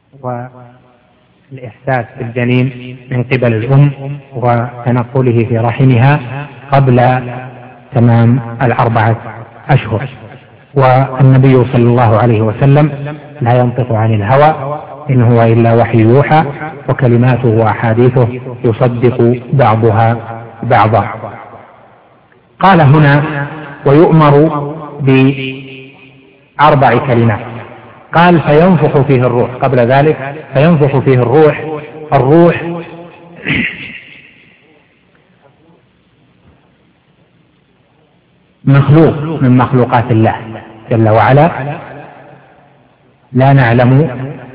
والإحساس بالجنين من قبل الأم وتنقله في رحمها قبل تمام 4 أشهر. والنبي صلى الله عليه وسلم لا ينطق عن الهوى إن هو إلا وحي يوحى، وكلماته وأحاديثه يصدق بعضها بعضا. قال هنا ويؤمر ب4 كلمات. قال فينفخ فيه الروح، قبل ذلك فينفخ فيه الروح مخلوق من مخلوقات الله جل وعلا، لا نعلم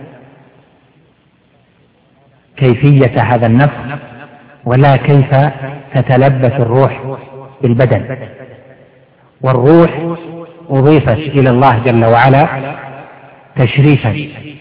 كيفية هذا النفخ ولا كيف تتلبس الروح بالبدن. والروح أضيفت إلى الله جل وعلا تشريفا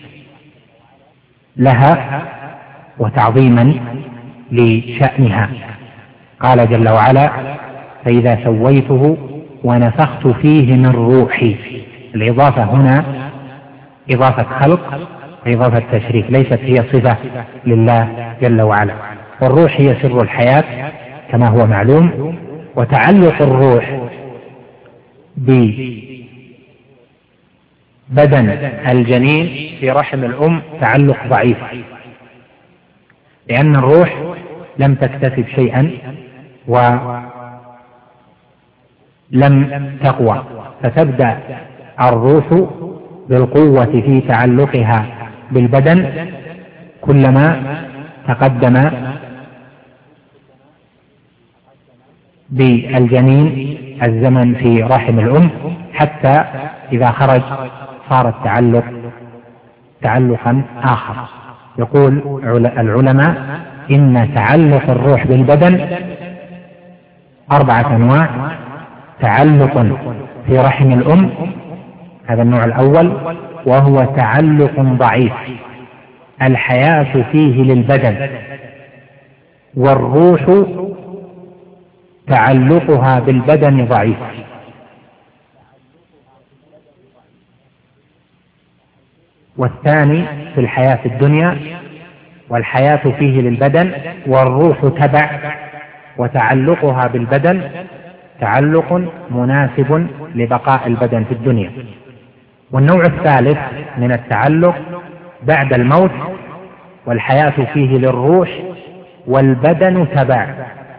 لها وتعظيما لشأنها. قال جل وعلا فإذا سويته ونفخت فيه من روحي. الإضافة هنا إضافة خلق وإضافة تشريف، ليست هي صفة لله جل وعلا. والروح هي سر الحياة كما هو معلوم، وتعلق الروح ببدن الجنين في رحم الأم تعلق ضعيف، لأن الروح لم تكتسب شيئا ولم تقوى، فتبدأ الروح بالقوة في تعلقها بالبدن كلما تقدم بالجنين الزمن في رحم الأم، حتى إذا خرج صار التعلق تعلقا آخر. يقول العلماء إن تعلق الروح بالبدن 4 أنواع: تعلق في رحم الأم، هذا النوع الأول، وهو تعلق ضعيف الحياة فيه للبدن، والروح تعلقها بالبدن ضعيف. والثاني في الحياة الدنيا والحياة فيه للبدن والروح تبع، وتعلقها بالبدن تعلق مناسب لبقاء البدن في الدنيا. والنوع الثالث من التعلق بعد الموت والحياة فيه للروح والبدن تبع.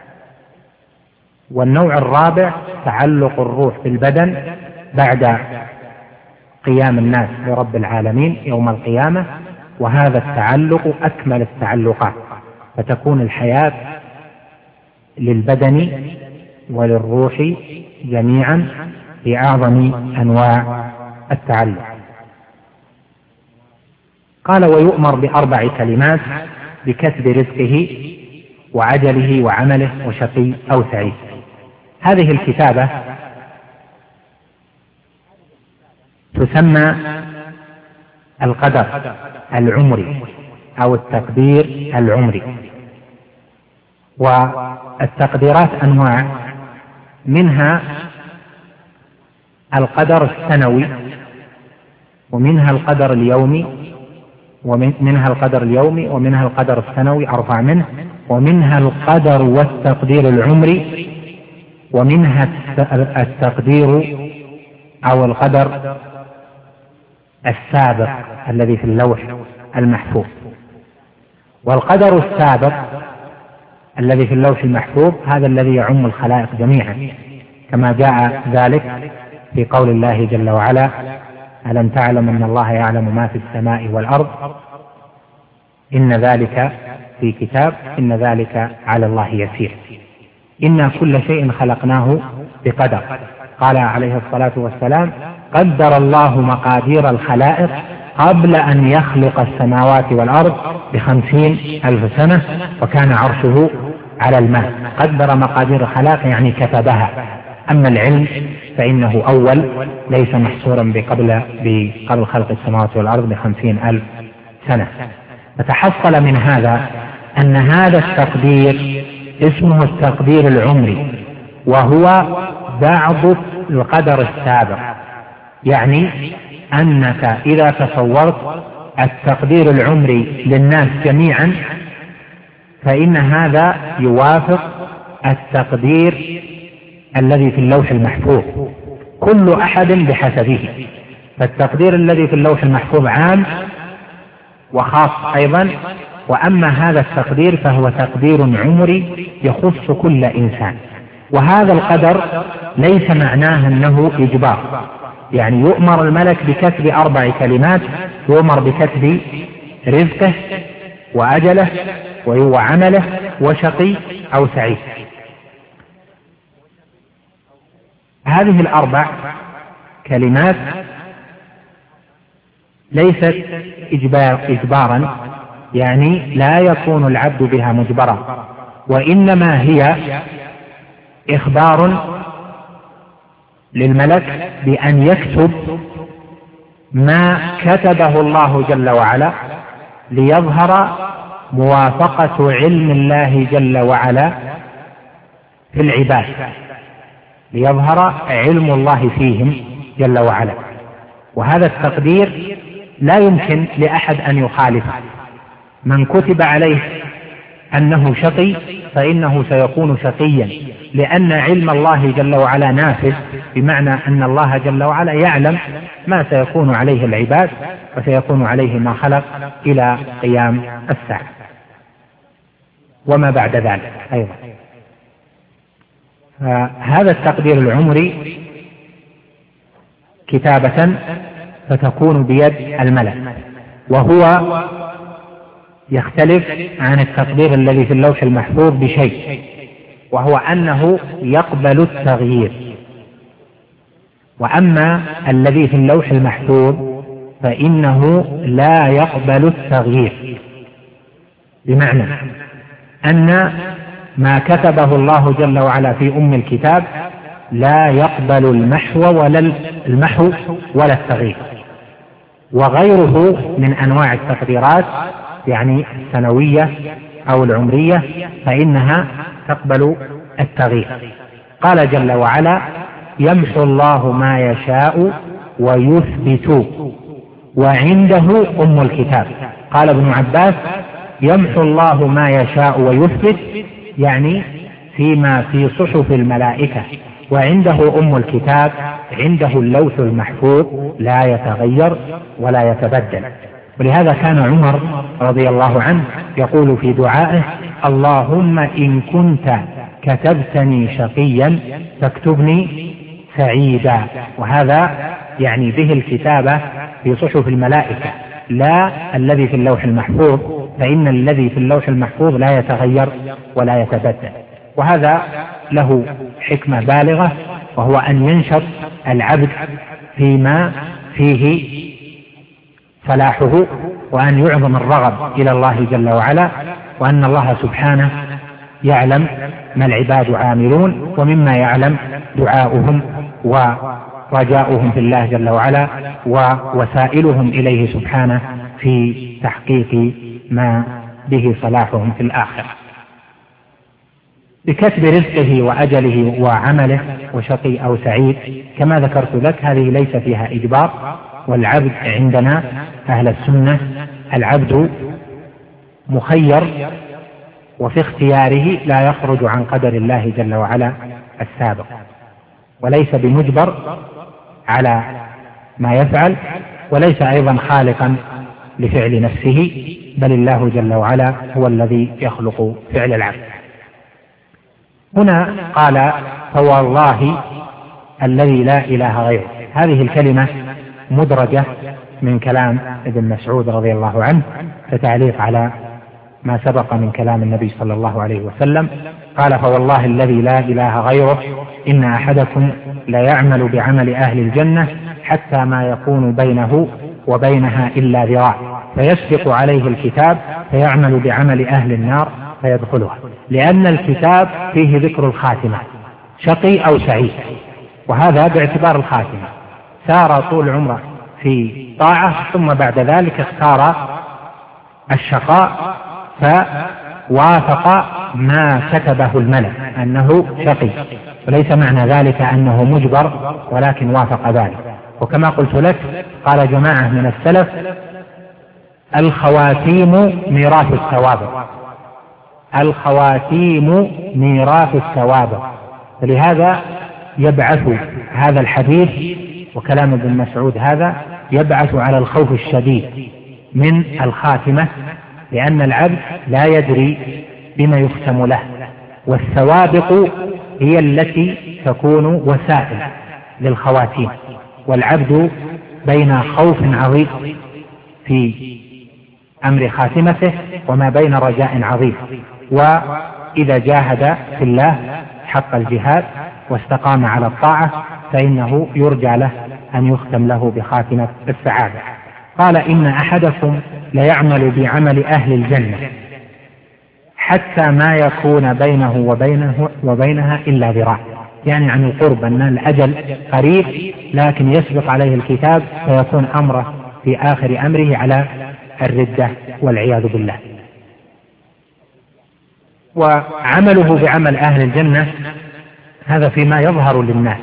والنوع الرابع تعلق الروح بالبدن بعد قيام الناس لرب العالمين يوم القيامة، وهذا التعلق أكمل التعلقات، فتكون الحياة للبدن وللروح جميعا في أعظم أنواع التعلق. قال ويؤمر ب4 كلمات بكسب رزقه وعجله وعمله وشقي أو سعيد. هذه الكتابة تسمى القدر العمري أو التقدير العمري. والتقديرات أنواع، منها القدر السنوي، ومنها القدر اليومي، ومنها القدر السنوي أرفع منه، ومنها القدر والتقدير العمري، ومنها التقدير أو القدر السابق الذي في اللوح المحفوظ. والقدر السابق الذي في اللوح المحفوظ هذا الذي يعم الخلائق جميعا، كما جاء ذلك في قول الله جل وعلا ألم تعلم أن الله يعلم ما في السماء والأرض إن ذلك في كتاب إن ذلك على الله يسير. إنا كل شيء خلقناه بقدر. قال عليه الصلاة والسلام قدر الله مقادير الخلائق قبل أن يخلق السماوات والأرض ب50,000 سنة، وكان عرشه على الماء. قدر مقادير الخلائق يعني كتبها. أما العلم فإنه أول، ليس محصورا بقبل خلق السماوات والأرض ب50,000 سنة. فتحصل من هذا أن هذا التقدير اسمه التقدير العمري، وهو بعض القدر السابق. يعني أنك إذا تصورت التقدير العمري للناس جميعا فإن هذا يوافق التقدير الذي في اللوح المحفوظ، كل أحد بحسبه. فالتقدير الذي في اللوح المحفوظ عام وخاص أيضا، وأما هذا التقدير فهو تقدير عمري يخص كل إنسان. وهذا القدر ليس معناه أنه إجبار، يعني يؤمر الملك بكتب 4 كلمات، يؤمر بكتب رزقه وأجله وعمله وشقي أو سعيد. هذه ال4 كلمات ليست إجبارا، يعني لا يكون العبد بها مجبرا، وإنما هي إخبار للملك بأن يكتب ما كتبه الله جل وعلا ليظهر موافقة علم الله جل وعلا في العباد، ليظهر علم الله فيهم جل وعلا. وهذا التقدير لا يمكن لأحد أن يخالفه. من كتب عليه أنه شقي فإنه سيكون شقيا، لأن علم الله جل وعلا نافذ، بمعنى أن الله جل وعلا يعلم ما سيكون عليه العباد وسيكون عليه ما خلق إلى قيام الساعة وما بعد ذلك أيضا. هذا التقدير العمري كتابة فتكون بيد الملك، وهو يختلف عن التقدير الذي في اللوح المحفوظ بشيء، وهو أنه يقبل التغيير. وأما الذي في اللوح المحفوظ فإنه لا يقبل التغيير، بمعنى أن ما كتبه الله جل وعلا في أم الكتاب لا يقبل المحو ولا التغيير. وغيره من أنواع التقديرات يعني السنوية أو العمرية فإنها تقبل التغيير. قال جل وعلا: يمحو الله ما يشاء ويثبت وعنده أم الكتاب. قال ابن عباس: يمحو الله ما يشاء ويثبت، يعني فيما في صحف الملائكة، وعنده أم الكتاب، عنده اللوح المحفوظ لا يتغير ولا يتبدل. ولهذا كان عمر رضي الله عنه يقول في دعائه: اللهم إن كنت كتبتني شقيا فاكتبني سعيدا. وهذا يعني به الكتابة في صحف الملائكة، لا الذي في اللوح المحفوظ، فإن الذي في اللوح المحفوظ لا يتغير ولا يتبدل. وهذا له حكمة بالغة، وهو أن ينشط العبد فيما فيه صلاحه، وأن يعظم الرغب إلى الله جل وعلا، وأن الله سبحانه يعلم ما العباد عاملون، ومما يعلم دعاؤهم ورجاؤهم في الله جل وعلا ووسائلهم إليه سبحانه في تحقيق ما به صلاحهم في الآخرة. بكتب رزقه وأجله وعمله وشقي أو سعيد كما ذكرت لك، هذه ليس فيها إجبار. والعبد عندنا أهل السنة العبد مخير، وفي اختياره لا يخرج عن قدر الله جل وعلا السابق، وليس بمجبر على ما يفعل، وليس أيضا خالقا لفعل نفسه، بل الله جل وعلا هو الذي يخلق فعل العبد. هنا قال: فوالله الذي لا إله غيره. هذه الكلمة مدرجة من كلام ابن مسعود رضي الله عنه كتعليق على ما سبق من كلام النبي صلى الله عليه وسلم. قال: فوالله الذي لا إله غيره إن أحدكم لا يعمل بعمل أهل الجنة حتى ما يكون بينه وبينها إلا ذراع، فيسبق عليه الكتاب فيعمل بعمل أهل النار فيدخلها. لأن الكتاب فيه ذكر الخاتمة، شقي أو سعيد، وهذا باعتبار الخاتمة. سار طول عمره في طاعة، ثم بعد ذلك اختار الشقاء فوافق ما كتبه الملك أنه شقي، وليس معنى ذلك أنه مجبر، ولكن وافق ذلك. وكما قلت لك قال جماعة من السلف: الخواتيم ميراث السوابق، الخواتيم ميراث السوابق. فلهذا يبعث هذا الحديث وكلام ابن مسعود هذا يبعث على الخوف الشديد من الخاتمة، لأن العبد لا يدري بما يختم له، والسوابق هي التي تكون وسائل للخواتيم، والعبد بين خوف عظيم في أمر خاتمته وما بين رجاء عظيم. وإذا جاهد في الله حق الجهاد واستقام على الطاعة فإنه يرجى له أن يختم له بخاتمة السعادة. قال إن أحدكم ليعمل بعمل أهل الجنة حتى ما يكون بينه وبينها إلا ذراع، يعني عن القرب، أن الأجل قريب لكن يسبق عليه الكتاب فيكون أمره في آخر أمره على الردة والعياذ بالله. وعمله بعمل أهل الجنة هذا فيما يظهر للناس،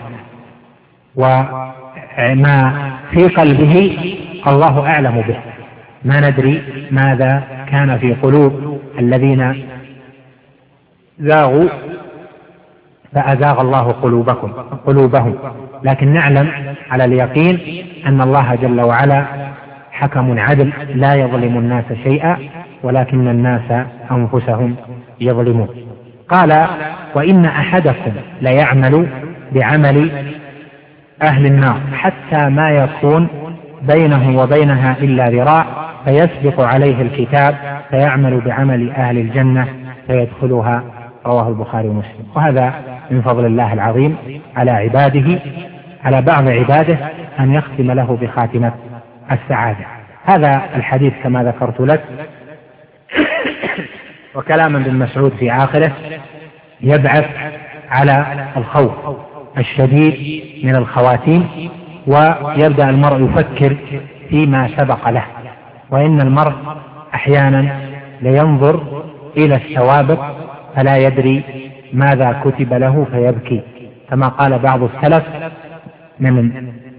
وما في قلبه الله أعلم به، ما ندري ماذا كان في قلوب الذين زاغوا فأزاغ الله قلوبهم، لكن نعلم على اليقين أن الله جل وعلا حكم عدل لا يظلم الناس شيئا ولكن الناس أنفسهم يظلمون. قال وإن أحدكم ليعمل بعمل أهل النار حتى ما يكون بينه وبينها إلا ذراع فيسبق عليه الكتاب فيعمل بعمل أهل الجنة فيدخلها، رواه البخاري ومسلم. وهذا من فضل الله العظيم على عباده، على بعض عباده، أن يختم له بخاتمة السعادة. هذا الحديث كما ذكرت لك وكلام ابن مسعود في آخره يبعث على الخوف الشديد من الخواتيم، ويبدأ المرء يفكر فيما سبق له. وإن المرء أحيانا لينظر إلى السوابق فلا يدري ماذا كتب له فيبكي، كما قال بعض السلف من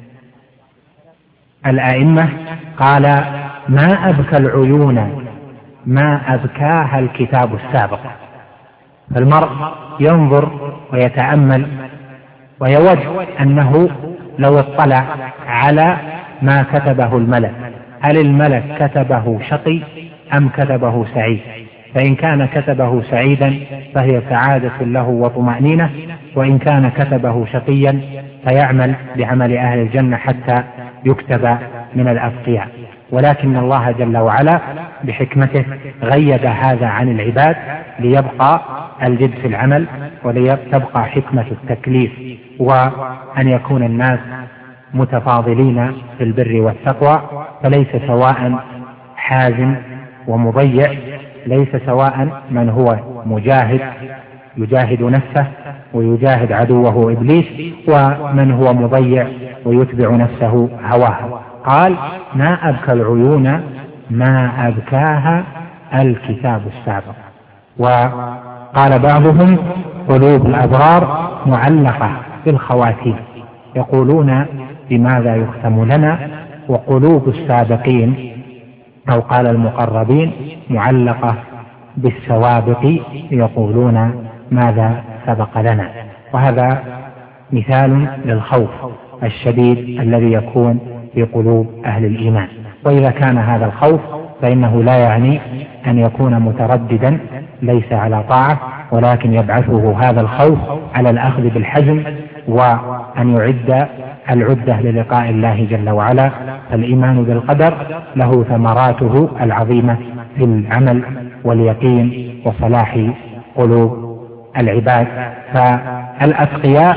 الأئمة قال ما أبكى العيون ما أبكاها الكتاب السابق. فالمرء ينظر ويتأمل ويود أنه لو اطلع على ما كتبه الملك، هل الملك كتبه شقي أم كتبه سعيد؟ فإن كان كتبه سعيدا فهي سعادة له وطمأنينة، وإن كان كتبه شقيا فيعمل بعمل أهل الجنة حتى يكتب من الأتقياء. ولكن الله جل وعلا بحكمته غيب هذا عن العباد ليبقى الجد في العمل وليبقى حكمة التكليف، وأن يكون الناس متفاضلين في البر والتقوى، فليس سواء حازم ومضيع، ليس سواء من هو مجاهد يجاهد نفسه ويجاهد عدوه إبليس ومن هو مضيع ويتبع نفسه هواها. قال ما أبكى العيون ما أبكاها الكتاب السابق. وقال بعضهم قلوب الأبرار معلقة بالخواتيم، يقولون بماذا يختم لنا، وقلوب السابقين أو قال المقربين معلقة بالسوابق، يقولون ماذا سبق لنا. وهذا مثال للخوف الشديد الذي يكون في قلوب أهل الإيمان. وإذا كان هذا الخوف فإنه لا يعني أن يكون مترددا ليس على طاعة، ولكن يبعثه هذا الخوف على الأخذ بالحزم وأن يعد العدة للقاء الله جل وعلا. فالإيمان بالقدر له ثمراته العظيمة في العمل واليقين وصلاح قلوب العباد. فالأتقياء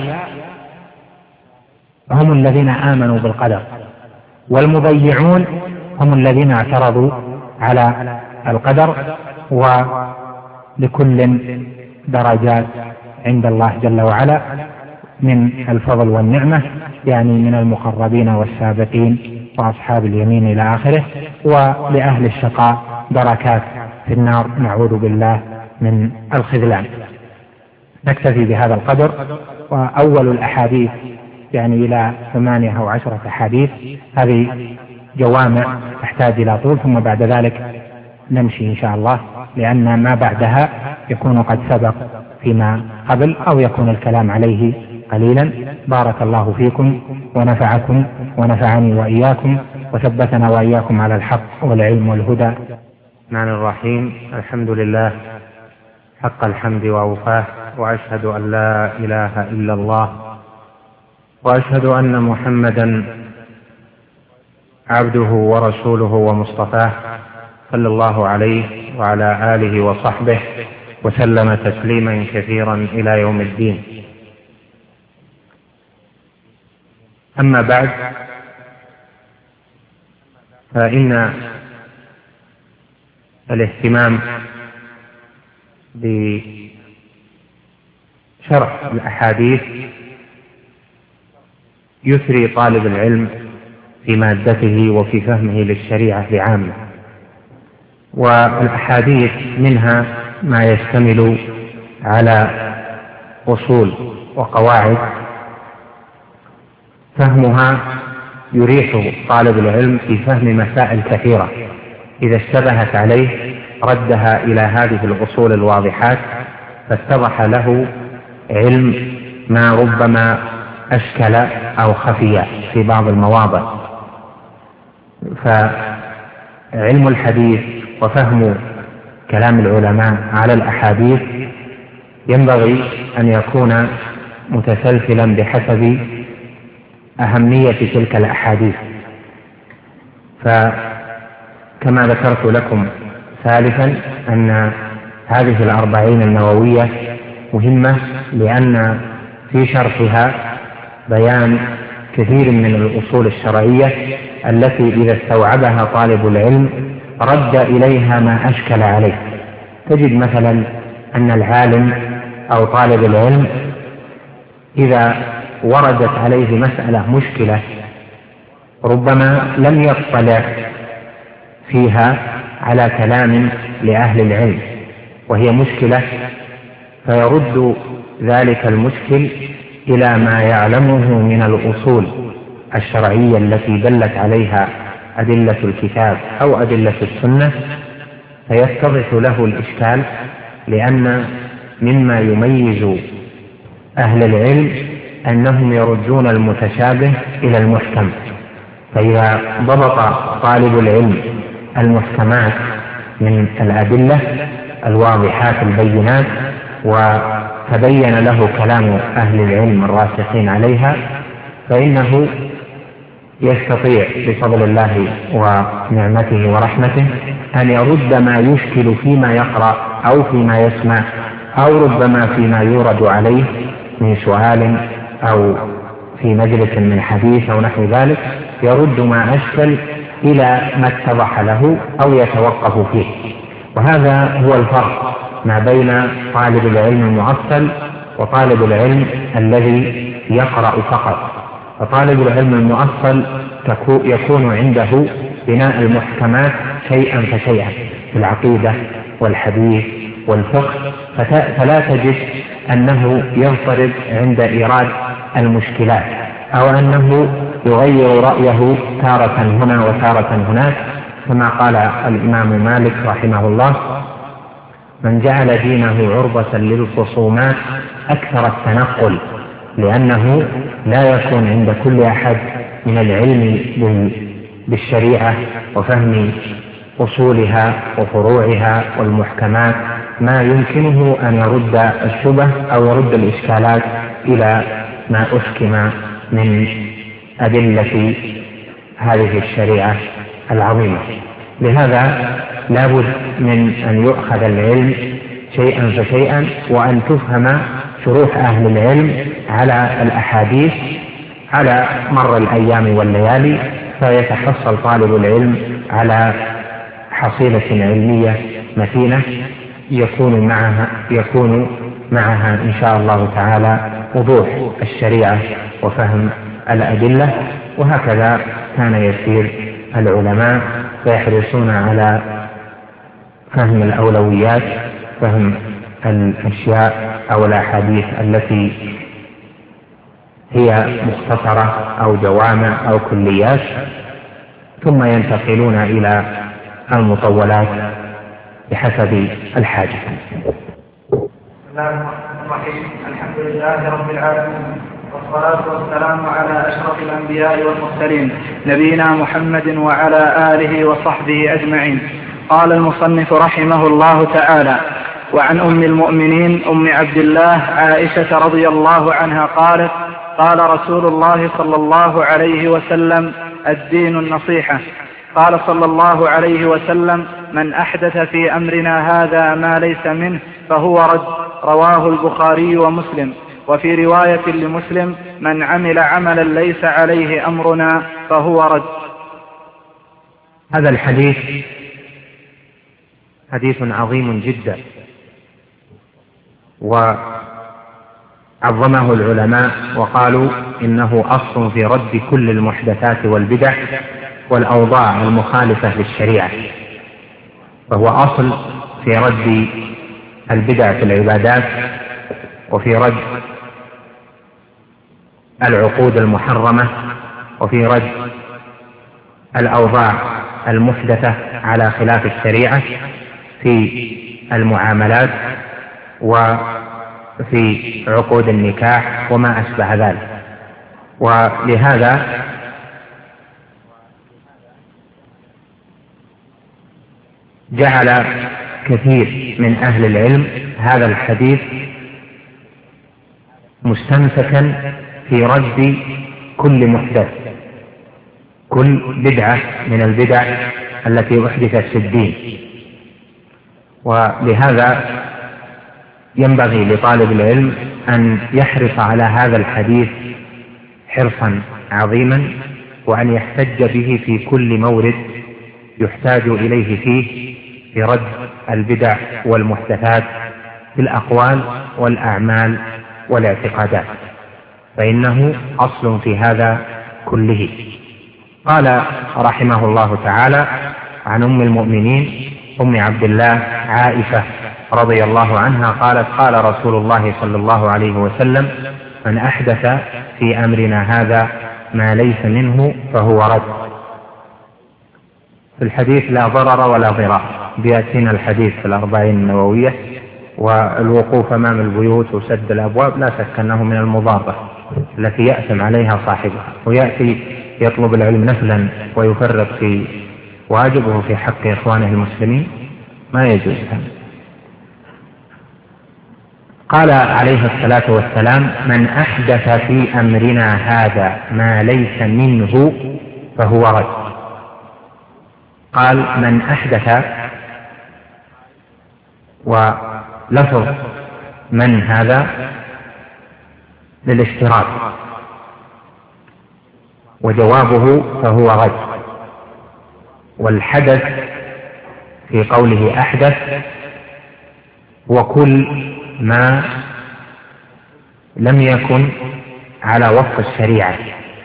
هم الذين آمنوا بالقدر، والمضيعون هم الذين اعترضوا على القدر، ولكل درجات عند الله جل وعلا من الفضل والنعمة، يعني من المقربين والسابقين وأصحاب اليمين إلى آخره. ولأهل الشقاء دركات في النار، نعوذ بالله من الخذلان. نكتفي بهذا القدر. وأول الأحاديث يعني إلى 8 أو 10 أحاديث، هذه جوامع تحتاج إلى طول، ثم بعد ذلك نمشي إن شاء الله، لأن ما بعدها يكون قد سبق فيما قبل أو يكون الكلام عليه قليلا. بارك الله فيكم ونفعكم ونفعني وإياكم وثبتنا وإياكم على الحق والعلم والهدى. الرحمن الرحيم. الحمد لله حق الحمد وأوفاه، وأشهد أن لا إله إلا الله، وأشهد أن محمدا عبده ورسوله ومصطفاه، صلى الله عليه وعلى آله وصحبه وسلم تسليما كثيرا إلى يوم الدين. أما بعد، فإن الاهتمام بشرح الأحاديث يثري طالب العلم في مادته وفي فهمه للشريعة بعامة. والأحاديث منها ما يشتمل على أصول وقواعد فهمها يريح طالب العلم في فهم مسائل كثيرة، إذا اشتبهت عليه ردها إلى هذه الأصول الواضحات، فاتضح له علم ما ربما أشكل أو خفي في بعض المواضع. فعلم الحديث وفهم كلام العلماء على الأحاديث ينبغي أن يكون متسلسلا بحسب أهمية تلك الأحاديث. فكما ذكرت لكم سالفا أن هذه الأربعين النووية مهمة، لأن في شرحها بيان كثير من الأصول الشرعية التي إذا استوعبها طالب العلم رد إليها ما أشكل عليه. تجد مثلا أن العالم أو طالب العلم إذا وردت عليه مسألة مشكلة ربما لم يطلع فيها على كلام لأهل العلم وهي مشكلة، فيرد ذلك المشكل إلى ما يعلمه من الأصول الشرعية التي دلت عليها أدلة الكتاب أو أدلة السنة، فيتضح له الإشكال، لأن مما يميز أهل العلم أنهم يردون المتشابه إلى المحكم. فإذا ضبط طالب العلم المحكمات من الأدلة الواضحات البينات وتبين له كلام أهل العلم الراسخين عليها، فإنه يستطيع بفضل الله ونعمته ورحمته أن يرد ما يشكل فيما يقرأ أو فيما يسمع، أو ربما فيما يورد عليه من سؤال أو في مجلس من حديث أو نحو ذلك، يرد ما أشكل إلى ما اتضح له أو يتوقف فيه. وهذا هو الفرق ما بين طالب العلم المؤصل وطالب العلم الذي يقرأ فقط. فطالب العلم المؤصل يكون عنده بناء المحكمات شيئا فشيئا في العقيدة والحديث والفقه، فلا تجد أنه يضطرب عند إيراد المشكلات أو أنه يغير رأيه تارة هنا وتارة هناك، كما قال الإمام مالك رحمه الله: من جعل دينه عرضة للخصومات أكثر التنقل، لأنه لا يكون عند كل أحد من العلم بالشريعة وفهم أصولها وفروعها والمحكمات ما يمكنه أن يرد الشبه أو يرد الإشكالات إلى ما أحكم من أدلة هذه الشريعة العظيمة. لهذا لابد من أن يؤخذ العلم شيئا فشيئا، وأن تفهم شروح أهل العلم على الأحاديث على مر الأيام والليالي، فيتحصل طالب العلم على حصيلة علمية متينة يكون معها إن شاء الله تعالى وضوح الشريعة وفهم الأدلة. وهكذا كان يسير العلماء، فيحرصون على فهم الأولويات، فهم الأشياء أو الأحاديث التي هي مختصرة أو جوامع أو كليات، ثم ينتقلون إلى المطولات بحسب الحاجة. بسم الله الرحمن الرحيم. الحمد لله رب العالمين، والصلاة والسلام على أشرف الأنبياء والمرسلين نبينا محمد وعلى آله وصحبه أجمعين. قال المصنف رحمه الله تعالى: وعن أم المؤمنين أم عبد الله عائشة رضي الله عنها قالت: قال رسول الله صلى الله عليه وسلم: الدين النصيحة. قال صلى الله عليه وسلم: من أحدث في أمرنا هذا ما ليس منه فهو رد. رواه البخاري ومسلم. وفي رواية لمسلم: من عمل عملا ليس عليه أمرنا فهو رد. هذا الحديث حديث عظيم جدا، وعظمه العلماء وقالوا إنه أصل في رد كل المحدثات والبدع والأوضاع المخالفة للشريعة، فهو أصل في رد البدع في العبادات، وفي رد العقود المحرمة، وفي رد الأوضاع المحدثة على خلاف الشريعة في المعاملات وفي عقود النكاح وما أشبه ذلك. ولهذا جعل كثير من أهل العلم هذا الحديث مستمسكا في رد كل محدث، كل بدعة من البدع التي أحدثت في الدين. ولهذا ينبغي لطالب العلم أن يحرص على هذا الحديث حرصا عظيما، وأن يحتج به في كل مورد يحتاج إليه فيه في رد البدع والمحدثات في الأقوال والأعمال والاعتقادات، فإنه أصل في هذا كله. قال رحمه الله تعالى: عن أم المؤمنين أم عبد الله عائشة رضي الله عنها قالت: قال رسول الله صلى الله عليه وسلم: من أحدث في أمرنا هذا ما ليس منه فهو رد. في الحديث لا ضرر ولا ضرار، بيأتينا الحديث في الأربعين النووية، والوقوف أمام البيوت وسد الأبواب لا شك أنه من المضارة التي يأثم عليها صاحبها، ويأتي يطلب العلم نفلا ويفرط في واجبه في حق إخوانه المسلمين، ما يجوز هذا. قال عليه الصلاة والسلام: من أحدث في أمرنا هذا ما ليس منه فهو رد. قال من أحدث، ولفظ من هذا للاشتراك، وجوابه فهو رد. والحدث في قوله أحدث وكل ما لم يكن على وفق الشريعة،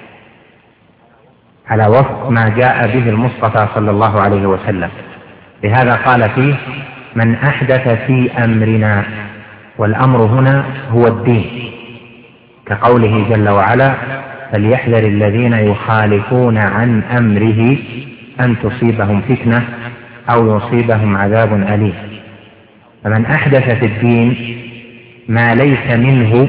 على وفق ما جاء به المصطفى صلى الله عليه وسلم. لهذا قال فيه: من أحدث في أمرنا، والأمر هنا هو الدين، كقوله جل وعلا: فليحذر الذين يخالفون عن أمره أن تصيبهم فتنة أو يصيبهم عذاب أليم. فمن أحدث في الدين ما ليس منه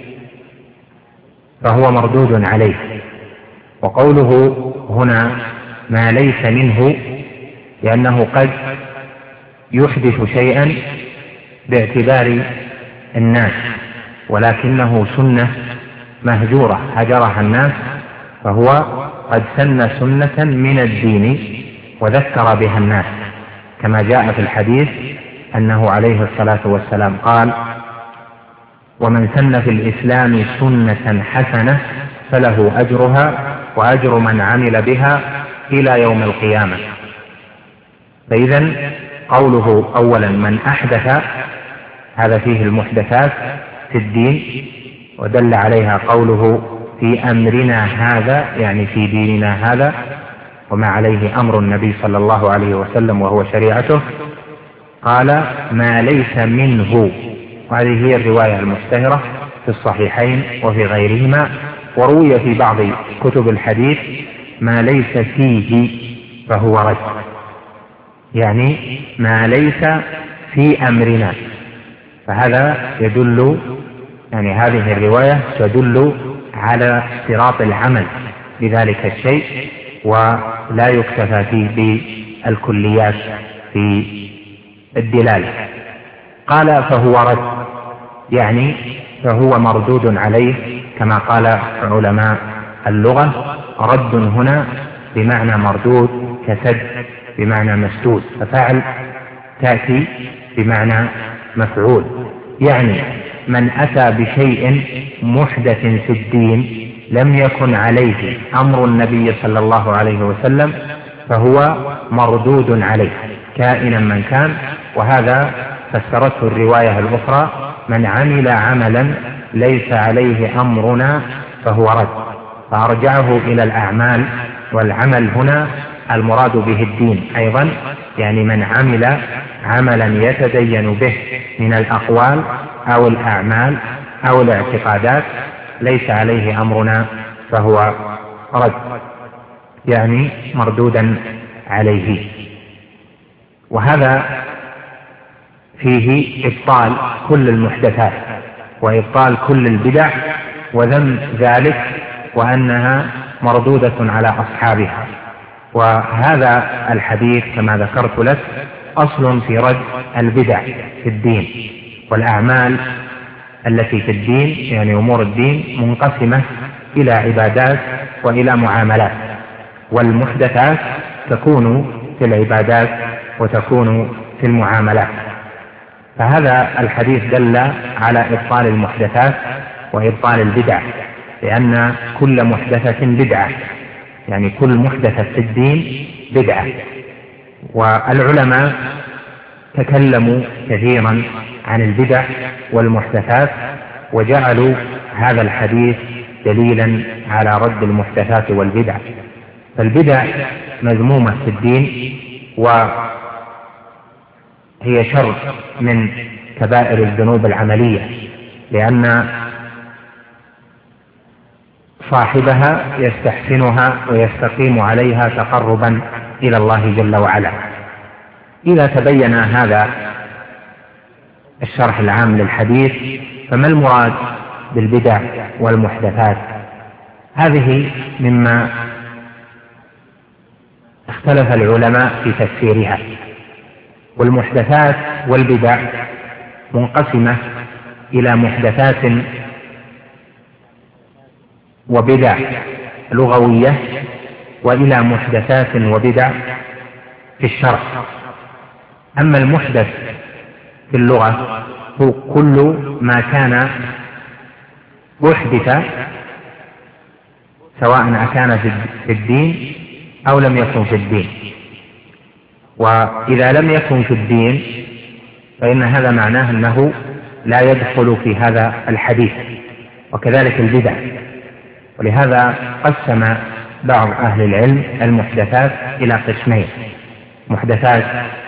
فهو مردود عليه. وقوله هنا ما ليس منه لأنه قد يحدث شيئا باعتبار الناس، ولكنه سنة مهجورة هجرها الناس، فهو قد سن سنة من الدين وذكر بها الناس، كما جاء في الحديث أنه عليه الصلاة والسلام قال: ومن سن في الإسلام سنة حسنة فله أجرها وأجر من عمل بها إلى يوم القيامة. فإذا قوله أولا من أحدث، هذا فيه المحدثات في الدين، ودل عليها قوله في أمرنا هذا، يعني في ديننا هذا، وما عليه أمر النبي صلى الله عليه وسلم وهو شريعته. قال ما ليس منه، وهذه هي الرواية المشتهرة في الصحيحين وفي غيرهما. وروي في بعض كتب الحديث ما ليس فيه فهو رد، يعني ما ليس في أمرنا. فهذا يدل، يعني هذه الرواية تدل على اشتراط العمل بذلك الشيء، ولا يكتفى فيه بالكليات في الدلالة. قال فهو رد، يعني فهو مردود عليه، كما قال علماء اللغة رد هنا بمعنى مردود كسد بمعنى مسدود، ففعل تأتي بمعنى مفعول. يعني من أتى بشيء محدث في الدين لم يكن عليه أمر النبي صلى الله عليه وسلم فهو مردود عليه كائنا من كان. وهذا فسرته الرواية الأخرى: من عمل عملا ليس عليه أمرنا فهو رد، فأرجعه إلى الأعمال، والعمل هنا المراد به الدين أيضا، يعني من عمل عملا يتدين به من الأقوال أو الأعمال أو الاعتقادات ليس عليه أمرنا فهو رد، يعني مردودا عليه. وهذا فيه إبطال كل المحدثات وإبطال كل البدع وذم ذلك، وأنها مردودة على أصحابها. وهذا الحديث كما ذكرت لك أصل في رد البدع في الدين، والأعمال التي في الدين يعني أمور الدين منقسمة إلى عبادات وإلى معاملات، والمحدثات تكون في العبادات وتكون في المعاملات. فهذا الحديث دل على إبطال المحدثات وإبطال البدع، لأن كل محدثة بدعة، يعني كل محدثة في الدين بدعة. والعلماء تكلموا كثيرا عن البدع والمحدثات، وجعلوا هذا الحديث دليلا على رد المحدثات والبدع. فالبدع مذمومة في الدين، وهي شر من كبائر الذنوب العملية، لأن صاحبها يستحسنها ويستقيم عليها تقربا إلى الله جل وعلا. إذا تبين هذا الشرح العام للحديث، فما المراد بالبدع والمحدثات؟ هذه مما اختلف العلماء في تفسيرها. والمحدثات والبدع منقسمة إلى محدثات وبدع لغوية، وإلى محدثات وبدع في الشرع. أما المحدث في اللغة هو كل ما كان أحدث، سواء أكان في الدين أو لم يكن في الدين. وإذا لم يكن في الدين فإن هذا معناه أنه لا يدخل في هذا الحديث. وكذلك البدع. ولهذا قسم بعض أهل العلم المحدثات إلى قسمين: محدثات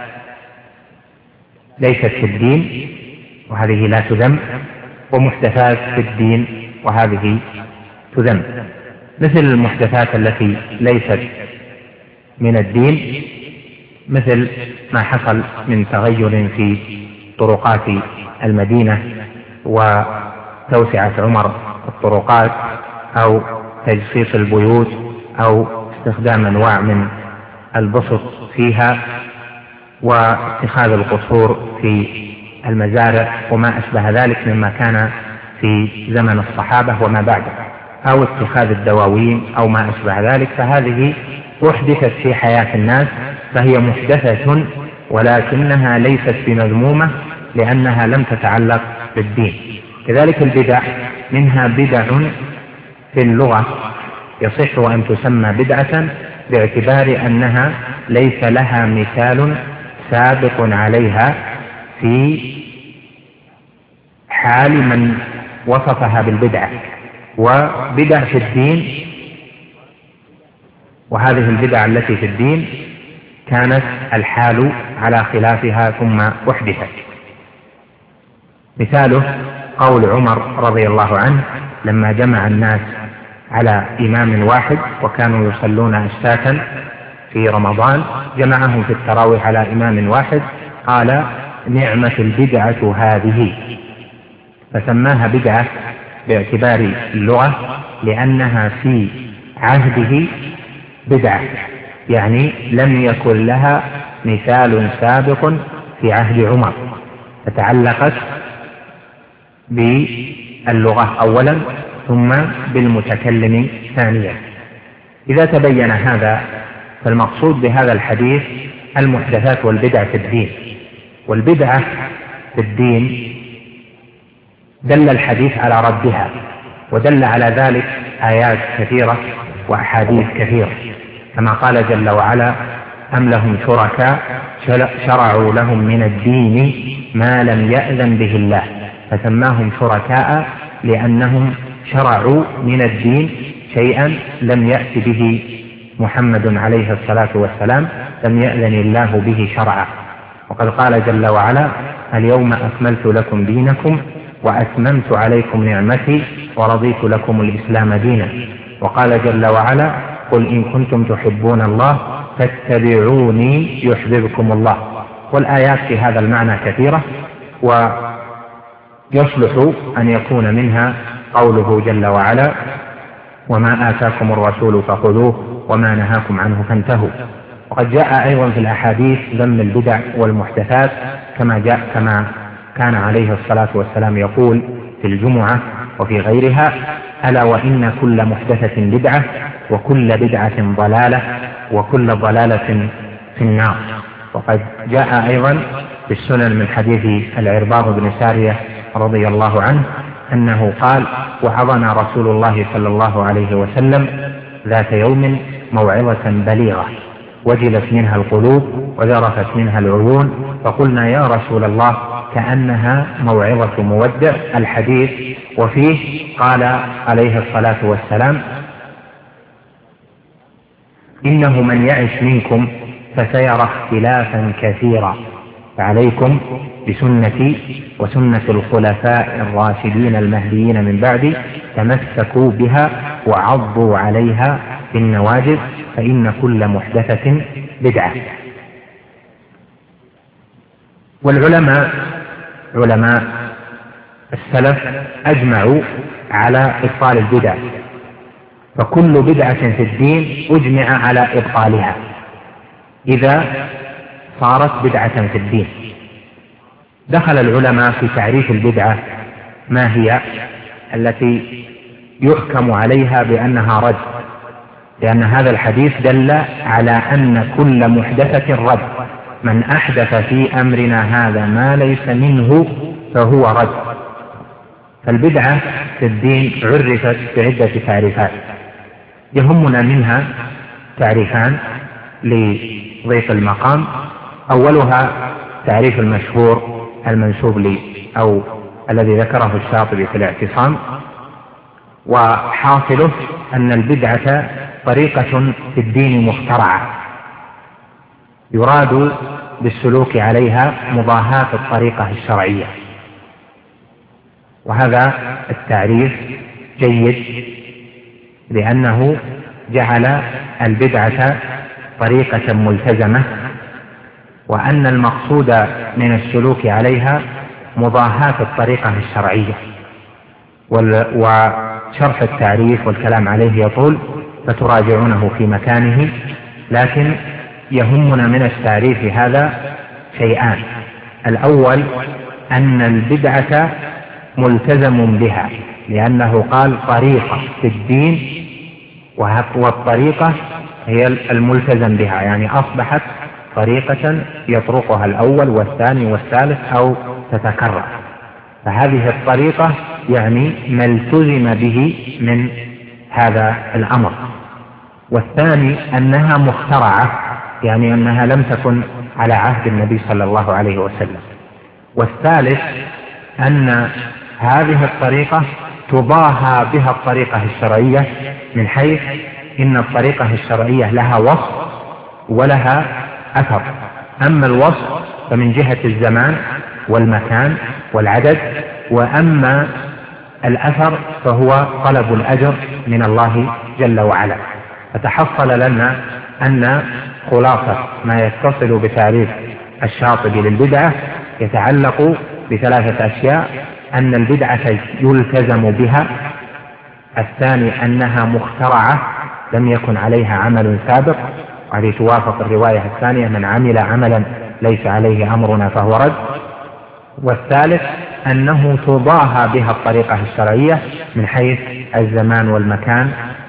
ليست في الدين وهذه لا تذم، ومحدثات في الدين وهذه تذم. مثل المحدثات التي ليست من الدين، مثل ما حصل من تغير في طرقات المدينة وتوسعة عمر الطرقات، أو تجصيص البيوت، أو استخدام أنواع من البسط فيها، واتخاذ القصور في المزارع وما أشبه ذلك مما كان في زمن الصحابة وما بعده، أو اتخاذ الدواوين أو ما أشبه ذلك. فهذه أحدثت في حياة الناس، فهي محدثة، ولكنها ليست بمذمومة لأنها لم تتعلق بالدين. كذلك البدع، منها بدع في اللغة يصح أن تسمى بدعة باعتبار أنها ليس لها مثال سابق عليها في حال من وصفها بالبدعة. وبدع في الدين، وهذه البدع التي في الدين كانت الحال على خلافها ثم أحدثت. مثاله قول عمر رضي الله عنه لما جمع الناس على إمام واحد وكانوا يصلون أشتاتا في رمضان جمعهم في التراويح على إمام واحد، قال نعمة البدعة هذه، فسماها بدعة باعتبار اللغة لأنها في عهده بدعة، يعني لم يكن لها مثال سابق في عهد عمر، فتعلقت باللغة أولا ثم بالمتكلم ثانيا. إذا تبين هذا فالمقصود بهذا الحديث المحدثات والبدع في الدين. والبدعة في الدين دل الحديث على ردها، ودل على ذلك آيات كثيرة وأحاديث كثيرة، كما قال جل وعلا أم لهم شركاء شرعوا لهم من الدين ما لم يأذن به الله، فسماهم شركاء لأنهم شرعوا من الدين شيئا لم يأت به محمد عليه الصلاة والسلام، لم يأذن الله به شرعا. وقد قال جل وعلا اليوم أكملت لكم دينكم وأتممت عليكم نعمتي ورضيت لكم الإسلام دينا. وقال جل وعلا قل إن كنتم تحبون الله فاتبعوني يحببكم الله. والآيات في هذا المعنى كثيرة، ويصلح أن يكون منها قوله جل وعلا وما آتاكم الرسول فخذوه وما نهاكم عنه فانتهوا. وقد جاء أيضا في الأحاديث ذم البدع والمحدثات كما كان عليه الصلاة والسلام يقول في الجمعة وفي غيرها ألا وإن كل محدثة بدعة وكل بدعة ضلالة وكل ضلالة في النار. وقد جاء أيضا في السنن من حديث العرباض بن سارية رضي الله عنه أنه قال وعظنا رسول الله صلى الله عليه وسلم ذات يوم موعظة بليغة وجلت منها القلوب وذرفت منها العيون، فقلنا يا رسول الله كأنها موعظة مودع الحديث. وفيه قال عليه الصلاة والسلام إنه من يعش منكم فسيرى اختلافا كثيرا، فعليكم بسنتي وسنة الخلفاء الراشدين المهديين من بعدي تمسكوا بها وعضوا عليها بالنواجذ فإن كل محدثة بدعة. والعلماء علماء السلف أجمعوا على إبطال البدع، فكل بدعة في الدين أجمع على إبطالها إذا صارت بدعة في الدين. دخل العلماء في تعريف البدعة ما هي التي يحكم عليها بأنها رد، لأن هذا الحديث دل على أن كل محدثة رد، من أحدث في أمرنا هذا ما ليس منه فهو رد. فالبدعة في الدين عرفت بعدة تعريفات، يهمنا منها تعريفان لضيف المقام. أولها تعريف المشهور المنسوب لي أو الذي ذكره الشاطبي في الاعتصام، وحاصله أن البدعة طريقة في الدين مخترعة يراد بالسلوك عليها مضاهاة الطريقة الشرعية. وهذا التعريف جيد لأنه جعل البدعة طريقة ملتزمة، وأن المقصود من السلوك عليها مضاهاة الطريقة الشرعية. وشرح التعريف والكلام عليه يطول فتراجعونه في مكانه، لكن يهمنا من التعريف هذا شيئان. الأول أن البدعة ملتزم بها، لأنه قال طريقة في الدين، والطريقة هي الملتزم بها، يعني أصبحت طريقة يطرقها الأول والثاني والثالث أو تتكرر، فهذه الطريقة يعني ما التزم به من هذا الأمر. والثاني أنها مخترعة، يعني أنها لم تكن على عهد النبي صلى الله عليه وسلم. والثالث أن هذه الطريقة تضاهى بها الطريقة الشرعية، من حيث إن الطريقة الشرعية لها وصف ولها أثر، أما الوصف فمن جهة الزمان والمكان والعدد، وأما الأثر فهو طلب الأجر من الله جل وعلا. فتحصل لنا أن خلاصة ما يتصل بتعريف الشاطبي للبدعة يتعلق بثلاثة أشياء: أن البدعة يلتزم بها، الثاني أنها مخترعة لم يكن عليها عمل سابق، وهذه توافق الرواية الثانية: من عمل عملا ليس عليه أمرنا فهو رد، والثالث أنه تضاهى بها الطريقة الشرعية من حيث الزمان والمكان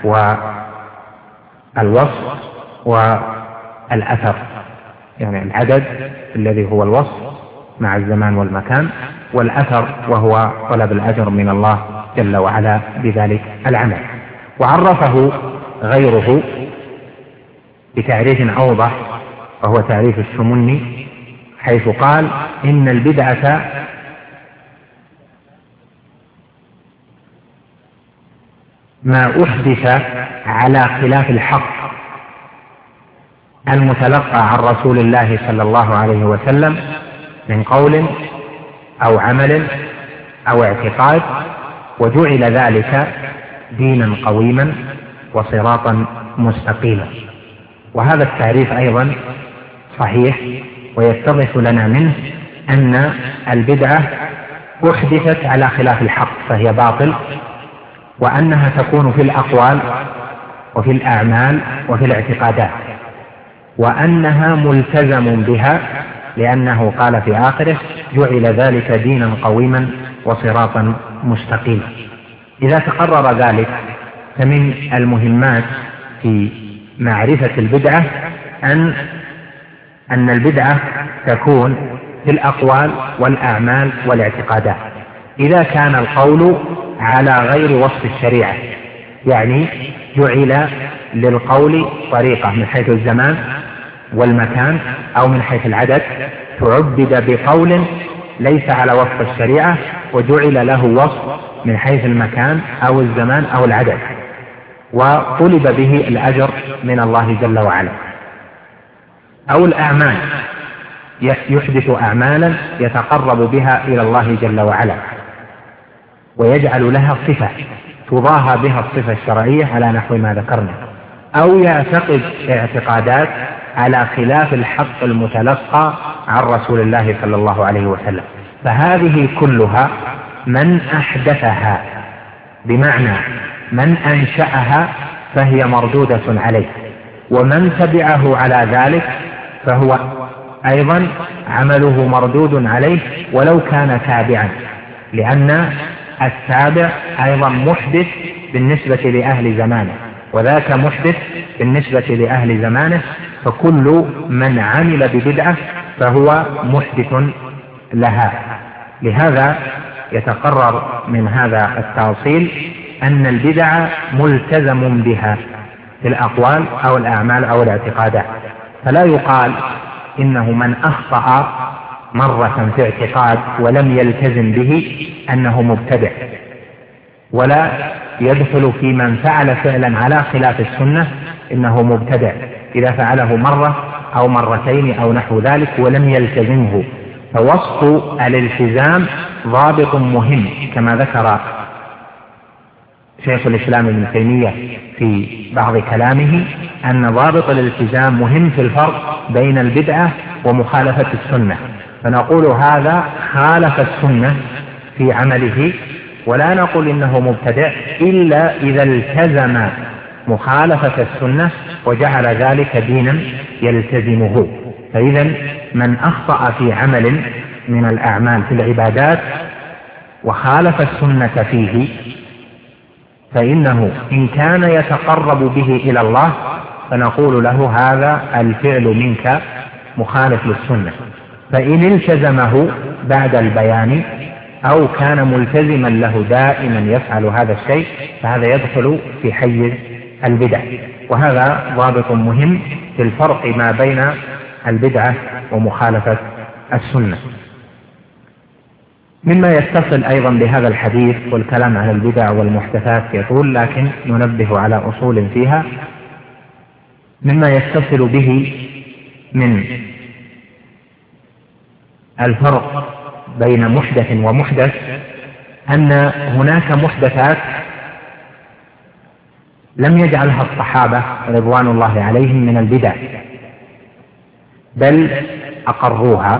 والوصف والأثر، يعني العدد الذي هو الوصف مع الزمان والمكان، والأثر وهو طلب الأجر من الله جل وعلا بذلك العمل. وعرفه غيره بتعريف أوضح وهو تعريف السمني، حيث قال: إن البدعة ما أحدث على خلاف الحق المتلقى عن رسول الله صلى الله عليه وسلم من قول أو عمل أو اعتقاد، وجعل ذلك دينا قويما وصراطا مستقيما. وهذا التعريف أيضا صحيح، ويتضح لنا منه أن البدعة أحدثت على خلاف الحق فهي باطل، وأنها تكون في الأقوال وفي الأعمال وفي الاعتقادات، وأنها ملتزم بها، لأنه قال في آخره: جعل ذلك دينا قويما وصراطا مستقيما. إذا تقرر ذلك فمن المهمات في معرفة البدعة أن البدعة تكون في الأقوال والأعمال والاعتقادات. إذا كان القول على غير وصف الشريعة، يعني جعل للقول طريقة من حيث الزمان والمكان أو من حيث العدد، تعبد بقول ليس على وصف الشريعة وجعل له وصف من حيث المكان أو الزمان أو العدد، وطلب به الأجر من الله جل وعلا. أو الأعمال، يحدث أعمالا يتقرب بها إلى الله جل وعلا ويجعل لها صفة تضاهى بها الصفة الشرعية على نحو ما ذكرنا، أو يعتقد اعتقادات على خلاف الحق المتلقى عن رسول الله صلى الله عليه وسلم. فهذه كلها من أحدثها، بمعنى من أنشأها، فهي مردودة عليه، ومن تبعه على ذلك فهو أيضا عمله مردود عليه ولو كان تابعا، لأن التابع أيضا محدث بالنسبة لأهل زمانه، وذاك محدث بالنسبة لأهل زمانه، فكل من عمل ببدعة فهو محدث لها. لهذا يتقرر من هذا التأصيل أن البدعة ملتزم بها في الأقوال أو الأعمال أو الاعتقادات، فلا يقال إنه من أخطأ مرة في اعتقاد ولم يلتزم به أنه مبتدع، ولا يدخل في من فعل فعلا على خلاف السنة إنه مبتدع إذا فعله مرة أو مرتين أو نحو ذلك ولم يلتزمه. فوصف الالتزام ضابط مهم، كما ذكر شيخ الإسلام ابن تيمية في بعض كلامه أن ضابط الالتزام مهم في الفرق بين البدعة ومخالفة السنة. فنقول هذا خالف السنة في عمله، ولا نقول إنه مبتدع إلا إذا التزم مخالفة السنة وجعل ذلك دينا يلتزمه. فإذا من أخطأ في عمل من الأعمال في العبادات وخالف السنة فيه، فإنه إن كان يتقرب به إلى الله فنقول له هذا الفعل منك مخالف للسنة. فإن التزمه بعد البيان أو كان ملتزما له دائما يفعل هذا الشيء فهذا يدخل في حيز البدع. وهذا ضابط مهم في الفرق ما بين البدعة ومخالفة السنة. مما يتصل أيضا بهذا الحديث، والكلام عن البدع والمحدثات يطول لكن ننبه على أصول فيها، مما يتصل به من الفرق بين محدث ومحدث أن هناك محدثات لم يجعلها الصحابة رضوان الله عليهم من البدع، بل أقروها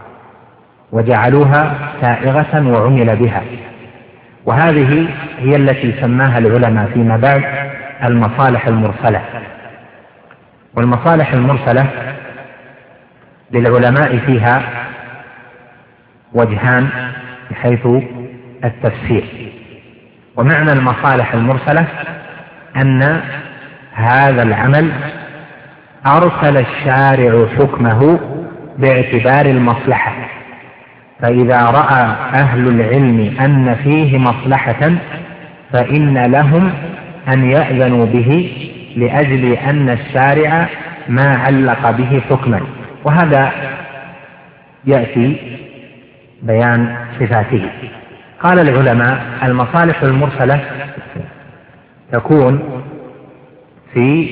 وجعلوها سائغة وعمل بها، وهذه هي التي سماها العلماء فيما بعد المصالح المرسلة. والمصالح المرسلة للعلماء فيها وجهان بحيث التفسير. ومعنى المصالح المرسلة أن هذا العمل أرسل الشارع حكمه باعتبار المصلحة، فإذا رأى أهل العلم أن فيه مصلحة فإن لهم أن يأذنوا به لأجل أن الشارع ما علق به حكما، وهذا يأتي بيان صفاته. قال العلماء: المصالح المرسلة تكون في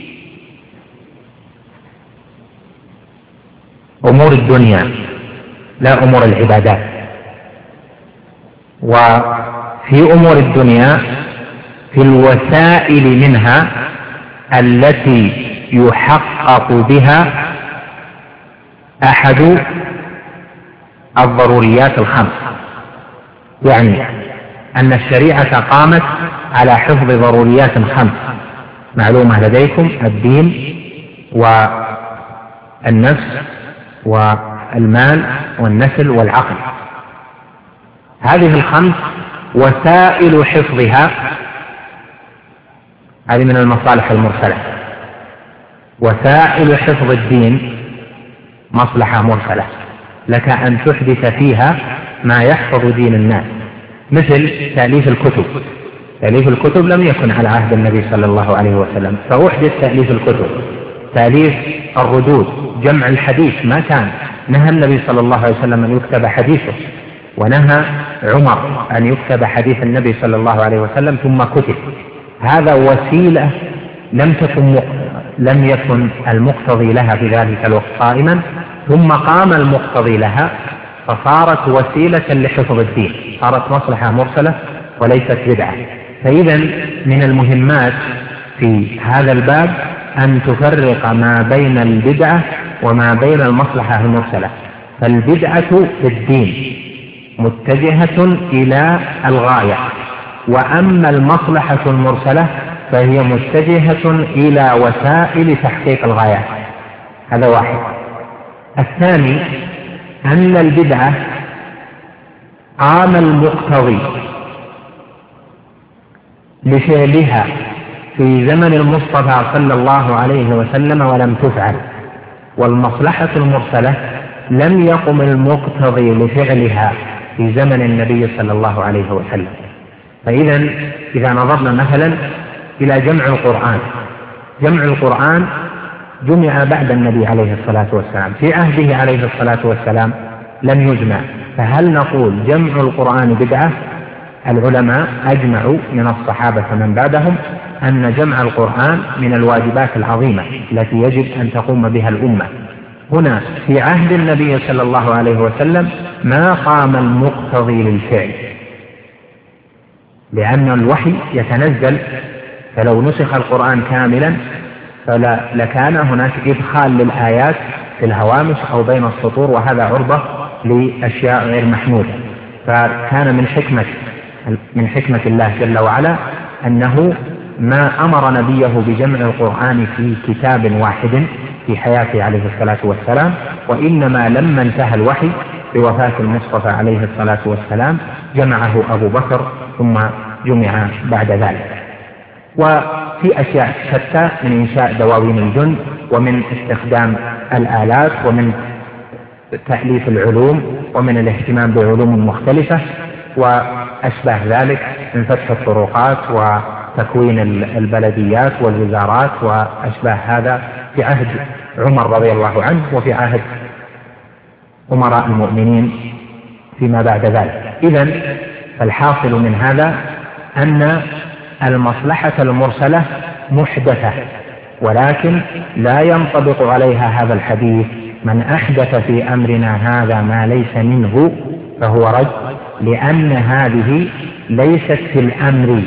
أمور الدنيا لا أمور العبادات. وفي أمور الدنيا في الوسائل منها التي يحقق بها أحد الضروريات الخمس، يعني أن الشريعة قامت على حفظ ضروريات خمس معلومة لديكم: الدين والنفس والمال والنسل والعقل. هذه الخمس وسائل حفظها هذه من المصالح المرسلة. وسائل حفظ الدين مصلحة مرسلة، لك أن تحدث فيها ما يحفظ دين الناس، مثل تأليف الكتب. تأليف الكتب لم يكن على عهد النبي صلى الله عليه وسلم، فأحدث تأليف الكتب. تأليف الردود، جمع الحديث، ما كان. نهى النبي صلى الله عليه وسلم أن يكتب حديثه، ونهى عمر أن يكتب حديث النبي صلى الله عليه وسلم ثم كتب. هذا وسيلة لم يكن المقتضي لها في ذلك الوقت قائما، ثم قام المقتضي لها فصارت وسيلة لحفظ الدين، صارت مصلحة مرسلة وليست بدعة. فإذا من المهمات في هذا الباب أن تفرق ما بين البدعة وما بين المصلحة المرسلة. فالبدعة في الدين متجهة إلى الغاية، وأما المصلحة المرسلة فهي متجهة إلى وسائل تحقيق الغايات. هذا واحد. الثاني أن البدعة قام المقتضي لفعلها في زمن المصطفى صلى الله عليه وسلم ولم تفعل، والمصلحة المرسلة لم يقم المقتضي لفعلها في زمن النبي صلى الله عليه وسلم. فإذا إذا نظرنا مثلا إلى جمع القرآن، جمع القرآن جمع بعد النبي عليه الصلاة والسلام، في عهده عليه الصلاة والسلام لم يجمع، فهل نقول جمع القرآن بدعة؟ العلماء أجمعوا من الصحابة من بعدهم أن جمع القرآن من الواجبات العظيمة التي يجب أن تقوم بها الأمة. هنا في عهد النبي صلى الله عليه وسلم ما قام المقتضي للفعل، لأن الوحي يتنزل، فلو نسخ القرآن كاملا لكان هناك إدخال للآيات في الهوامش أو بين السطور، وهذا عرضة لأشياء غير محمودة. فكان من حكمة الله جل وعلا أنه ما أمر نبيه بجمع القرآن في كتاب واحد في حياته عليه الصلاة والسلام، وإنما لما انتهى الوحي بوفاة المصطفى عليه الصلاة والسلام جمعه أبو بكر ثم جمع بعد ذلك. وفي أشياء شتى من إنشاء دواوين الجند، ومن استخدام الآلات، ومن تأليف العلوم، ومن الاهتمام بعلوم مختلفة وأشباه ذلك، من فتح الطرقات وتكوين البلديات والوزارات وأشباه هذا في عهد عمر رضي الله عنه، وفي عهد أمراء المؤمنين فيما بعد ذلك. إذن فالحاصل من هذا أن المصلحة المرسلة محدثة، ولكن لا ينطبق عليها هذا الحديث: من أحدث في أمرنا هذا ما ليس منه فهو رد، لأن هذه ليست في الأمر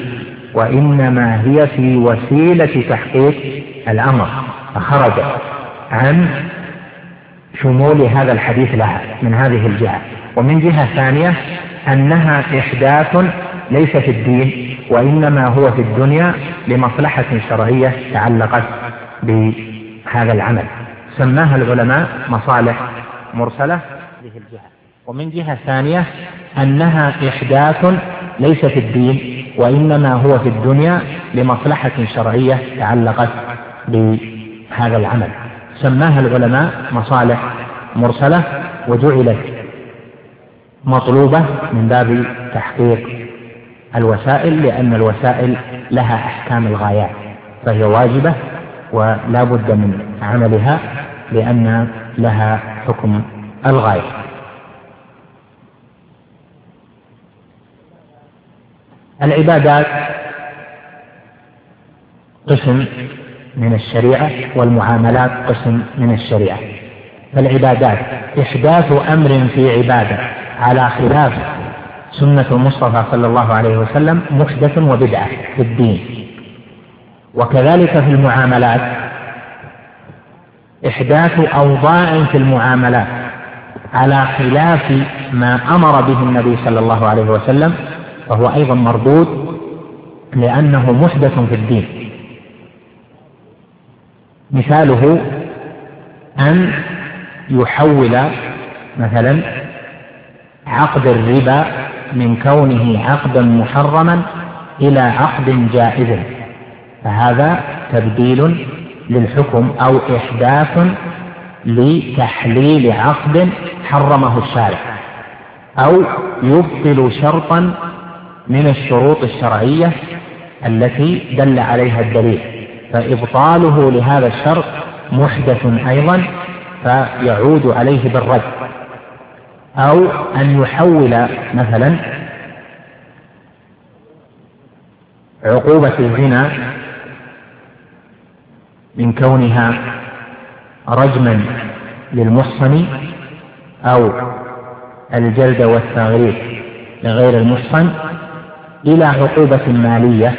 وإنما هي في وسيلة تحقيق الأمر، فخرج عن شمول هذا الحديث لها من هذه الجهة. ومن جهة ثانية أنها إحداث ليس في الدين وإنما هو في الدنيا لمصلحة شرعية تعلقت بهذا العمل، سماها العلماء مصالح مرسلة. ومن جهة ثانية أنها إحداث ليس في الدين وإنما هو في الدنيا لمصلحة شرعية تعلقت بهذا العمل، سماها العلماء مصالح مرسلة، وجعلت مطلوبة من باب تحقيق الوسائل، لأن الوسائل لها أحكام الغايات، فهي واجبة ولا بد من عملها لأن لها حكم الغاية. العبادات قسم من الشريعة والمعاملات قسم من الشريعة. فالعبادات إحداث أمر في عبادة على خلاف سنة المصطفى صلى الله عليه وسلم محدث وبدعة في الدين. وكذلك في المعاملات إحداث أوضاع في المعاملات على خلاف ما أمر به النبي صلى الله عليه وسلم، فهو أيضا مردود لأنه محدث في الدين. مثاله أن يحول مثلا عقد الربا من كونه عقدا محرما إلى عقد جائز، فهذا تبديل للحكم أو إحداث لتحليل عقد حرمه الشارع، أو يبطل شرطا من الشروط الشرعية التي دل عليها الدليل، فإبطاله لهذا الشرط محدث أيضا فيعود عليه بالرد. أو أن يحول مثلا عقوبة الزنا من كونها رجما للمحصن أو الجلد والتغريب لغير المحصن إلى عقوبة مالية،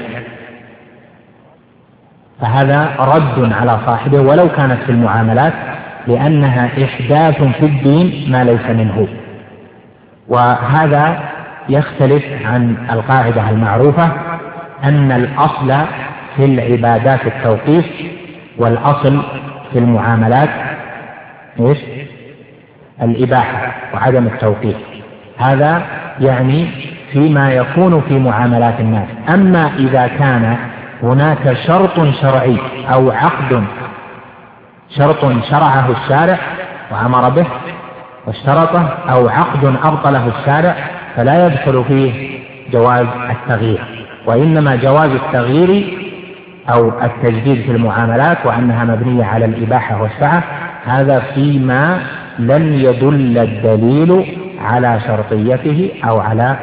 فهذا رد على صاحبه ولو كانت في المعاملات، لأنها إحداث في الدين ما ليس منه. وهذا يختلف عن القاعدة المعروفة أن الأصل في العبادات التوقيف، والأصل في المعاملات الإباحة وعدم التوقيف. هذا يعني فيما يكون في معاملات الناس. أما إذا كان هناك شرط شرعي أو عقد شرط شرعه الشارع وأمر به واشترطه، أو عقد أبطله الشارع، فلا يدخل فيه جواز التغيير، وإنما جواز التغيير أو التجديد في المعاملات وأنها مبنية على الإباحة والسعة، هذا فيما لم يدل الدليل على شرطيته أو على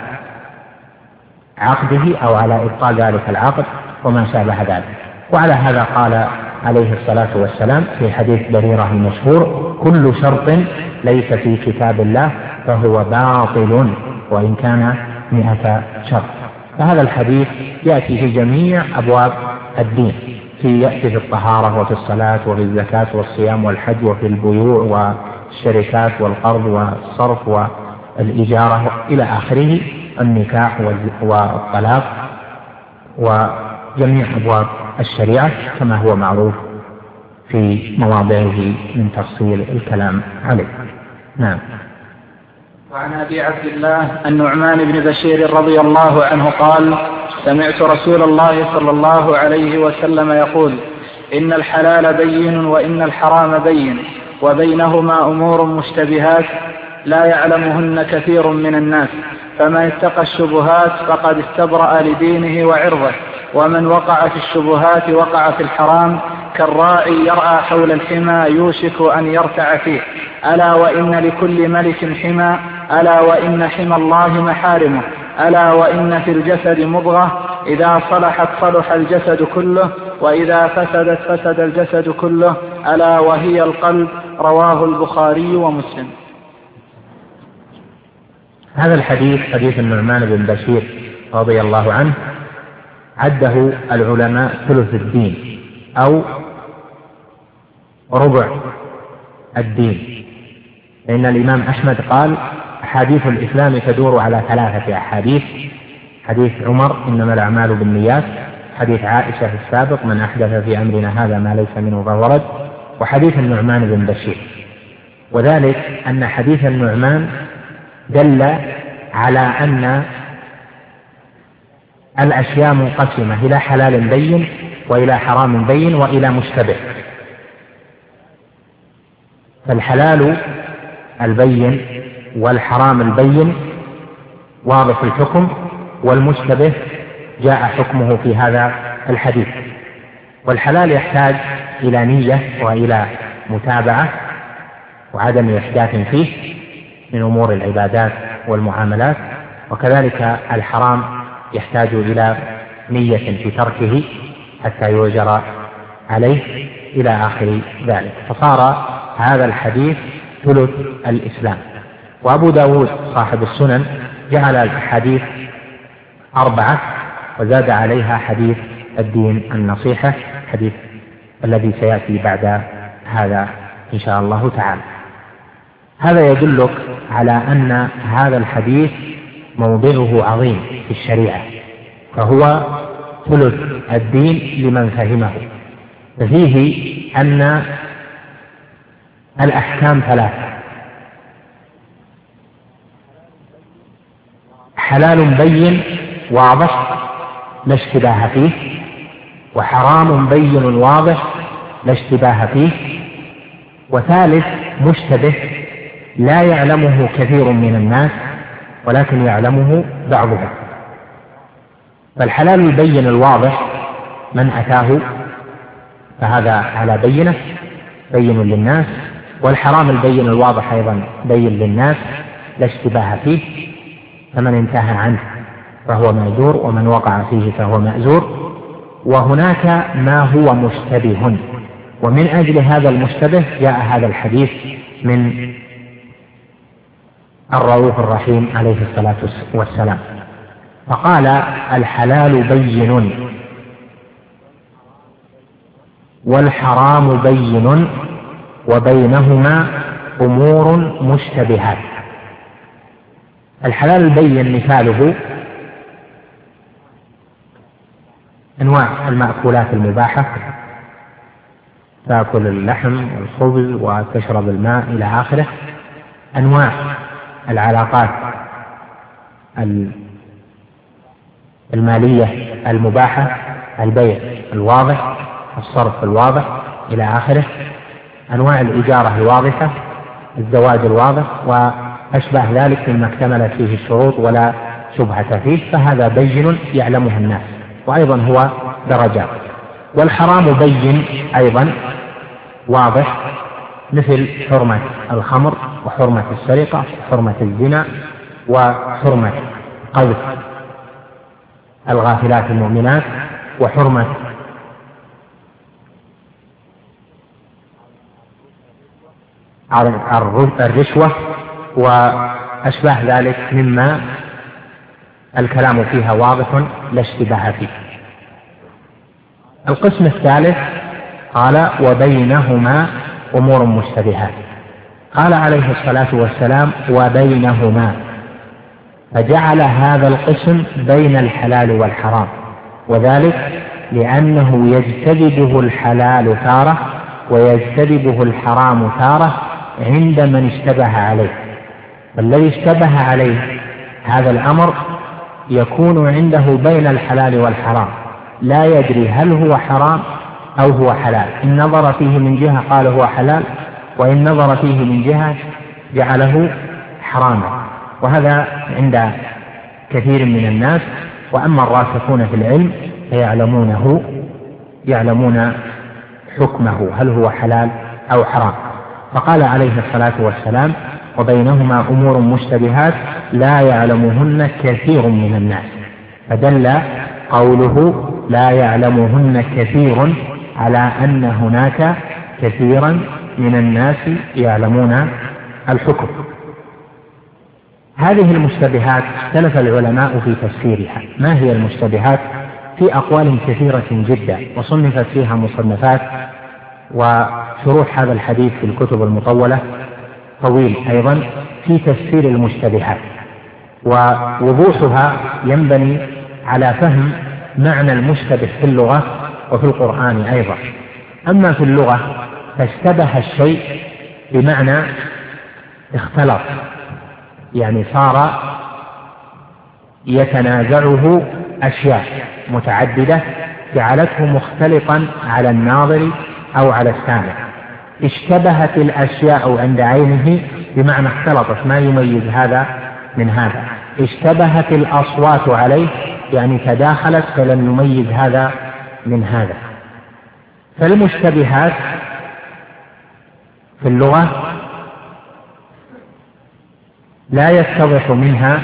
عقده أو على إبطال ذلك العقد وما شابه ذلك. وعلى هذا قال عليه الصلاة والسلام في حديث بريرة المشهور: كل شرط ليس في كتاب الله فهو باطل وإن كان 100 شرط. فهذا الحديث يأتي في جميع أبواب الدين، يأتي في الطهارة وفي الصلاة وفي الزكاة والصيام والحج وفي البيوع والشركات والقرض والصرف والإجارة إلى آخره، النكاح والطلاق وجميع أبواب الشريعة كما هو معروف في مواضعه من تفصيل الكلام عليه. نعم. وعن أبي عبد الله النعمان بن بشير رضي الله عنه قال: سمعت رسول الله صلى الله عليه وسلم يقول: إن الحلال بين وإن الحرام بين وبينهما أمور مشتبهات لا يعلمهن كثير من الناس، فمن اتقى الشبهات فقد استبرأ لدينه وعرضه، ومن وقع في الشبهات وقع في الحرام كالراعي يرعى حول الحمى يوشك أن يرتع فيه. ألا وإن لكل ملك حمى، ألا وإن حمى الله محارمه، ألا وإن في الجسد مضغة إذا صلحت صلح الجسد كله وإذا فسدت فسد الجسد كله، ألا وهي القلب. رواه البخاري ومسلم. هذا الحديث حديث النعمان بن بشير رضي الله عنه عده العلماء ثلث الدين أو ربع الدين، لأن الإمام أحمد قال أحاديث الإسلام تدور على 3 أحاديث: حديث عمر إنما الأعمال بالنيات، حديث عائشة في السابق من أحدث في أمرنا هذا ما ليس منه فهو رد، وحديث النعمان بن بشير. وذلك أن حديث النعمان دل على أن الأشياء منقسمة إلى حلال بين وإلى حرام بين وإلى مشتبه، فالحلال البين والحرام البين واضح الحكم، والمشتبه جاء حكمه في هذا الحديث. والحلال يحتاج إلى نية وإلى متابعة وعدم إحداث فيه من أمور العبادات والمعاملات، وكذلك الحرام يحتاج إلى نية في تركه حتى يؤجر عليه إلى آخر ذلك. فصار هذا الحديث ثلث الإسلام. وأبو داود صاحب السنن جعل الحديث 4 وزاد عليها حديث الدين النصيحة، حديث الذي سيأتي بعد هذا إن شاء الله تعالى. هذا يدلك على أن هذا الحديث موضعه عظيم في الشريعة، فهو ثلث الدين لمن فهمه. ففيه أن الأحكام 3: حلال بين واضح لا اشتباه فيه، وحرام بين واضح لا اشتباه فيه، وثالث مشتبه لا يعلمه كثير من الناس ولكن يعلمه بعضهم. فالحلال البين الواضح من أتاه فهذا على بينه بين للناس، والحرام البين الواضح أيضا بين للناس لا اشتباه فيه، فمن انتهى عنه فهو مأجور ومن وقع فيه فهو مأزور. وهناك ما هو مشتبه، ومن أجل هذا المشتبه جاء هذا الحديث من الرؤوف الرحيم عليه الصلاة والسلام، فقال: الحلال بين والحرام بين وبينهما أمور مشتبهات. الحلال البين مثاله أنواع المأكولات المباحة، تأكل اللحم والخبز وتشرب الماء إلى آخره. أنواع العلاقات المالية المباحة، البيع الواضح، الصرف الواضح إلى آخره. أنواع الإجارة الواضحة، الزواج الواضح وأشبه ذلك مما اكتملت فيه الشروط ولا شبهة فيه، فهذا بين يعلمه الناس، وأيضا هو درجات. والحرام بين أيضا واضح، مثل حرمة الخمر وحرمة السرقة وحرمة الزنا وحرمة قذف الغافلات المؤمنات وحرمة الرشوة وأشباه ذلك مما الكلام فيها واضح لا اشتباه فيه. القسم الثالث قال: وبينهما أمور مشتبهات. قال عليه الصلاة والسلام: وبينهما، فجعل هذا القسم بين الحلال والحرام، وذلك لأنه يجتذبه الحلال تارة ويجتذبه الحرام تارة عند من اشتبه عليه. والذي اشتبه عليه هذا الأمر يكون عنده بين الحلال والحرام، لا يدري هل هو حرام أو هو حلال. إن نظر فيه من جهة قال هو حلال، وإن نظر فيه من جهة جعله حراما، وهذا عند كثير من الناس. وأما الراسخون في العلم يعلمون حكمه هل هو حلال أو حرام. فقال عليه الصلاة والسلام: وبينهما أمور مشتبهات لا يعلمهن كثير من الناس، فدل قوله لا يعلمهن كثير على أن هناك كثيرا من الناس يعلمون الحكم. هذه المشتبهات اختلف العلماء في تفسيرها. ما هي المشتبهات في أقوال كثيرة جدا وصنفت فيها مصنفات، وشروح هذا الحديث في الكتب المطولة طويل أيضا في تفسير المشتبهات، ووضوحها ينبني على فهم معنى المشتبه في اللغة وفي القرآن أيضا. أما في اللغة فاشتبه الشيء بمعنى اختلط، يعني صار يتنازعه أشياء متعددة جعلته مختلطا على الناظر أو على السامع. اشتبهت الأشياء عند عينه بمعنى اختلطت، ما يميز هذا من هذا. اشتبهت الأصوات عليه يعني تداخلت فلم يميز هذا من هذا. فالمشتبهات في اللغة لا يتضح منها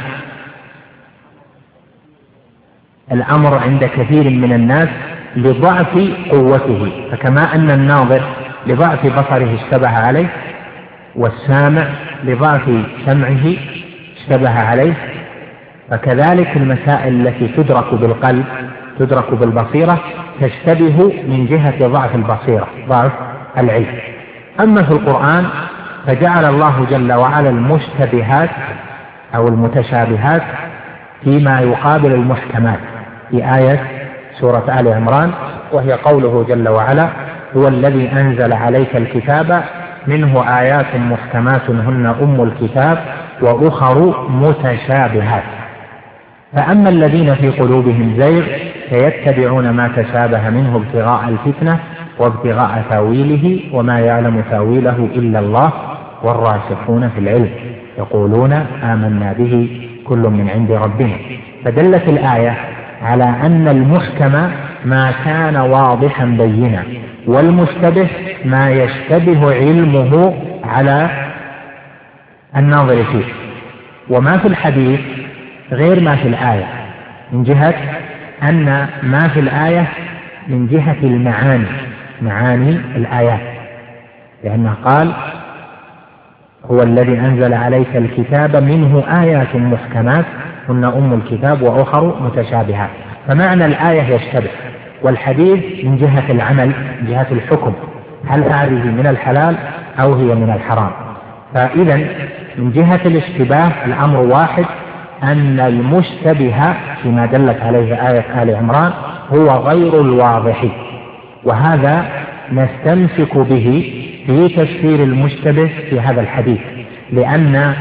الأمر عند كثير من الناس لضعف قوته، فكما أن الناظر لضعف بصره اشتبه عليه، والسامع لضعف سمعه اشتبه عليه، فكذلك المسائل التي تدرك بالقلب تدرك بالبصيرة تشتبه من جهة ضعف البصيرة، ضعف العلم. أما في القرآن فجعل الله جل وعلا المشتبهات أو المتشابهات فيما يقابل المحكمات في آية سورة آل عمران، وهي قوله جل وعلا: هو الذي أنزل عليك الكتاب منه آيات محكمات هن أم الكتاب وأخر متشابهات. فأما الذين في قلوبهم زيغ فيتبعون ما تشابه منه ابتغاء الفتنة وابتغاء تاويله وما يعلم تاويله إلا الله والراسخون في العلم يقولون آمنا به كل من عند ربنا. فدلت الآية على أن المحكم ما كان واضحا بينا، والمشتبه ما يشتبه علمه على الناظر فيه. وما في الحديث غير ما في الآية، من جهة أن ما في الآية من جهة المعاني، معاني الآيات، لأنه قال: هو الذي أنزل عليك الكتاب منه آيات محكمات هن أم الكتاب وأخر متشابهات. فمعنى الآية يشتبه، والحديث من جهة العمل، من جهة الحكم، هل هذه من الحلال أو هي من الحرام. فإذا من جهة الاشتباه الأمر واحد، أن المشتبه فيما دلت عليه آية آل عمران هو غير الواضح، وهذا نستمسك به في تفسير المشتبه في هذا الحديث، لأن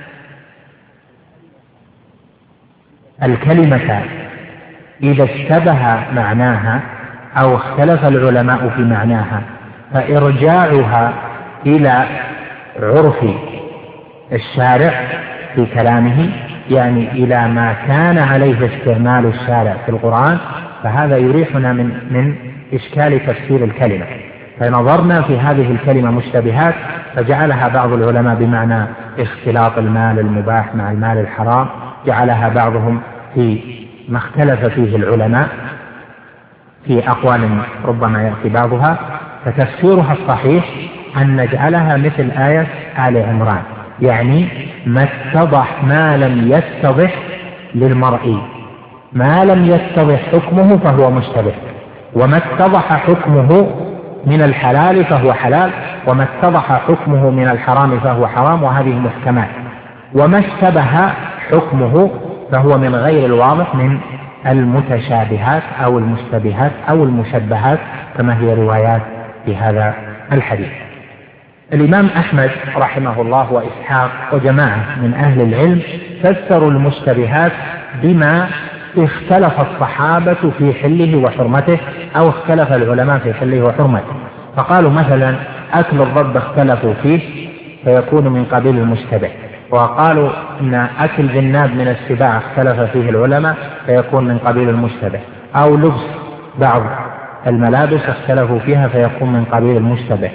الكلمة إذا اشتبه معناها أو اختلف العلماء في معناها فإرجاعها إلى عرف الشارع في كلامه، يعني إلى ما كان عليه استعمال الشارع في القرآن، فهذا يريحنا من إشكال تفسير الكلمة. فنظرنا في هذه الكلمة مشتبهات فجعلها بعض العلماء بمعنى اختلاط المال المباح مع المال الحرام، جعلها بعضهم في ما اختلف فيه العلماء في أقوال ربما يأتي بعضها. فتفسيرها الصحيح أن نجعلها مثل آية آل عمران، يعني ما اتضح ما لم يتضح للمرء، ما لم يتضح حكمه فهو مشتبه، وما اتضح حكمه من الحلال فهو حلال، وما اتضح حكمه من الحرام فهو حرام، وهذه محكمات. وما اشتبه حكمه فهو من غير الواضح من المتشابهات أو المشتبهات أو المشبهات كما هي روايات في هذا الحديث. الإمام أحمد رحمه الله وإسحاق وجماعة من أهل العلم فسروا المشتبهات بما اختلف الصحابة في حله وحرمته، أو اختلف العلماء في حله وحرمته. فقالوا مثلا أكل الضب اختلفوا فيه فيكون من قبيل المشتبه، وقالوا إن أكل ذناب من السباع اختلف فيه العلماء فيكون من قبيل المشتبه، أو لبس بعض الملابس اختلفوا فيها فيكون من قبيل المشتبه.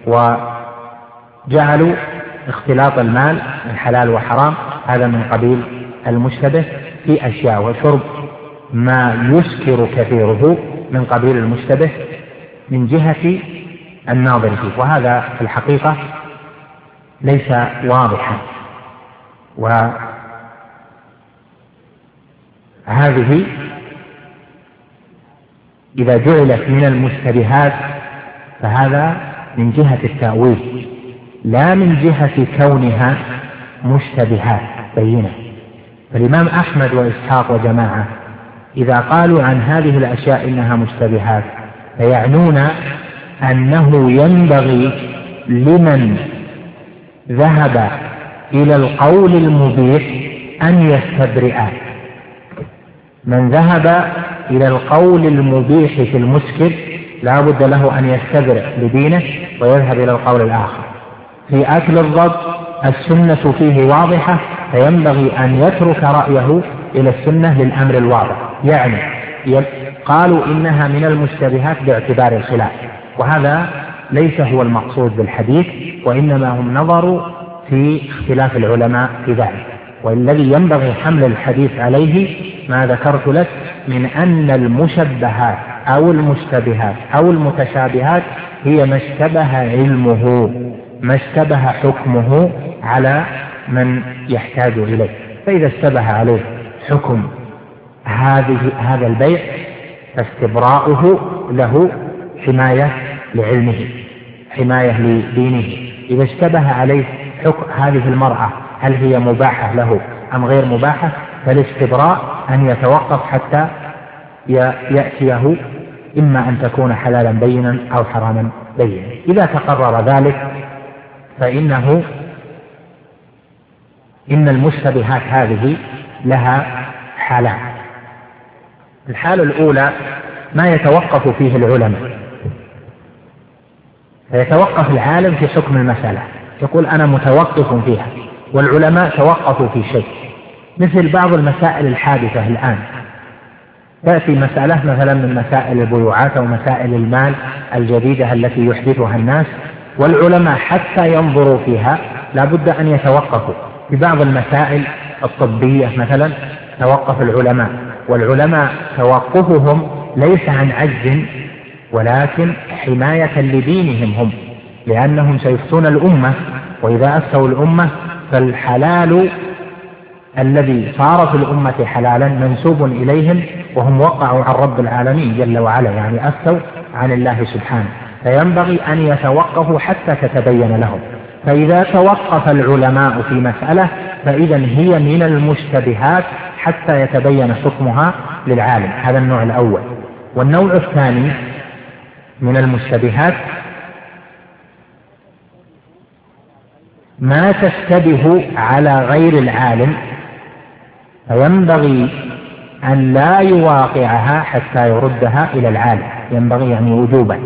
وجعلوا اختلاط المال من حلال وحرام هذا من قبيل المشتبه في أشياء، وشرب ما يسكر كثيره من قبيل المشتبه من جهة الناظر فيه، وهذا في الحقيقة ليس واضحا. وهذه إذا جعلت من المشتبهات فهذا من جهة التأويل لا من جهة كونها مشتبهات بينة. فالإمام أحمد وإسحاق وجماعة إذا قالوا عن هذه الأشياء إنها مشتبهات فيعنون أنه ينبغي لمن ذهب إلى القول المبيح أن يستبرئ. من ذهب إلى القول المبيح في المسكر لا بد له أن يستبرئ لدينه ويذهب إلى القول الآخر. في أكل الضب السنة فيه واضحة فينبغي أن يترك رأيه إلى السنة للأمر الواضح. يعني قالوا إنها من المشتبهات باعتبار الخلاف، وهذا ليس هو المقصود بالحديث، وإنما هم نظروا في اختلاف العلماء في ذلك. والذي ينبغي حمل الحديث عليه ما ذكرت لك من أن المشبهات أو المشتبهات أو المتشابهات هي ما اشتبه علمه، ما اشتبه حكمه على من يحتاج إليه. فإذا اشتبه عليه حكم هذا البيع فاستبراؤه له حماية لعلمه، حماية لدينه. إذا اشتبه عليه حكم هذه المرأة هل هي مباحة له أم غير مباحة فالاستبراء أن يتوقف حتى يأتيه إما أن تكون حلالا بينا أو حراما بينا. إذا تقرر ذلك فإن المشتبهات هذه لها حالان. الحالة الأولى ما يتوقف فيه العلماء، فيتوقف العالم في حكم المسألة يقول أنا متوقف فيها، والعلماء توقفوا في شيء، مثل بعض المسائل الحادثة الآن. تأتي مسألة مثلا من مسائل البيوعات أو مسائل المال الجديدة التي يحدثها الناس، والعلماء حتى ينظروا فيها لا بد أن يتوقفوا. في بعض المسائل الطبية مثلا توقف العلماء، والعلماء توقفهم ليس عن عجز ولكن حماية لدينهم هم، لأنهم سيفتون الأمة، وإذا أفتوا الأمة فالحلال الذي صار في الأمة حلالا منسوب إليهم، وهم وقعوا عن رب العالمين جل وعلا، يعني أفتوا عن الله سبحانه، فينبغي أن يتوقفوا حتى تتبين لهم. فإذا توقف العلماء في مسألة فإذا هي من المشتبهات حتى يتبين حكمها للعالم. هذا النوع الأول. والنوع الثاني من المشتبهات ما تشتبه على غير العالم، فينبغي أن لا يواقعها حتى يردها إلى العالم، ينبغي يعني وجوبا،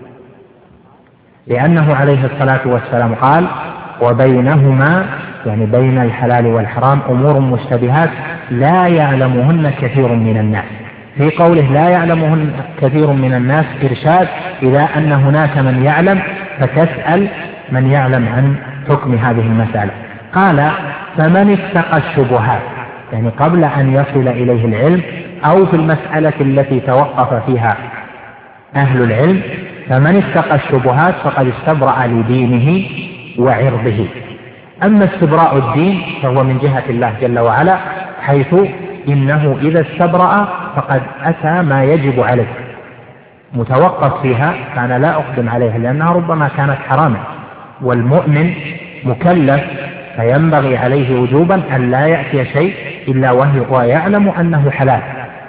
لأنه عليه الصلاة والسلام قال وبينهما يعني بين الحلال والحرام أمور مشتبهات لا يعلمهن كثير من الناس. في قوله لا يعلمهن كثير من الناس إرشاد إلى أن هناك من يعلم، فتسأل من يعلم عن حكم هذه المسألة. قال فمن اتقى الشبهات، يعني قبل أن يصل إليه العلم أو في المسألة التي توقف فيها أهل العلم، فمن اتقى الشبهات فقد استبرأ لدينه وعرضه. أما استبراء الدين فهو من جهة الله جل وعلا، حيث إنه إذا استبرأ فقد أتى ما يجب عليه، متوقف فيها فأنا لا أقدم عليها لأنها ربما كانت حراما، والمؤمن مكلف فينبغي عليه وجوبا أن لا يأتي شيء إلا وهو يعلم أنه حلال،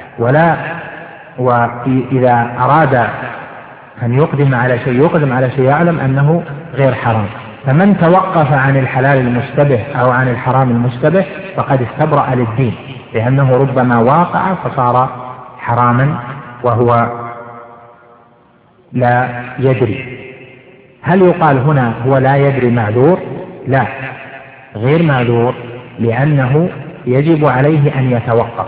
وإذا أراد أن يقدم على شيء يقدم على شيء يعلم أنه غير حرام. فمن توقف عن الحلال المشتبه أو عن الحرام المشتبه فقد استبرأ للدين، لأنه ربما واقع فصار حراما وهو لا يدري. هل يقال هنا هو لا يدري معذور؟ لا، غير معذور، لأنه يجب عليه أن يتوقف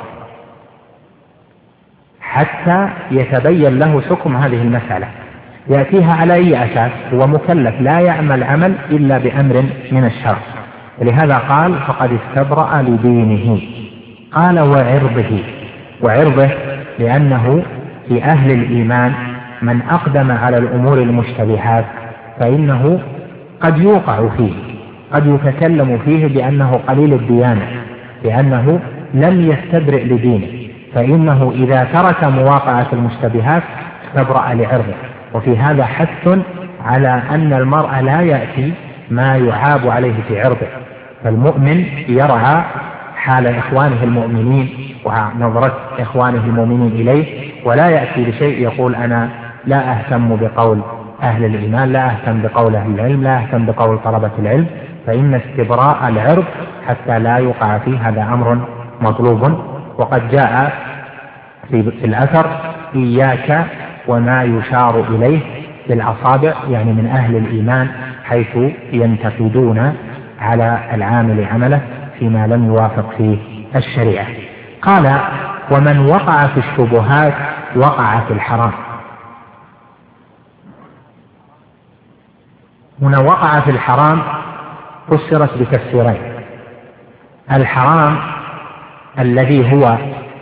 حتى يتبين له حكم هذه المسألة. يأتيها على أي أساس؟ هو مكلف لا يعمل عمل إلا بأمر من الشرع، ولهذا قال فقد استبرأ لدينه. قال وعرضه لأنه في أهل الإيمان من أقدم على الأمور المشتبهات فإنه قد يوقع فيه، قد يتكلم فيه بأنه قليل الديانة، لأنه لم يستبرئ لدينه، فإنه إذا ترك مواقعة المشتبهات استبرأ لعرضه. وفي هذا حث على أن المرء لا يأتي ما يعاب عليه في عرضه، فالمؤمن يرعى حال إخوانه المؤمنين ونظرة إخوانه المؤمنين إليه، ولا يأتي بشيء يقول أنا لا أهتم بقول أهل الإيمان، لا أهتم بقول أهل العلم، لا أهتم بقول طلبة العلم. فإن استبراء العرض حتى لا يقع فيه هذا أمر مطلوب. وقد جاء في الأثر إياك وما يشار إليه بالأصابع، يعني من أهل الإيمان، حيث ينتقدون على العامل عمله فيما لم يوافق فيه الشريعة. قال ومن وقع في الشبهات وقع في الحرام. هنا وقع في الحرام فسرت بتفسيرين: الحرام الذي هو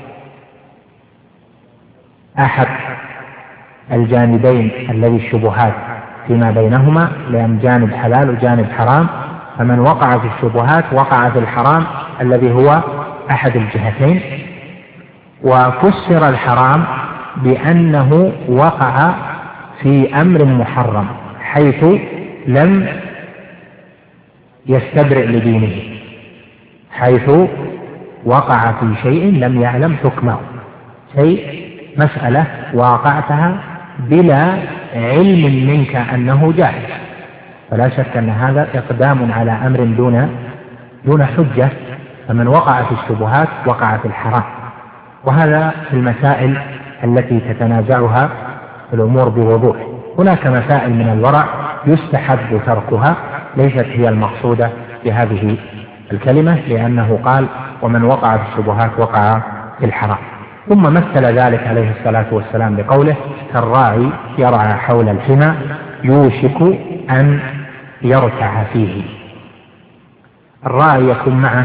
أحد الجانبين الذي الشبهات فيما بينهما، لأن جانب حلال وجانب حرام، فمن وقع في الشبهات وقع في الحرام الذي هو أحد الجهتين. وفسر الحرام بأنه وقع في أمر محرم حيث لم يستبرئ لدينه، حيث وقع في شيء لم يعلم حكمه، شيء مسألة واقعتها بلا علم منك أنه جائز، فلا شك أن هذا إقدام على أمر دون حجة. فمن وقع في الشبهات وقع في الحرام. وهذا في المسائل التي تتنازعها الأمور بوضوح. هناك مسائل من الورع يستحب تركها، ليست هي المقصودة بهذه الكلمة، لأنه قال ومن وقع في الشبهات وقع في الحرام. ثم مثل ذلك عليه الصلاة والسلام بقوله كالراعي يرعى حول الحمى يوشك أن يرتع فيه. الراعي يكون معه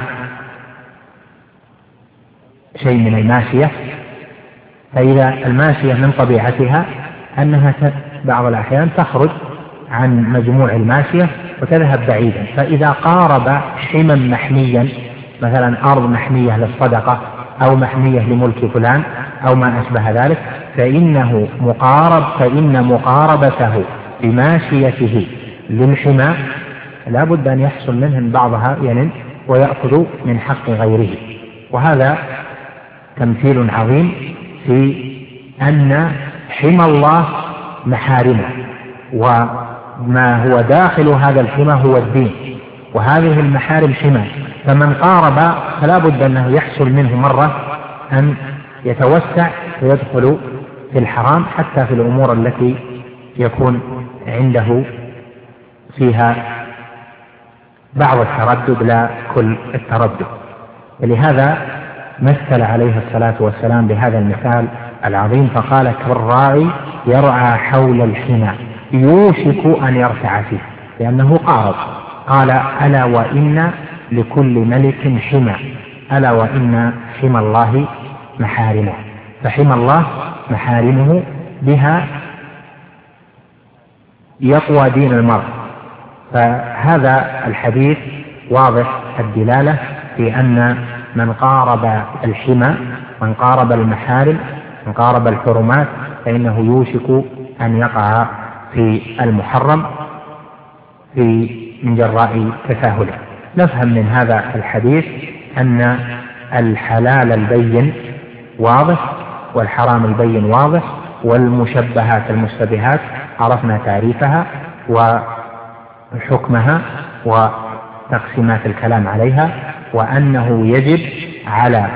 شيء من الماشية، فإذا الماشية من طبيعتها أنها بعض الأحيان تخرج عن مجموع الماشية وتذهب بعيدا، فإذا قارب حما محميا، مثلا أرض محمية للصدقة أو محمية لملك فلان أو ما أشبه ذلك، فإن مقاربته بماشيته للحمى لا بد أن يحصل منه بعضها ويأخذ من حق غيره. وهذا تمثيل عظيم في أن حمى الله محارمه، وما هو داخل هذا الحمى هو الدين، وهذه المحارم حمى، فمن قارب فلا بد أنه يحصل منه مرة أن يتوسع ويدخل في الحرام، حتى في الأمور التي يكون عنده فيها بعض التردد لا كل التردد. ولهذا مثل عليه الصلاة والسلام بهذا المثال العظيم فقال كالراعي يرعى حول الحمى يوشك أن يرتع فيه، لأنه قارب. قال ألا وإن لكل ملك حمى، ألا وإن حمى الله محارمه. فحمى الله محارمه بها يقوى دين المرء. فهذا الحديث واضح الدلالة في أن من قارب الحمى، من قارب المحارم، من قارب الحرمات، فإنه يوشك أن يقع في المحرم من جراء تساهله. نفهم من هذا الحديث أن الحلال البين واضح والحرام البين واضح، والمشبهات المشتبهات عرفنا تعريفها وحكمها وتقسيمات الكلام عليها، وأنه يجب على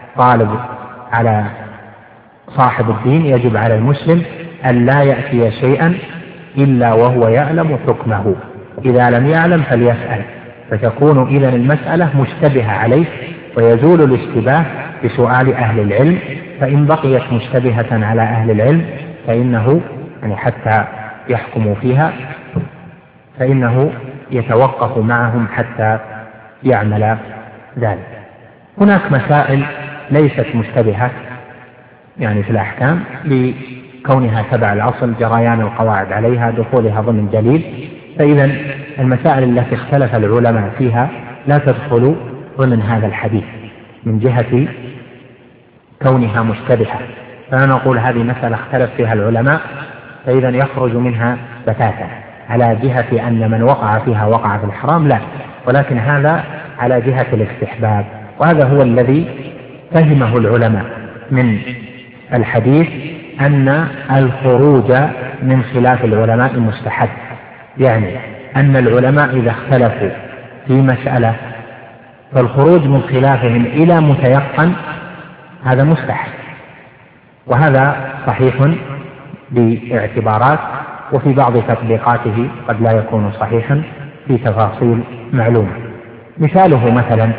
صاحب الدين، يجب على المسلم أن لا يأتي شيئا إلا وهو يعلم حكمه، إذا لم يعلم فليسأل، فتكون إذن المسألة مشتبهة عليه، ويزول الاشتباه بسؤال أهل العلم. فإن بقيت مشتبهة على أهل العلم فإنه حتى يحكموا فيها فإنه يتوقف معهم حتى يعمل ذلك. هناك مسائل ليست مشتبهة في الأحكام لكونها تبع الأصل، جريان القواعد عليها، دخولها ضمن دليل، فإذا المسائل التي اختلف العلماء فيها لا تدخل ضمن هذا الحديث من جهة كونها مشتبهة. فلا نقول هذه مسألة اختلف فيها العلماء فإذا يخرج منها بتاتا على جهة أن من وقع فيها وقع في الحرام، لا، ولكن هذا على جهة الاستحباب، وهذا هو الذي فهمه العلماء من الحديث أن الخروج من خلاف العلماء مستحب، يعني أن العلماء إذا اختلفوا في مسألة فالخروج من خلافهم إلى متيقن هذا مستحب، وهذا صحيح باعتبارات، وفي بعض تطبيقاته قد لا يكون صحيحا في تفاصيل معلومة. مثاله مثلا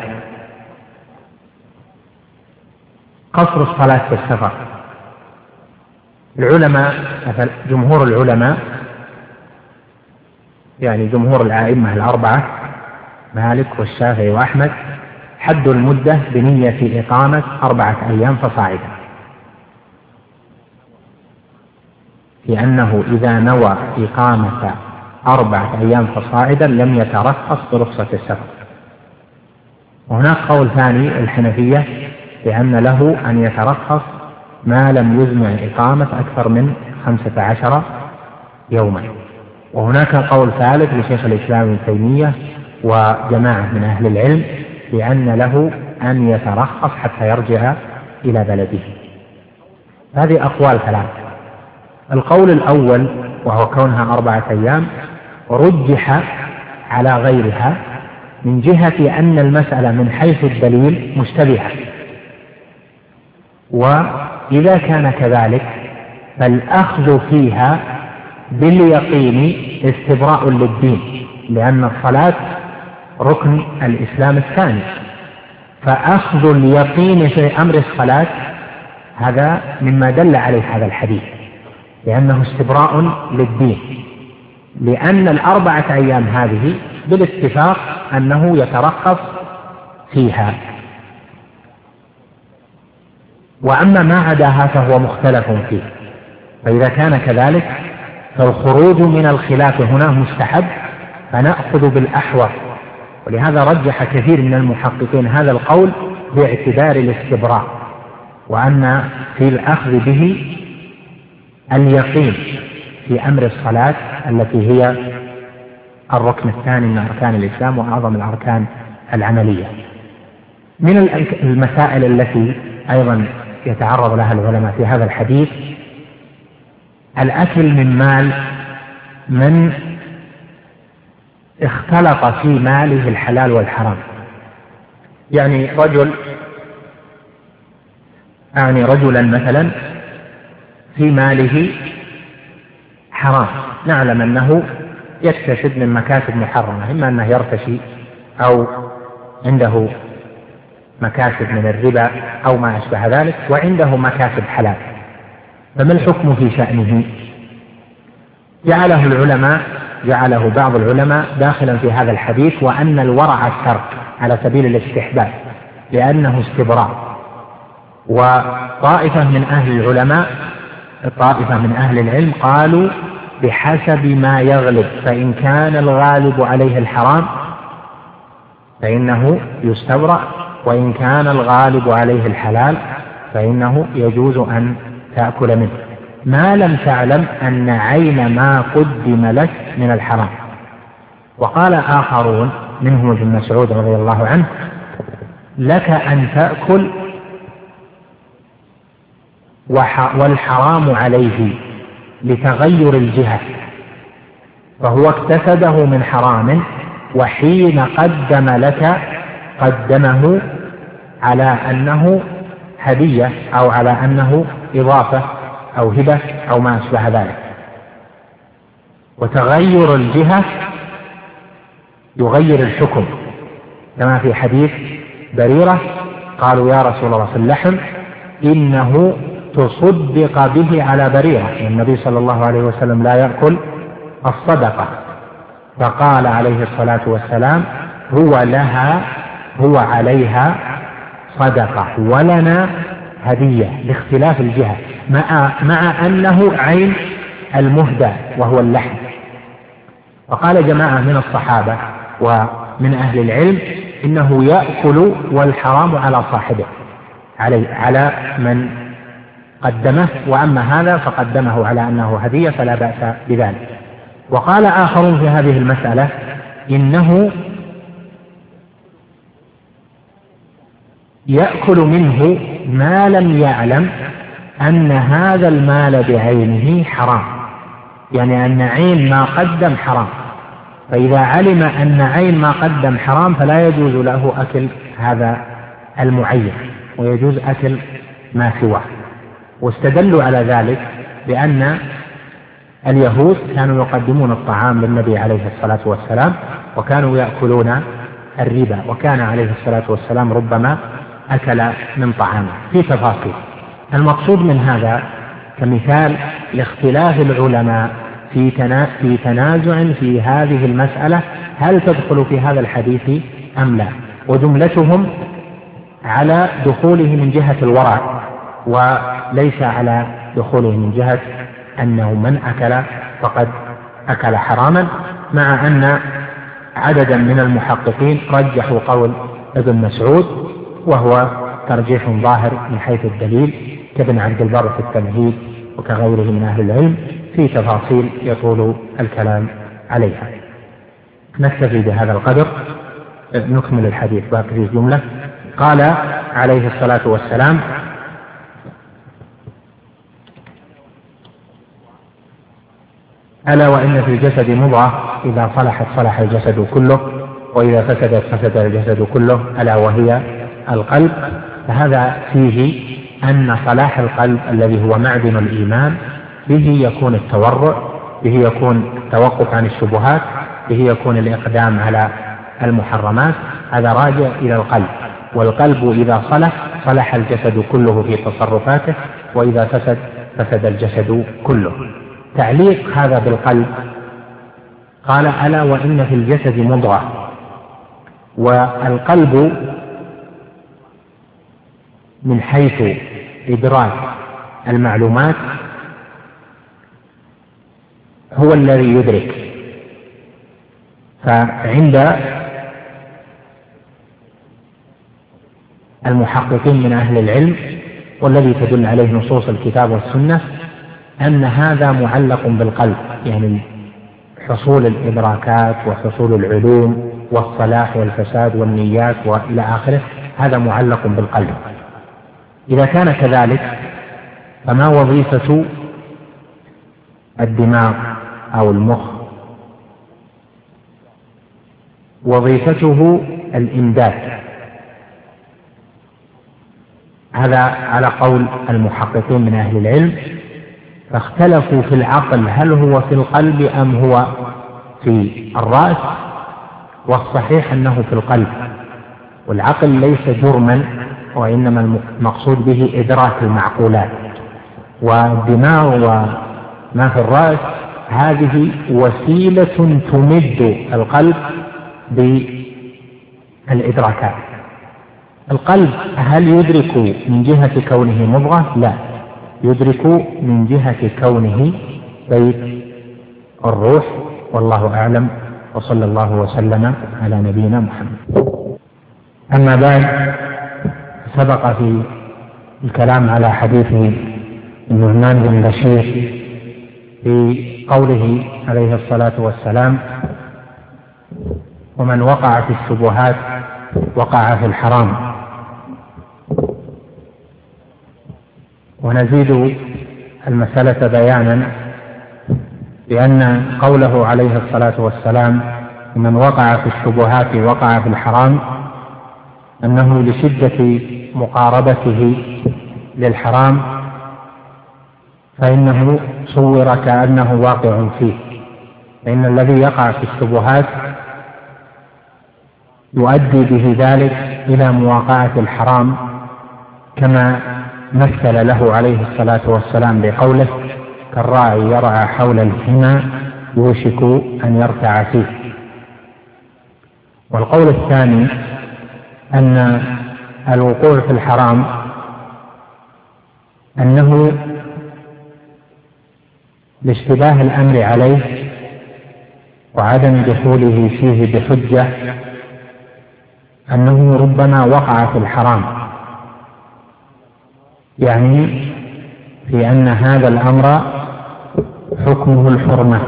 قصر الصلاة في السفر. العلماء جمهور العلماء يعني جمهور الأئمة الأربعة مالك والشافعي وأحمد حد المدة بنية إقامة 4 أيام فصاعدا، لأنه إذا نوى إقامة 4 أيام فصاعدا لم يترخص برخصة السفر. وهناك قول ثاني الحنفية بأن له أن يترخص ما لم يزمع إقامة أكثر من 15 يوما. وهناك قول ثالث لشيخ الإسلام ابن تيمية وجماعة من أهل العلم بأن له أن يترخص حتى يرجع إلى بلده. هذه أقوال ثلاثة. القول الأول وهو كونها 4 أيام رجح على غيرها من جهة أن المسألة من حيث الدليل مشتبهة، وإذا كان كذلك فالأخذ فيها باليقين استبراء للدين، لأن الصلاة ركن الإسلام الثاني، فأخذ اليقين في أمر الصلاة هذا مما دل عليه هذا الحديث، لأنه استبراء للدين، لأن 4 أيام هذه بالاتفاق أنه يترخص فيها، وأما ما عداها فهو مختلف فيه. فإذا كان كذلك فالخروج من الخلاف هنا مستحب، فنأخذ بالأحوط، ولهذا رجح كثير من المحققين هذا القول باعتبار الاستبراء، وأن في الأخذ به اليقين في أمر الصلاة التي هي الركن الثاني من أركان الإسلام وأعظم الأركان العملية. من المسائل التي أيضا يتعرض لها العلماء في هذا الحديث الأكل من مال من اختلط في ماله الحلال والحرام. يعني رجلا مثلا في ماله حرام، نعلم أنه يكتسب من مكاسب محرمة، إما أنه يرتشي أو عنده مكاسب من الربا أو ما أشبه ذلك، وعنده مكاسب حلال، فما الحكم في شأنه؟ جعله بعض العلماء داخلا في هذا الحديث، وأن الورع الترك على سبيل الاستحباب لأنه استبراء. وطائفة من أهل العلم قالوا بحسب ما يغلب، فإن كان الغالب عليه الحرام فإنه يستبرأ، وإن كان الغالب عليه الحلال فإنه يجوز أن تأكل منه ما لم تعلم أن عين ما قدم لك من الحرام. وقال آخرون منهم ابن مسعود رضي الله عنه لك أن تأكل والحرام عليه لتغير الجهة، فهو اكتسبه من حرام، وحين قدم لك قدمه على أنه هدية أو على أنه إضافة أو هبة أو ما أشبه ذلك. وتغير الجهة يغير الحكم، كما في حديث بريرة قالوا يا رسول الله في اللحم إنه تصدق به على بريرة، النبي صلى الله عليه وسلم لا يأكل الصدقة، فقال عليه الصلاة والسلام هو عليها صدقة ولنا هدية، لاختلاف الجهة، مع أنه عين المهدى وهو اللحم. وقال جماعة من الصحابة ومن أهل العلم إنه يأكل والحرام على صاحبه، على من قدمه، وأما هذا فقدمه على أنه هدية فلا بأس بذلك. وقال آخرون في هذه المسألة إنه يأكل منه ما لم يعلم أن هذا المال بعينه حرام، يعني أن عين ما قدم حرام، فإذا علم أن عين ما قدم حرام فلا يجوز له أكل هذا المعين ويجوز أكل ما سواه. واستدلوا على ذلك بأن اليهود كانوا يقدمون الطعام للنبي عليه الصلاة والسلام وكانوا يأكلون الربا، وكان عليه الصلاة والسلام ربما أكل من طعامه في تفاصيل. المقصود من هذا كمثال لاختلاف العلماء في تنازع في هذه المسألة هل تدخل في هذا الحديث أم لا، وجملتهم على دخوله من جهة الورع وليس على دخوله من جهة أنه من أكل فقد أكل حراما، مع أن عددا من المحققين رجحوا قول ابن مسعود وهو ترجيح ظاهر من حيث الدليل كابن عبد البر في التمهيد وكغيره من أهل العلم في تفاصيل يطول الكلام عليها. نكتفي بهذا القدر، نكمل الحديث باقي في جملة. قال عليه الصلاة والسلام: ألا وإن في الجسد مضغة إذا صلحت صلح الجسد كله وإذا فسدت فسد الجسد كله ألا وهي القلب. فهذا فيه أن صلاح القلب الذي هو معدن الإيمان به يكون التورع، به يكون التوقف عن الشبهات، به يكون الإقدام على المحرمات. هذا راجع إلى القلب، والقلب إذا صلح الجسد كله في تصرفاته، وإذا فسد الجسد كله. تعليق هذا بالقلب قال: ألا وإن في الجسد مضغة. والقلب من حيث إدراك المعلومات هو الذي يدرك، فعند المحققين من أهل العلم والذي تدل عليه نصوص الكتاب والسنة أن هذا معلق بالقلب، يعني حصول الإدراكات وحصول العلوم والصلاح والفساد والنيات وإلى آخره، هذا معلق بالقلب. إذا كان كذلك فما وظيفة الدماغ أو المخ؟ وظيفته الإمداد. هذا على قول المحققين من أهل العلم، فاختلفوا في العقل هل هو في القلب أم هو في الرأس، والصحيح أنه في القلب. والعقل ليس جرما، وإنما المقصود به إدراك المعقولات، والدماغ وما في الرأس هذه وسيلة تمد القلب بالإدراكات. القلب هل يدرك من جهة كونه مضغة؟ لا، يدرك من جهة كونه بيت الروح، والله أعلم، وصلى الله وسلم على نبينا محمد. أما بعد، سبق في الكلام على حديث النعمان بن بشير في قوله عليه الصلاة والسلام: ومن وقع في الشبهات وقع في الحرام. ونزيد المسألة بيانا بأن قوله عليه الصلاة والسلام: ومن وقع في الشبهات وقع في الحرام، أنه لشدة مقاربته للحرام فإنه صور كأنه واقع فيه، فإن الذي يقع في الشبهات يؤدي به ذلك إلى مواقعة الحرام، كما مثل له عليه الصلاة والسلام بقوله: كالراعي يرعى حول الحمى يوشك أن يرتع فيه. والقول الثاني أن الوقوع في الحرام أنه لاشتباه الأمر عليه وعدم دخوله فيه بحجة، أنه ربما وقع في الحرام، يعني في أن هذا الأمر حكمه الحرمة،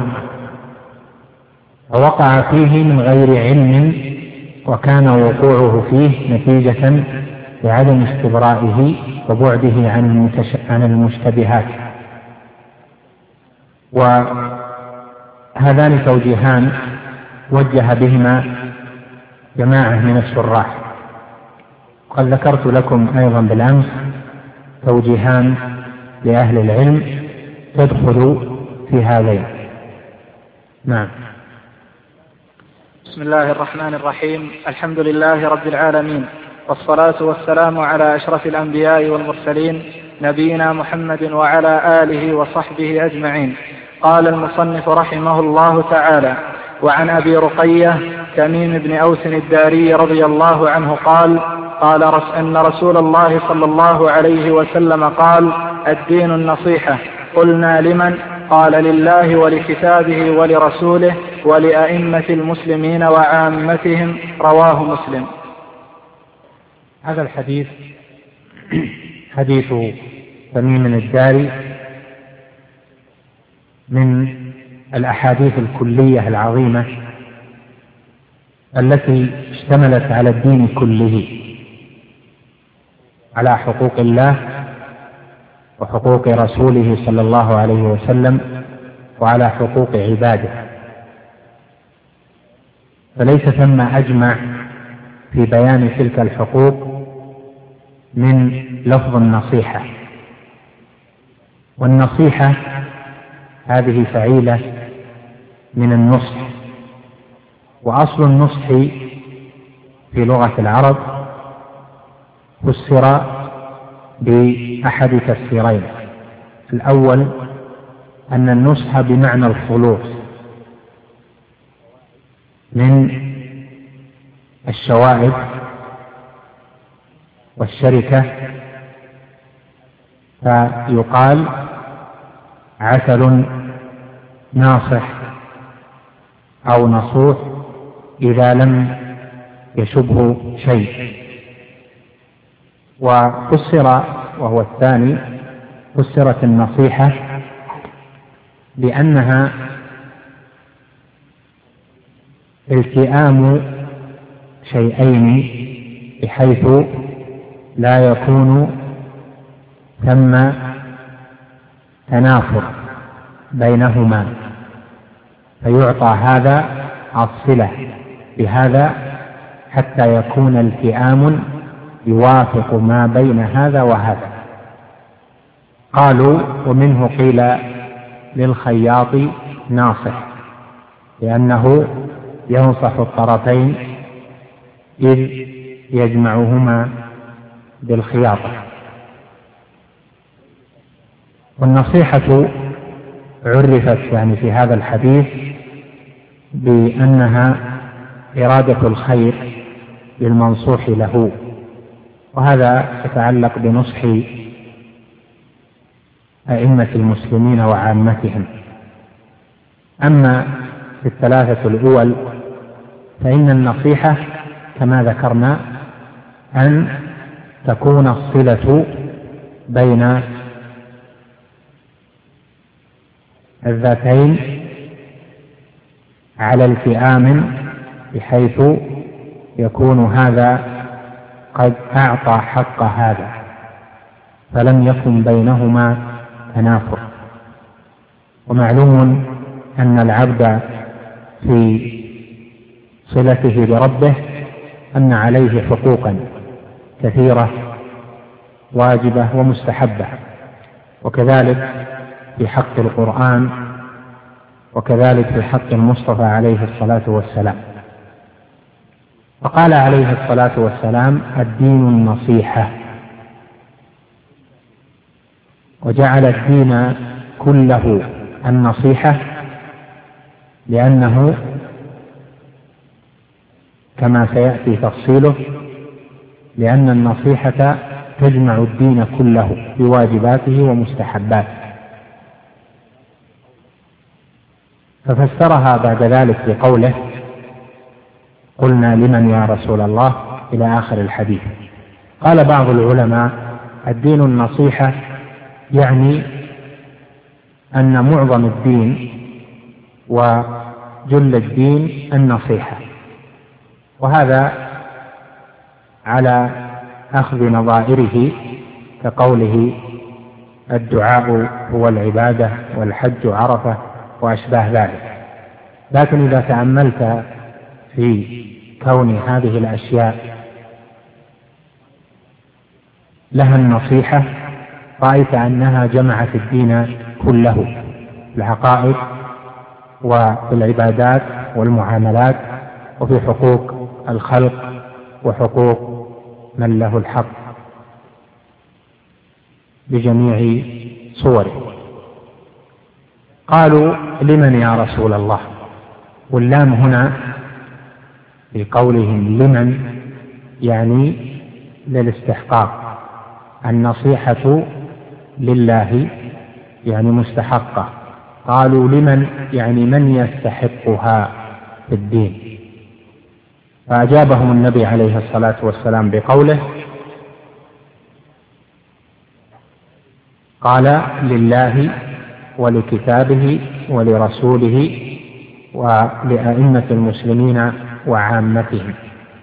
ووقع فيه من غير علم، وكان وقوعه فيه نتيجة لعدم استبرائه وبعده عن المشتبهات. وهذان توجيهان وجه بهما جماعة من الشراح، قد ذكرت لكم أيضا بالأمس توجيهان لأهل العلم تدخل في هذين. نعم. بسم الله الرحمن الرحيم. الحمد لله رب العالمين، والصلاة والسلام على أشرف الأنبياء والمرسلين، نبينا محمد وعلى آله وصحبه أجمعين. قال المصنف رحمه الله تعالى: وعن أبي رقية تميم بن أوس الداري رضي الله عنه قال أن رسول الله صلى الله عليه وسلم قال: الدين النصيحة. قلنا: لمن؟ قال: لله ولكتابه ولرسوله ولأئمة المسلمين وعامتهم. رواه مسلم. هذا الحديث حديث تميم الداري من الأحاديث الكلية العظيمة التي اشتملت على الدين كله، على حقوق الله وحقوق رسوله صلى الله عليه وسلم وعلى حقوق عباده، فليس ثم أجمع في بيان تلك الحقوق من لفظ النصيحة. والنصيحة هذه فعيلة من النصح، وأصل النصح في لغة العرب فسر بأحد تفسيرين: الأول أن النصح بمعنى الخلوص من الشوائب والشركة، فيقال عسل ناصح أو نصوح إذا لم يشبه شيء. وفسر، وهو الثاني، فسرت النصيحة بأنها التئام شيئين بحيث لا يكون ثم تنافر بينهما، فيعطى هذا الصلة بهذا حتى يكون التئام يوافق ما بين هذا وهذا. قالوا: ومنه قيل للخياط ناصح، لأنه ينصح الطرفين إذ يجمعهما بالخياطة. والنصيحة عرفت يعني في هذا الحديث بأنها إرادة الخير للمنصوح له، وهذا يتعلق بنصح أئمة المسلمين وعامتهم. أما في الثلاثة الأول فإن النصيحة كما ذكرنا أن تكون الصلة بين الذاتين على التئام بحيث يكون هذا قد أعطى حق هذا فلم يكن بينهما تنافر. ومعلوم أن العبد في صلته بربه أن عليه حقوقا كثيرة واجبة ومستحبة، وكذلك في حق القرآن، وكذلك في حق المصطفى عليه الصلاة والسلام. فقال عليه الصلاة والسلام: الدين النصيحة، وجعل الدين كله النصيحة، لأنه كما سيأتي تفصيله لأن النصيحة تجمع الدين كله بواجباته ومستحباته. ففسرها بعد ذلك بقوله: قلنا: لمن يا رسول الله؟ إلى آخر الحديث. قال بعض العلماء: الدين النصيحة يعني أن معظم الدين وجل الدين النصيحة، وهذا على أخذ نظائره كقوله الدعاء هو العبادة والحج عرفة وأشباه ذلك. لكن إذا تأملت في كون هذه الأشياء لها النصيحة رأيت أنها جمعت الدين كله، العقائد وفي العبادات والمعاملات وفي حقوق الخلق وحقوق من له الحق بجميع صوره. قالوا لمن يا رسول الله؟ واللام هنا في قولهم لمن يعني للاستحقاق، النصيحة لله يعني مستحقة، قالوا لمن يعني من يستحقها في الدين، فأجابهم النبي عليه الصلاة والسلام بقوله قال لله ولكتابه ولرسوله ولأئمة المسلمين وعامتهم.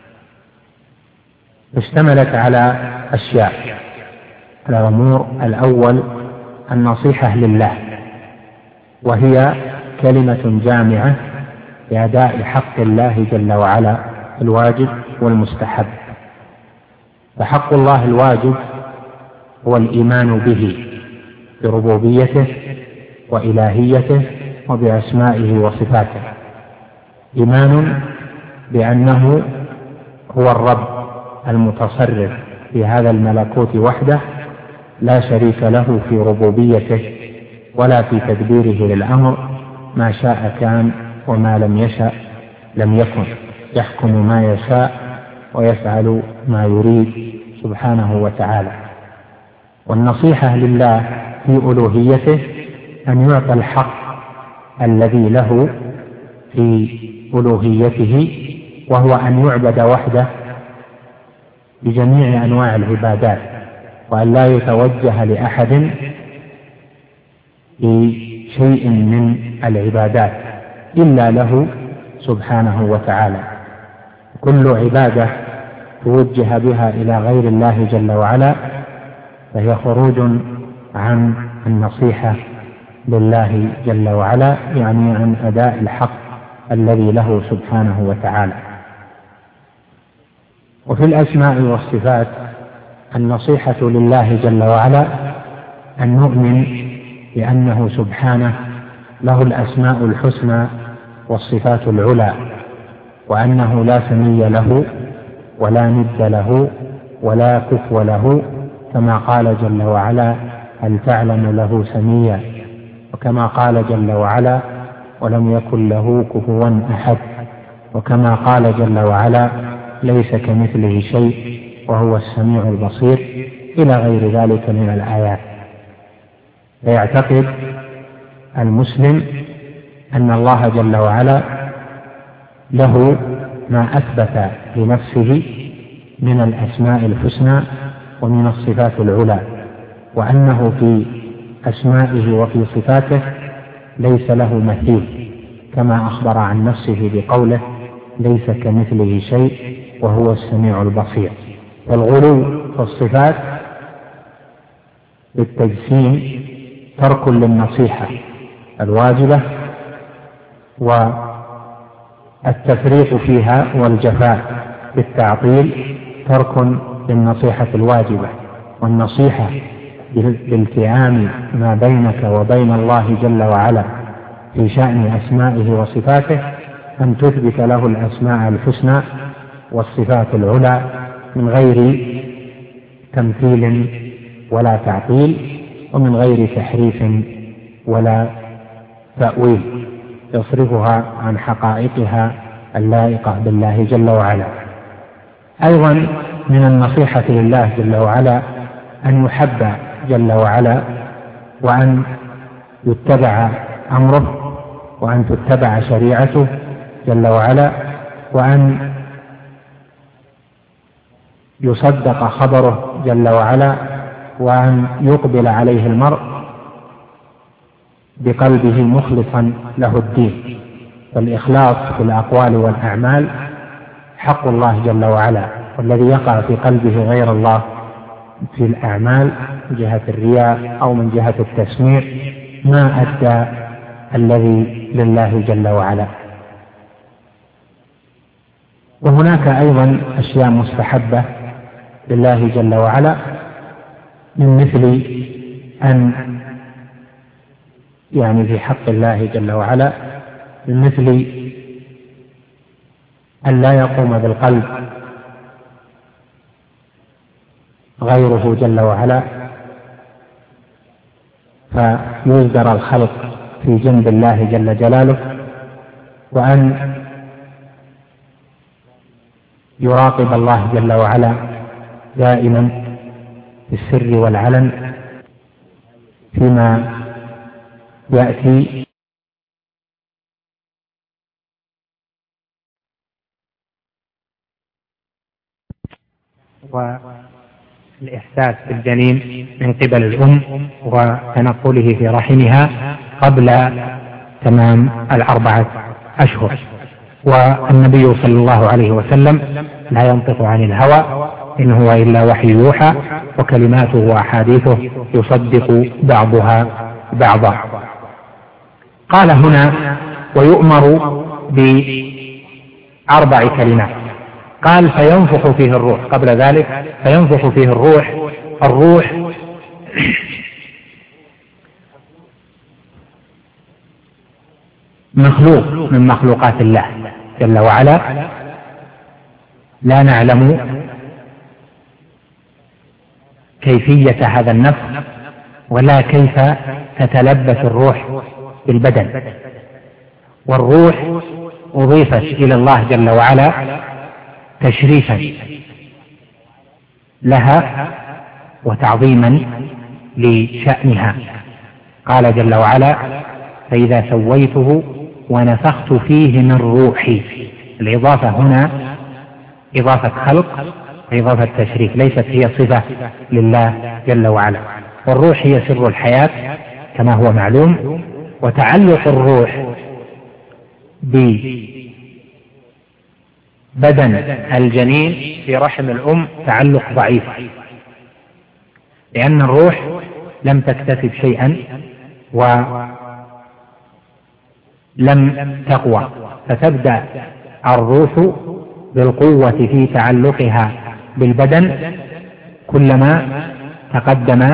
اشتملت على أشياء. الأمور الأول النصيحة لله، وهي كلمة جامعة لأداء حق الله جل وعلا الواجب والمستحب. فحق الله الواجب هو الإيمان به بربوبيته وإلهيته وبأسمائه وصفاته، إيمان بأنه هو الرب المتصرف في هذا الملكوت وحده لا شريك له في ربوبيته ولا في تدبيره للأمر، ما شاء كان وما لم يشأ لم يكن، يحكم ما يشاء ويفعل ما يريد سبحانه وتعالى. والنصيحة لله في ألوهيته أن يعطى الحق الذي له في ألوهيته، وهو أن يعبد وحده بجميع أنواع العبادات، وأن لا يتوجه لأحد بشيء من العبادات إلا له سبحانه وتعالى. كل عبادة توجه بها إلى غير الله جل وعلا فهي خروج عن النصيحة لله جل وعلا، يعني عن أداء الحق الذي له سبحانه وتعالى. وفي الأسماء والصفات النصيحة لله جل وعلا أن نؤمن بأنه سبحانه له الأسماء الحسنى والصفات العلى، وأنه لا سمي له ولا ند له ولا كفو له، كما قال جل وعلا هل تعلم له سميا، وكما قال جل وعلا ولم يكن له كفوا أحد، وكما قال جل وعلا ليس كمثله شيء وهو السميع البصير، إلى غير ذلك من الآيات. فيعتقد المسلم أن الله جل وعلا له ما أثبت لنفسه من الأسماء الحسنى ومن الصفات العلى، وأنه في أسمائه وفي صفاته ليس له مثيل، كما أخبر عن نفسه بقوله ليس كمثله شيء وهو السميع البصير. والغلو في الصفات بالتجسيم ترك للنصيحة الواجبة، والتفريط فيها والجفاء بالتعطيل ترك للنصيحة الواجبة. والنصيحة بالالتئام ما بينك وبين الله جل وعلا في شأن أسمائه وصفاته أن تثبت له الأسماء الحسنى والصفات العلى من غير تمثيل ولا تعطيل، ومن غير تحريف ولا تأويل يصرفها عن حقائقها اللائقة بالله جل وعلا. أيضا من النصيحة لله جل وعلا أن يحب جل وعلا، وأن يتبع أمره، وأن تتبع شريعته جل وعلا، وأن يصدق خبره جل وعلا، وأن يقبل عليه المرء بقلبه مخلصا له الدين. فالإخلاص في الأقوال والأعمال حق الله جل وعلا، والذي يقع في قلبه غير الله في الأعمال من جهة الرياء أو من جهة التسميع ما أدى الذي لله جل وعلا. وهناك أيضا أشياء مستحبة لله جل وعلا، من مثل أن يعني في حق الله جل وعلا، من مثل أن لا يقوم بالقلب غيره جل وعلا فيصدر الخلق في جنب الله جل جلاله، وأن يراقب الله جل وعلا دائما في السر والعلن فيما يأتي. والإحساس بالجنين من قبل الأم وتنقله في رحمها قبل تمام 4 أشهر. والنبي صلى الله عليه وسلم لا ينطق عن الهوى إن هو إلا وحي يوحى، وكلماته وأحاديثه يصدق بعضها بعضا. قال هنا ويؤمر ب4 كلمات. قال فينفخ فيه الروح، قبل ذلك فينفخ فيه الروح مخلوق من مخلوقات الله جل وعلا، لا نعلم كيفية هذا النفخ ولا كيف تتلبس الروح بالبدن. والروح أضيفت إلى الله جل وعلا تشريفا لها وتعظيما لشأنها. قال جل وعلا فإذا سويته ونفخت فيه من روحي. الإضافة هنا إضافة خلق وإضافة تشريف، ليست هي صفة لله جل وعلا. والروح هي سر الحياة كما هو معلوم، وتعلق الروح ببدن الجنين في رحم الأم تعلق ضعيف، لأن الروح لم تكتسب شيئا ولم تقوى، فتبدأ الروح بالقوة في تعلقها بالبدن كلما تقدم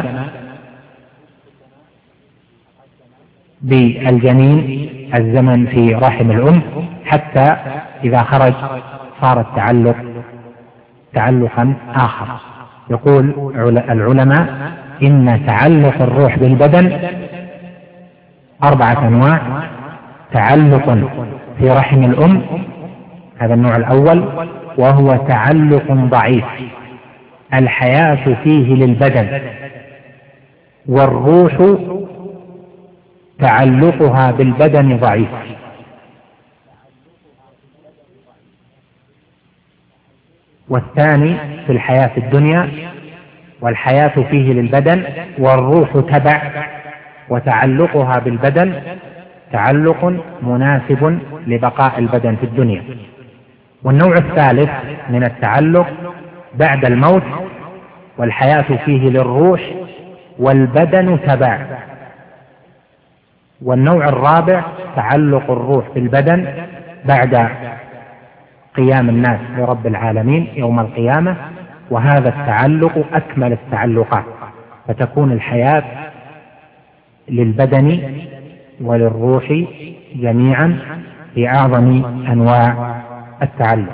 بالجنين الزمن في رحم الأم، حتى إذا خرج صار التعلق تعلقا آخر. يقول العلماء إن تعلق الروح بالبدن 4 أنواع: تعلق في رحم الأم، هذا النوع الأول، وهو تعلق ضعيف الحياة فيه للبدن، والروح تعلقها بالبدن ضعيف. والثاني في الحياة في الدنيا والحياة فيه للبدن والروح تبع، وتعلقها بالبدن تعلق مناسب لبقاء البدن في الدنيا. والنوع الثالث من التعلق بعد الموت والحياة فيه للروح والبدن تبع. والنوع الرابع تعلق الروح بالبدن بعد قيام الناس لرب العالمين يوم القيامة، وهذا التعلق أكمل التعلقات، فتكون الحياة للبدن وللروح جميعا في أعظم أنواع التعلق.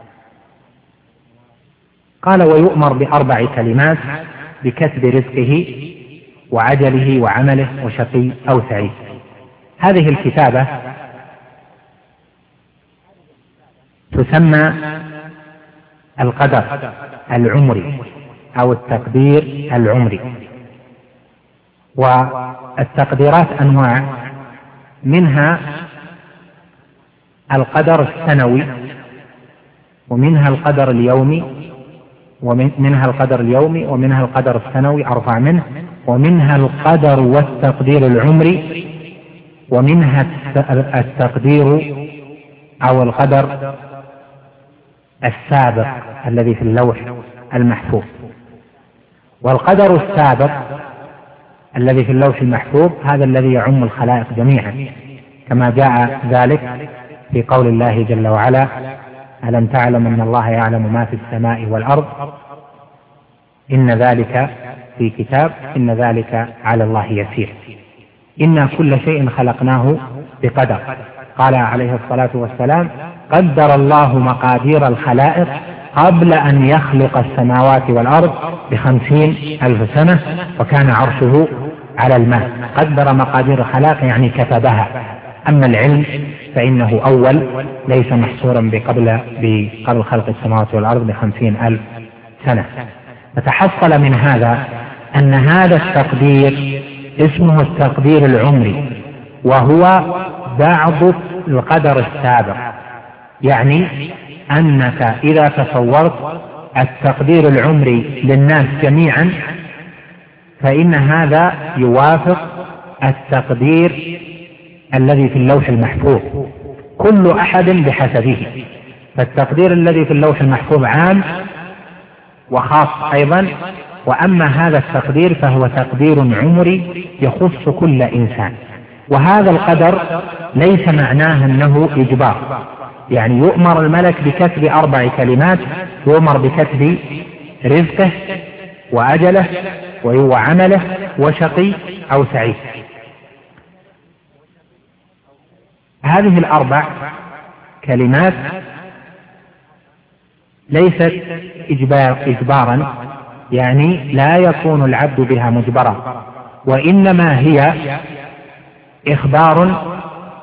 قال ويؤمر ب4 كلمات: بكسب رزقه وعجله وعمله وشقي أو سعيد. هذه الكتابة تسمى القدر العمري أو التقدير العمري. والتقديرات أنواع، منها القدر السنوي، ومنها القدر اليومي، ومنها القدر السنوي أرفع منه، ومنها القدر والتقدير العمري ومنها التقدير أو القدر السابق الذي في اللوح المحفوظ. والقدر السابق الذي في اللوح المحفوظ هذا الذي يعم الخلائق جميعا، كما جاء ذلك في قول الله جل وعلا: ألم تعلم أن الله يعلم ما في السماء والأرض إن ذلك في كتاب إن ذلك على الله يسير. إنا كل شيء خلقناه بقدر. قال عليه الصلاة والسلام: قدر الله مقادير الخلائق قبل أن يخلق السماوات والأرض ب50,000 سنة وكان عرشه على الماء. قدر مقادير الخلائق يعني كتبها. أما العلم فإنه أول ليس محصورا بقبل خلق السماوات والأرض ب50,000 سنة. فتحصل من هذا أن هذا التقدير اسمه التقدير العمري، وهو بعض القدر السابق. يعني أنك إذا تصورت التقدير العمري للناس جميعا فإن هذا يوافق التقدير الذي في اللوح المحفوظ، كل أحد بحسبه. فالتقدير الذي في اللوح المحفوظ عام وخاص أيضا، وأما هذا التقدير فهو تقدير عمري يخص كل إنسان. وهذا القدر ليس معناه أنه إجبار، يعني يؤمر الملك بكتب 4 كلمات، يؤمر بكتب رزقه وأجله وعمله وشقي أو سعيد. هذه 4 كلمات ليست إجبارا، يعني لا يكون العبد بها مجبرا، وإنما هي إخبار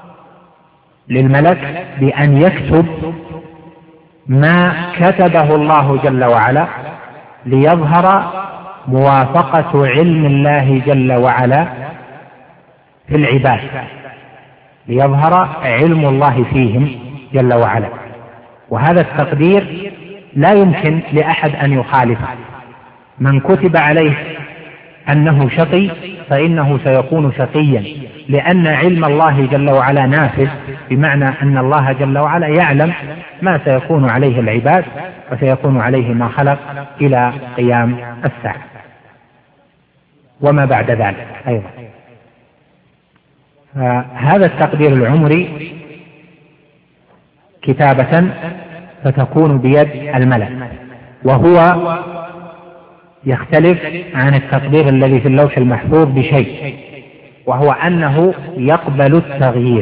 للملك بأن يكتب ما كتبه الله جل وعلا ليظهر موافقة علم الله جل وعلا في العباد، ليظهر علم الله فيهم جل وعلا. وهذا التقدير لا يمكن لأحد أن يخالفه. من كتب عليه أنه شقي فإنه سيكون شقيا، لأن علم الله جل وعلا نافذ، بمعنى أن الله جل وعلا يعلم ما سيكون عليه العباد وسيكون عليه ما خلق إلى قيام الساعة وما بعد ذلك أيضا. هذا التقدير العمري كتابة فتكون بيد الملك، وهو يختلف عن التقدير الذي في اللوح المحفوظ بشيء، وهو أنه يقبل التغيير.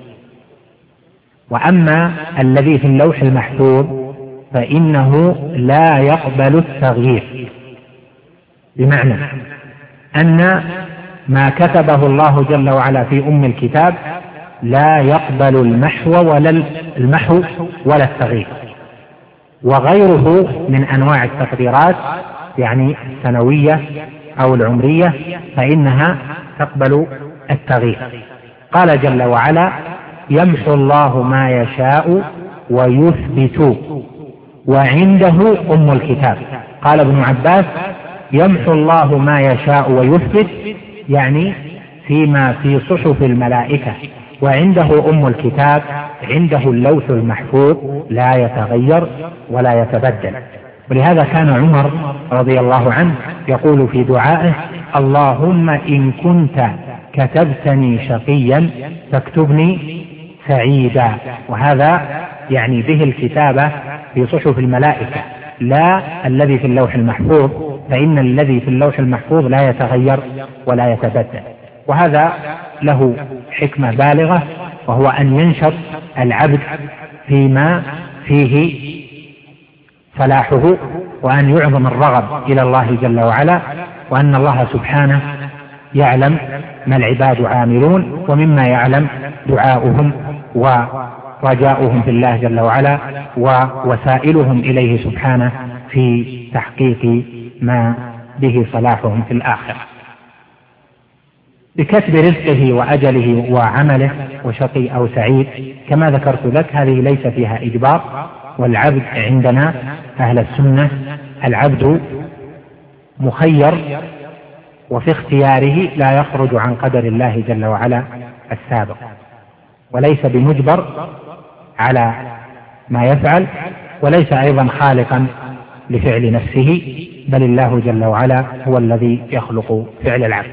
وأما الذي في اللوح المحفوظ فإنه لا يقبل التغيير، بمعنى أن ما كتبه الله جل وعلا في أم الكتاب لا يقبل المحو ولا التغيير. وغيره من أنواع التقديرات يعني السنوية أو العمرية فإنها تقبل التغيير. قال جل وعلا: يمحو الله ما يشاء ويثبت وعنده أم الكتاب. قال ابن عباس: يمحو الله ما يشاء ويثبت يعني فيما في صحف الملائكة، وعنده أم الكتاب عنده اللوح المحفوظ لا يتغير ولا يتبدل. ولهذا كان عمر رضي الله عنه يقول في دعائه: اللهم إن كنت كتبتني شقيا فاكتبني سعيدا. وهذا يعني به الكتابة في صحف الملائكة لا الذي في اللوح المحفوظ، فإن الذي في اللوح المحفوظ لا يتغير ولا يتبدل. وهذا له حكمة بالغة، وهو أن ينشط العبد فيما فيه صلاحه، وأن يعظم الرغب إلى الله جل وعلا، وأن الله سبحانه يعلم ما العباد عاملون، ومما يعلم دعاؤهم ورجاؤهم في الله جل وعلا ووسائلهم إليه سبحانه في تحقيق ما به صلاحهم في الآخرة. بكتب رزقه وأجله وعمله وشقي أو سعيد كما ذكرت لك، هذه ليس فيها إجبار. والعبد عندنا أهل السنة العبد مخير، وفي اختياره لا يخرج عن قدر الله جل وعلا السابق، وليس بمجبر على ما يفعل، وليس أيضا خالقا لفعل نفسه، بل الله جل وعلا هو الذي يخلق فعل العبد.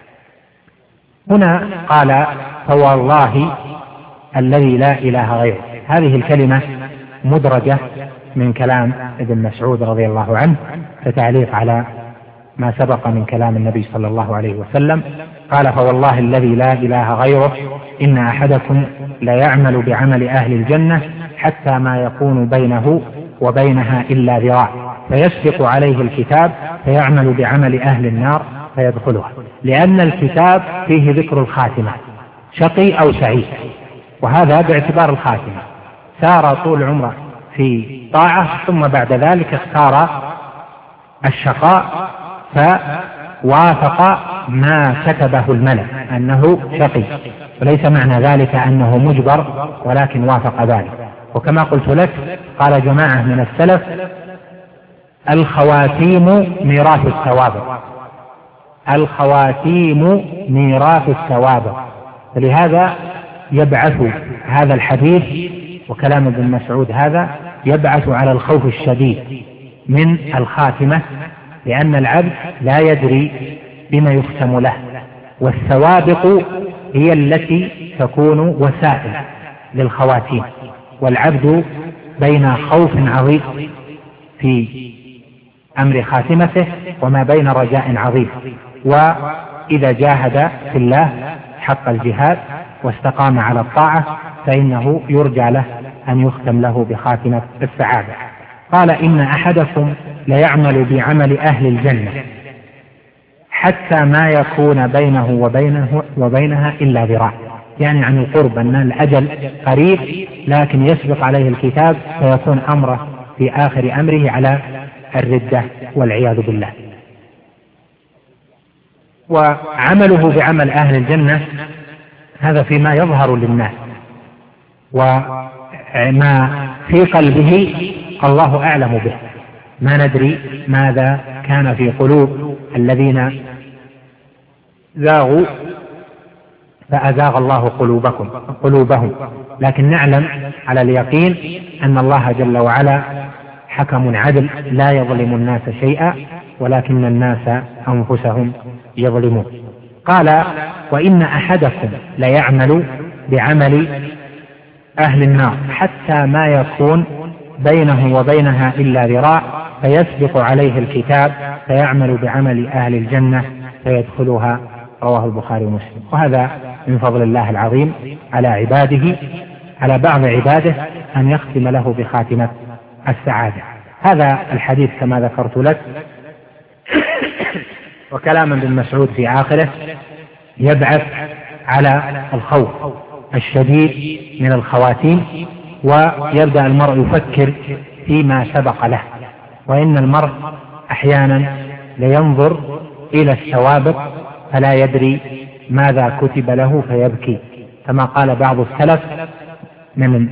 هنا قال فوالله الذي لا إله غيره، هذه الكلمة مدرجة من كلام ابن مسعود رضي الله عنه كتعليق على ما سبق من كلام النبي صلى الله عليه وسلم. قال فوالله الذي لا إله غيره إن أحدكم لا يعمل بعمل أهل الجنة حتى ما يكون بينه وبينها إلا ذراع فيسبق عليه الكتاب فيعمل بعمل أهل النار فيدخلها، لأن الكتاب فيه ذكر الخاتمة شقي أو سعيد، وهذا باعتبار الخاتمة. سار طول عمره في طاعة ثم بعد ذلك اختار الشقاء فوافق ما كتبه الملك أنه شقي، وليس معنى ذلك أنه مجبر ولكن وافق ذلك. وكما قلت لك قال جماعة من السلف الخواتيم ميراث السوابق، الخواتيم ميراث السوابق، فلهذا يبعث هذا الحديث وكلام ابن مسعود هذا يبعث على الخوف الشديد من الخاتمة، لأن العبد لا يدري بما يختم له، والسوابق هي التي تكون وسائل للخواتيم، والعبد بين خوف عظيم في أمر خاتمته وما بين رجاء عظيم. وإذا جاهد في الله حق الجهاد واستقام على الطاعة فإنه يرجى له أن يختم له بخاتمة السعادة. قال إن أحدكم ليعمل بعمل أهل الجنة حتى ما يكون بينه وبينها إلا ذراع، يعني عن القرب أن الأجل قريب لكن يسبق عليه الكتاب فيكون أمره في آخر أمره على الردة والعياذ بالله. وعمله بعمل أهل الجنة هذا فيما يظهر للناس، وما في قلبه الله أعلم به، ما ندري ماذا كان في قلوب الذين زاغوا فأزاغ الله قلوبهم، لكن نعلم على اليقين أن الله جل وعلا حكم عدل لا يظلم الناس شيئا ولكن الناس أنفسهم يظلمون. قال وإن أحدكم ليعمل بعمل أهل النار حتى ما يكون بينه وبينها إلا ذراع فيسبق عليه الكتاب فيعمل بعمل أهل الجنة فيدخلها، رواه البخاري ومسلم. وهذا من فضل الله العظيم على عباده، على بعض عباده أن يختم له بخاتمة السعادة. هذا الحديث كما ذكرت لك وكلام ابن مسعود في آخره يبعث على الخوف الشديد من الخواتيم، ويبدأ المرء يفكر فيما سبق له، وإن المرء أحيانا لينظر إلى السوابق فلا يدري ماذا كتب له فيبكي، كما قال بعض السلف من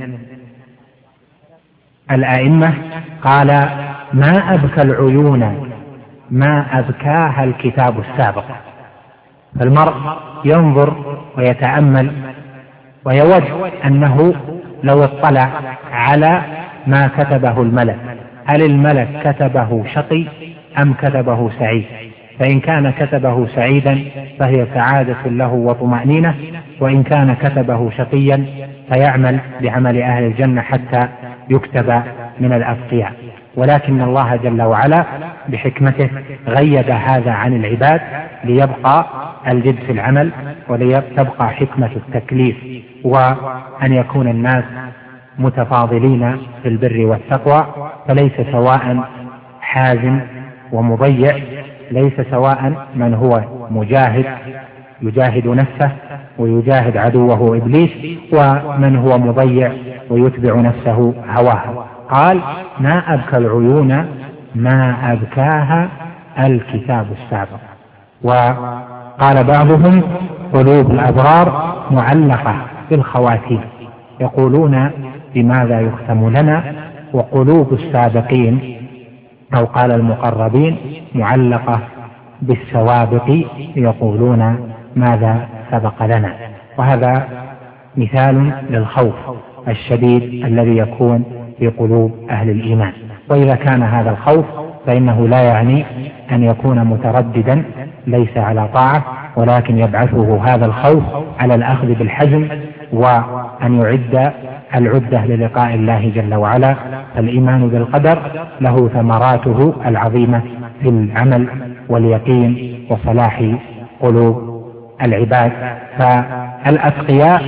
الأئمة قال ما أبكى العيون ما أبكاها الكتاب السابق. فالمرء ينظر ويتأمل ويود أنه لو اطلع على ما كتبه الملك، هل الملك كتبه شقي أم كتبه سعيد؟ فإن كان كتبه سعيدا فهي سعادة له وطمأنينة، وإن كان كتبه شقيا فيعمل بعمل أهل الجنة حتى يكتب من الأتقياء. ولكن الله جل وعلا بحكمته غيب هذا عن العباد ليبقى الجد في العمل وليبقى حكمة التكليف، وأن يكون الناس متفاضلين في البر والتقوى، فليس سواء حازم ومضيع، ليس سواء من هو مجاهد يجاهد نفسه ويجاهد عدوه إبليس ومن هو مضيع ويتبع نفسه هواها. قال ما أبكى العيون ما أبكاها الكتاب السابق. وقال بعضهم قلوب الأبرار معلقة بالخواتيم، يقولون بماذا يختم لنا، وقلوب السابقين أو قال المقربين معلقة بالسوابق، يقولون ماذا سبق لنا. وهذا مثال للخوف الشديد الذي يكون في قلوب أهل الإيمان. وإذا كان هذا الخوف فإنه لا يعني أن يكون مترددا ليس على طاعة، ولكن يبعثه هذا الخوف على الأخذ بالحزم وأن يعد العدة للقاء الله جل وعلا. فالإيمان بالقدر له ثمراته العظيمة في العمل واليقين وصلاح قلوب العباد. فالأتقياء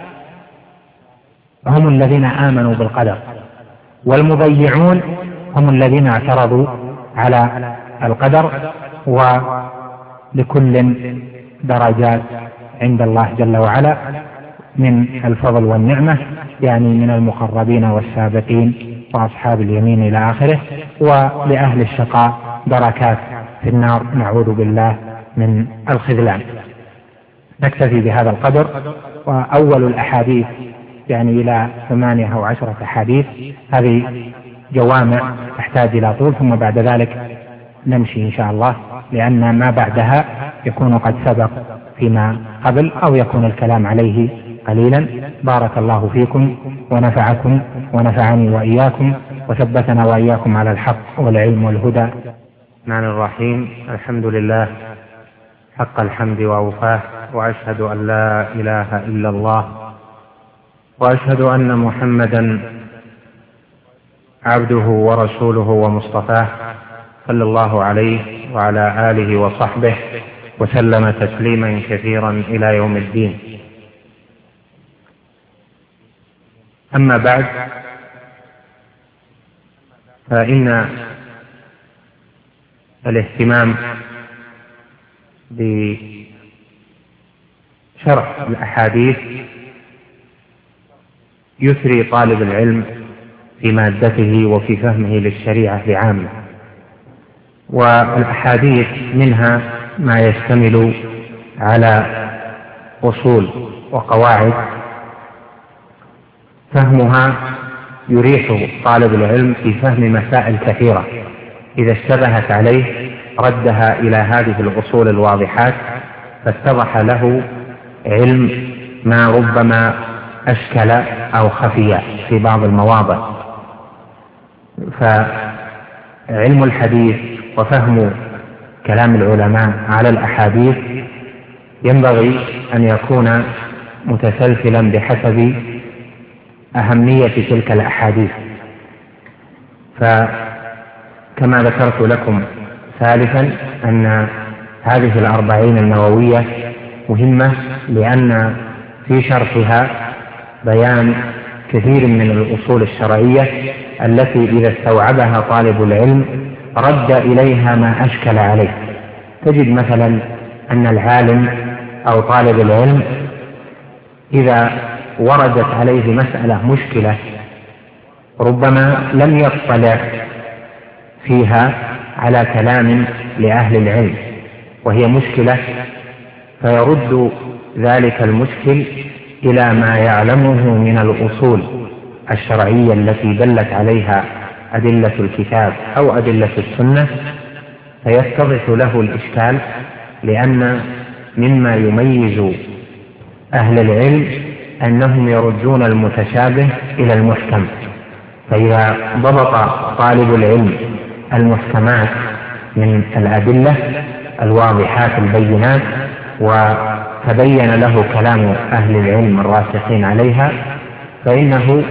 هم الذين آمنوا بالقدر، والمضيعون هم الذين اعترضوا على القدر، ولكل درجات عند الله جل وعلا من الفضل والنعمة، يعني من المقربين والسابقين وأصحاب اليمين إلى آخره. ولأهل الشقاء دركات في النار، نعوذ بالله من الخذلان. نكتفي بهذا القدر. وأول الأحاديث يعني إلى 8 أو 10 أحاديث، هذه جوامع تحتاج إلى طول، ثم بعد ذلك نمشي إن شاء الله، لأن ما بعدها يكون قد سبق فيما قبل أو يكون الكلام عليه قليلا. بارك الله فيكم ونفعكم ونفعني وإياكم وثبتنا وإياكم على الحق والعلم والهدى. الرحمن الرحيم. الحمد لله حق الحمد وأوفاه، وأشهد أن لا إله إلا الله، وأشهد أن محمدا عبده ورسوله ومصطفاه، صلى الله عليه وعلى آله وصحبه وسلم تسليما كثيرا إلى يوم الدين. أما بعد، فإن الاهتمام بشرح الأحاديث يثري طالب العلم في مادته وفي فهمه للشريعة بعامة. والأحاديث منها ما يشتمل على أصول وقواعد فهمها يريح طالب العلم في فهم مسائل كثيرة، إذا اشتبهت عليه ردها إلى هذه الأصول الواضحات، فاتضح له علم ما ربما أشكل أو خفي في بعض المواضع. فعلم الحديث وفهم كلام العلماء على الأحاديث ينبغي أن يكون متسلسلا بحسب أهمية تلك الأحاديث. فكما ذكرت لكم ثالثا أن هذه 40 النووية مهمة، لأن في شرحها بيان كثير من الأصول الشرعية التي إذا استوعبها طالب العلم رد إليها ما أشكل عليه. تجد مثلا أن العالم أو طالب العلم إذا وردت عليه مسألة مشكلة ربما لم يطلع فيها على كلام لأهل العلم وهي مشكلة، فيرد ذلك المشكل إلى ما يعلمه من الأصول الشرعية التي دلت عليها أدلة الكتاب أو أدلة السنة، فيتضح له الإشكال، لأن مما يميز أهل العلم أنهم يردون المتشابه إلى المحكم. فإذا ضبط طالب العلم المحكمات من الأدلة الواضحات البينات وتبين له كلام أهل العلم الراسخين عليها، فإنه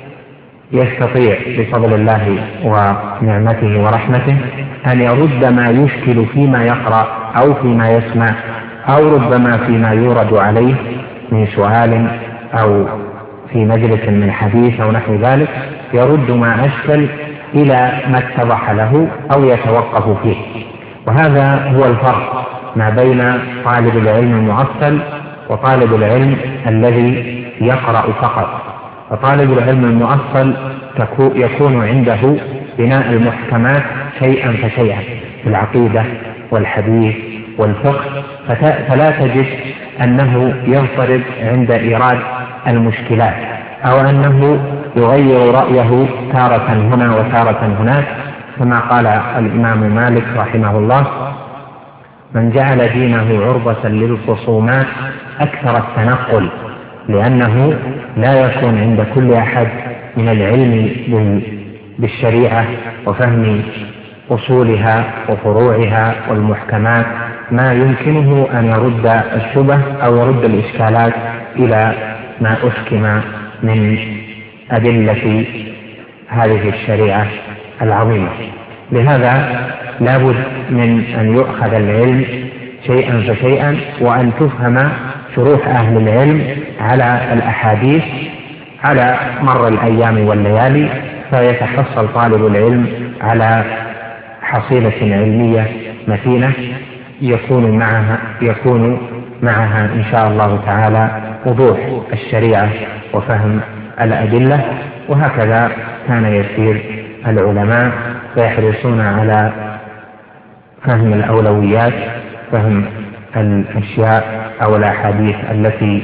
يستطيع بفضل الله ونعمته ورحمته أن يرد ما يشكل فيما يقرأ أو فيما يسمع، أو ربما فيما يورد عليه من سؤال أو في مجلس من حديث أو نحو ذلك، يرد ما أشكل إلى ما اتضح له أو يتوقف فيه. وهذا هو الفرق ما بين طالب العلم المؤصل وطالب العلم الذي يقرأ فقط. فطالب العلم المؤصل يكون عنده بناء المحكمات شيئا فشيئا في العقيدة والحديث والفقه، فلا تجد أنه يضطرب عند إيراد المشكلات أو أنه يغير رأيه تارة هنا وتارة هناك، كما قال الإمام مالك رحمه الله: من جعل دينه عرضة للخصومات أكثر التنقل، لأنه لا يكون عند كل أحد من العلم بالشريعة وفهم أصولها وفروعها والمحكمات ما يمكنه أن يرد الشبه أو يرد الإشكالات إلى ما أحكم من أدلة هذه الشريعة العظيمة. لهذا لابد من أن يؤخذ العلم شيئا فشيئا، وأن تفهم شروح أهل العلم على الأحاديث على مر الأيام والليالي، فيتحصل طالب العلم على حصيلة علمية متينة يكون معها إن شاء الله تعالى وضوح الشريعة وفهم الأدلة. وهكذا كان يسير العلماء، فيحرصون على فهم الأولويات، فهم الأشياء أو الأحاديث التي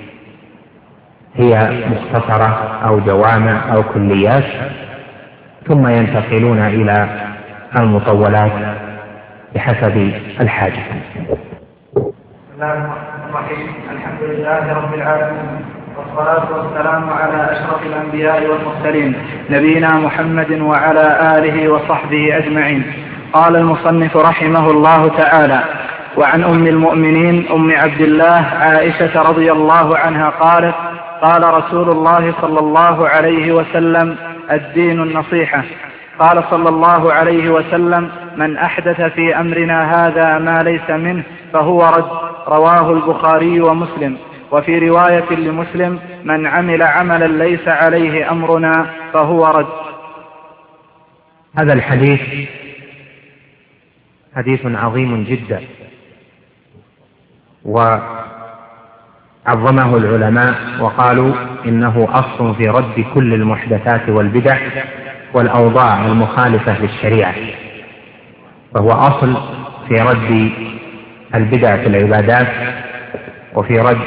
هي مختصرة أو جوامع أو كليات، ثم ينتقلون إلى المطولات بحسب الحاجة. بسم الله الرحمن الرحيم. الحمد لله رب العالمين، والصلاة والسلام على أشرف الأنبياء والمرسلين نبينا محمد وعلى آله وصحبه أجمعين. قال المصنف رحمه الله تعالى: وعن أم المؤمنين أم عبد الله عائشة رضي الله عنها قالت: قال رسول الله صلى الله عليه وسلم: الدين النصيحة. قال صلى الله عليه وسلم: من أحدث في أمرنا هذا ما ليس منه فهو رد. رواه البخاري ومسلم. وفي رواية لمسلم: من عمل عملا ليس عليه أمرنا فهو رد. هذا الحديث حديث عظيم جدا، وعظمه العلماء وقالوا إنه أصل في رد كل المحدثات والبدع والأوضاع المخالفة للشريعة، فهو أصل في رد البدع في العبادات، وفي رد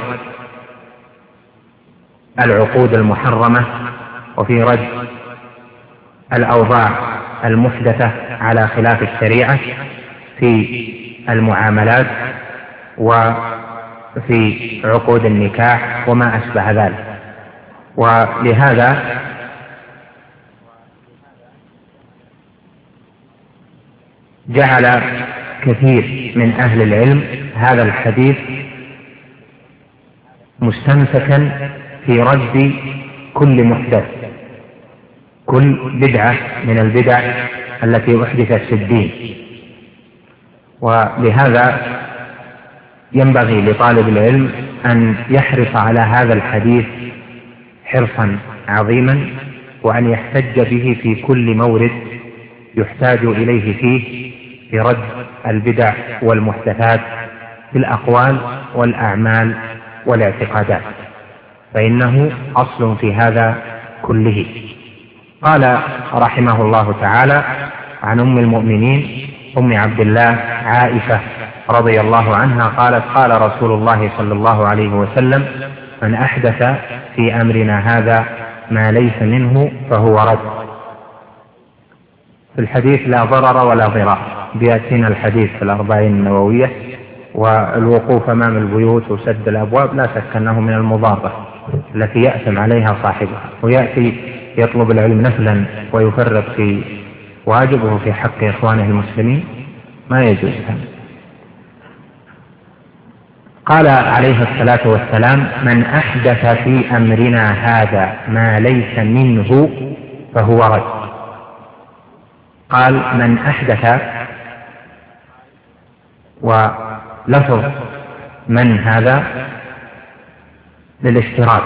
العقود المحرمة، وفي رد الأوضاع المحدثة على خلاف الشريعة في المعاملات وفي عقود النكاح وما أشبه ذلك. ولهذا جعل كثير من أهل العلم هذا الحديث مستمسكا في رد كل محدث، كل بدعة من البدع التي أحدثت في الدين. ولهذا ينبغي لطالب العلم أن يحرص على هذا الحديث حرصا عظيما، وأن يحتج به في كل مورد يحتاج إليه فيه في رد البدع والمحدثات في الأقوال والأعمال والاعتقادات، فإنه أصل في هذا كله. قال رحمه الله تعالى: عن أم المؤمنين أم عبد الله عائشة رضي الله عنها قالت: قال رسول الله صلى الله عليه وسلم: من أحدث في أمرنا هذا ما ليس منه فهو رد. في الحديث لا ضرر ولا ضرار، بيأتينا الحديث في الأربعين النووية، والوقوف أمام البيوت وسد الأبواب لا شك أنه من المضارة التي يأثم عليها صاحبها، ويأتي يطلب العلم نفلا ويفرط في واجبه في حق إخوانه المسلمين، ما يجوز هذا. قال عليه الصلاة والسلام: من أحدث في أمرنا هذا ما ليس منه فهو رد. قال من أحدث، ولفظ من هذا للاشتراك،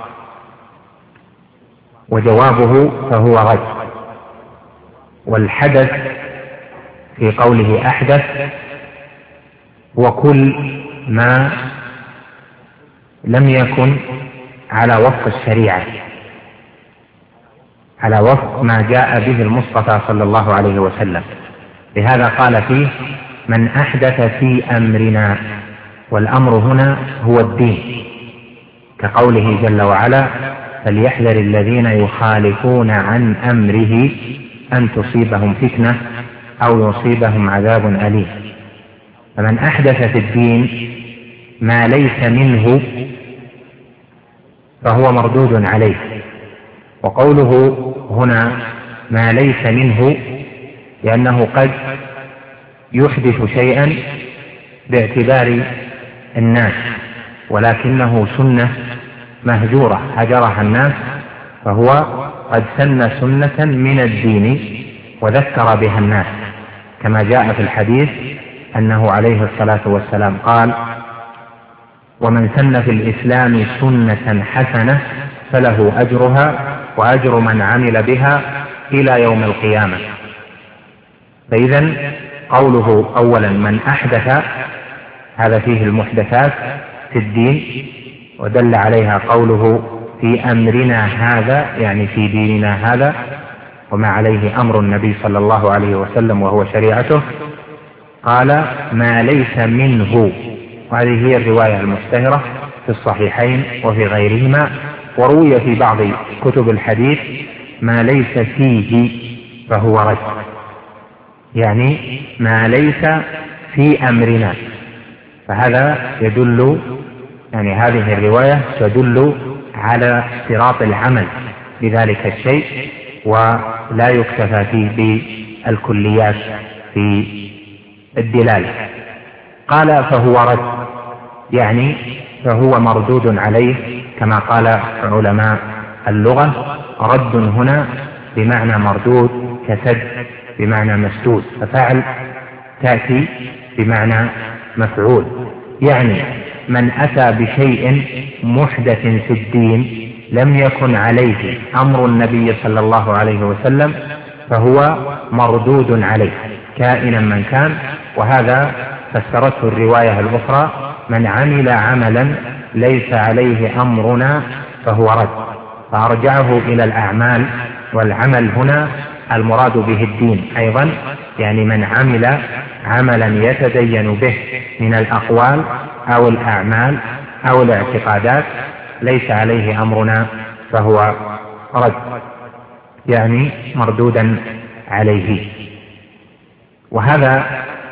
وجوابه فهو رد. والحدث في قوله أحدث وكل ما لم يكن على وفق الشريعة، على وفق ما جاء به المصطفى صلى الله عليه وسلم. لهذا قال فيه: من أحدث في أمرنا، والأمر هنا هو الدين، كقوله جل وعلا: فليحذر الذين يخالفون عن أمره أن تصيبهم فتنة أو يصيبهم عذاب أليم. فمن أحدث في الدين ما ليس منه فهو مردود عليه. وقوله هنا ما ليس منه لأنه قد يحدث شيئا باعتبار الناس، ولكنه سنة مهجورة هجرها الناس، فهو قد سن سنة من الدين وذكر بها الناس، كما جاء في الحديث أنه عليه الصلاة والسلام قال: ومن سن في الإسلام سنة حسنة فله أجرها وأجر من عمل بها إلى يوم القيامة. فإذا قوله أولا من أحدث، هذا فيه المحدثات في الدين، ودل عليها قوله في أمرنا هذا، يعني في ديننا هذا، وما عليه أمر النبي صلى الله عليه وسلم وهو شريعته. قال ما ليس منه، وهذه هي الرواية المشتهرة في الصحيحين وفي غيرهما، وروي في بعض كتب الحديث ما ليس فيه فهو رد، يعني ما ليس في أمرنا. فهذا يدل، يعني هذه الرواية تدل على اشتراط العمل بذلك الشيء، ولا يكتفى فيه بالكليات في الدلالة. قال فهو رد، يعني فهو مردود عليه، كما قال علماء اللغة: رد هنا بمعنى مردود، كسد بمعنى مسدود، ففعل تأتي بمعنى مفعول. يعني من أتى بشيء محدث في الدين لم يكن عليه أمر النبي صلى الله عليه وسلم فهو مردود عليه كائنا من كان. وهذا فسرته الرواية الأخرى: من عمل عملا ليس عليه أمرنا فهو رد، فأرجعه إلى الأعمال، والعمل هنا المراد به الدين أيضا، يعني من عمل عملا يتدين به من الأقوال أو الأعمال أو الاعتقادات ليس عليه أمرنا فهو رد، يعني مردودا عليه. وهذا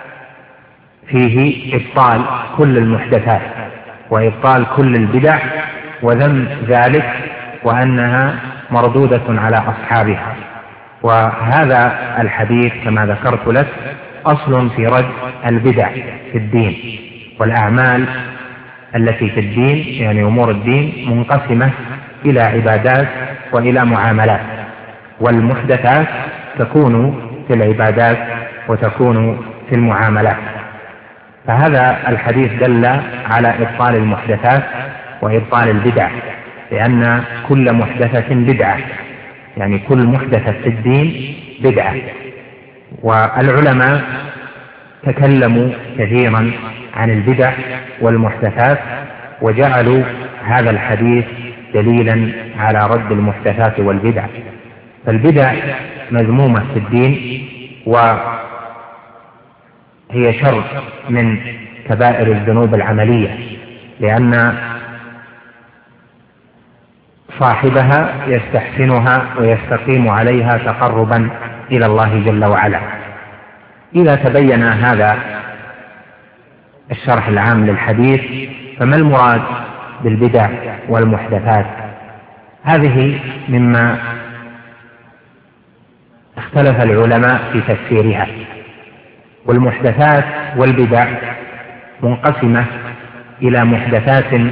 فيه إبطال كل المحدثات وإبطال كل البدع وذم ذلك، وأنها مردودة على أصحابها. وهذا الحديث كما ذكرت لك أصل في رد البدع في الدين، والأعمال التي في الدين يعني أمور الدين منقسمة إلى عبادات وإلى معاملات، والمحدثات تكون في العبادات وتكون في المعاملات. فهذا الحديث دل على إبطال المحدثات وإبطال البدع، لأن كل محدثة بدعة، يعني كل محدثة في الدين بدعة. والعلماء تكلموا كثيرا عن البدع والمحدثات، وجعلوا هذا الحديث دليلا على رد المحدثات والبدع. فالبدع مذمومة في الدين، وهي شر من كبائر الذنوب العملية، لأن صاحبها يستحسنها ويستقيم عليها تقربا إلى الله جل وعلا. إذا تبين هذا الشرح العام للحديث، فما المراد بالبدع والمحدثات؟ هذه مما اختلف العلماء في تفسيرها. والمحدثات والبدع منقسمة إلى محدثات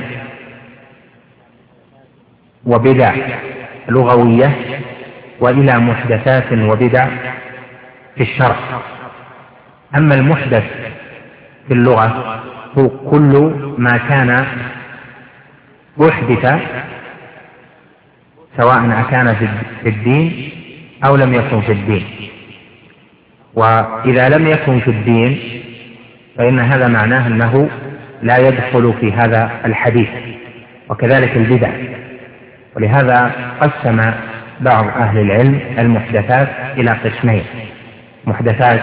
وبدع لغوية، وإلى محدثات وبدع في الشرع. أما المحدث في اللغة هو كل ما كان أحدث، سواء أكان في الدين أو لم يكن في الدين. وإذا لم يكن في الدين فإن هذا معناه أنه لا يدخل في هذا الحديث، وكذلك البدع. ولهذا قسم بعض أهل العلم المحدثات إلى قسمين: محدثات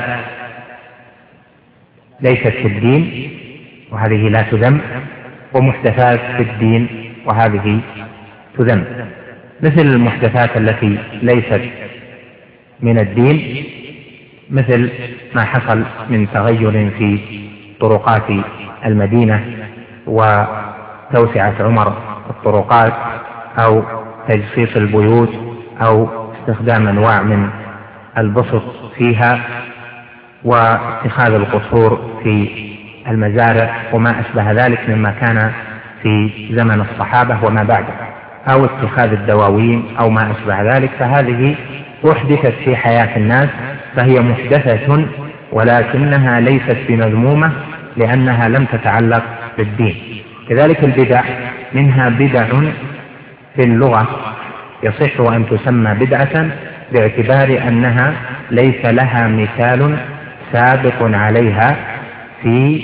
ليست في الدين وهذه لا تذم، ومحدثات في الدين وهذه تذم. مثل المحدثات التي ليست من الدين، مثل ما حصل من تغير في طرقات المدينة وتوسعة عمر الطرقات أو تجصيص البيوت أو استخدام أنواع من البسط فيها واتخاذ القصور في المزارع وما أشبه ذلك مما كان في زمن الصحابة وما بعده، أو اتخاذ الدواوين أو ما أشبه ذلك، فهذه أحدثت في حياة الناس فهي محدثة ولكنها ليست بمذمومة لأنها لم تتعلق بالدين. كذلك البدع منها بدع في اللغة يصح أن تسمى بدعة باعتبار أنها ليس لها مثال سابق عليها في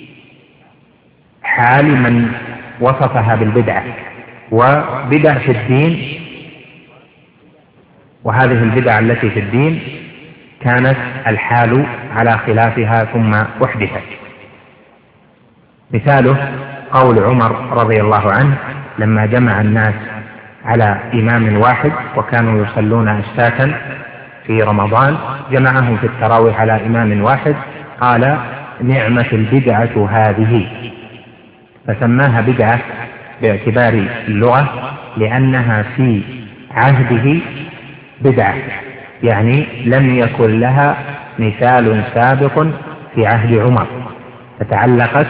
حال من وصفها بالبدعة. وبدع في الدين، وهذه البدع التي في الدين كانت الحال على خلافها ثم أحدثت. مثاله قول عمر رضي الله عنه لما جمع الناس على إمام واحد وكانوا يصلون أشتاتا في رمضان، جمعهم في التراويح على إمام واحد، قال: نعمة البدعة هذه، فسماها بدعة باعتبار اللغة لأنها في عهده بدعة، يعني لم يكن لها مثال سابق في عهد عمر، فتعلقت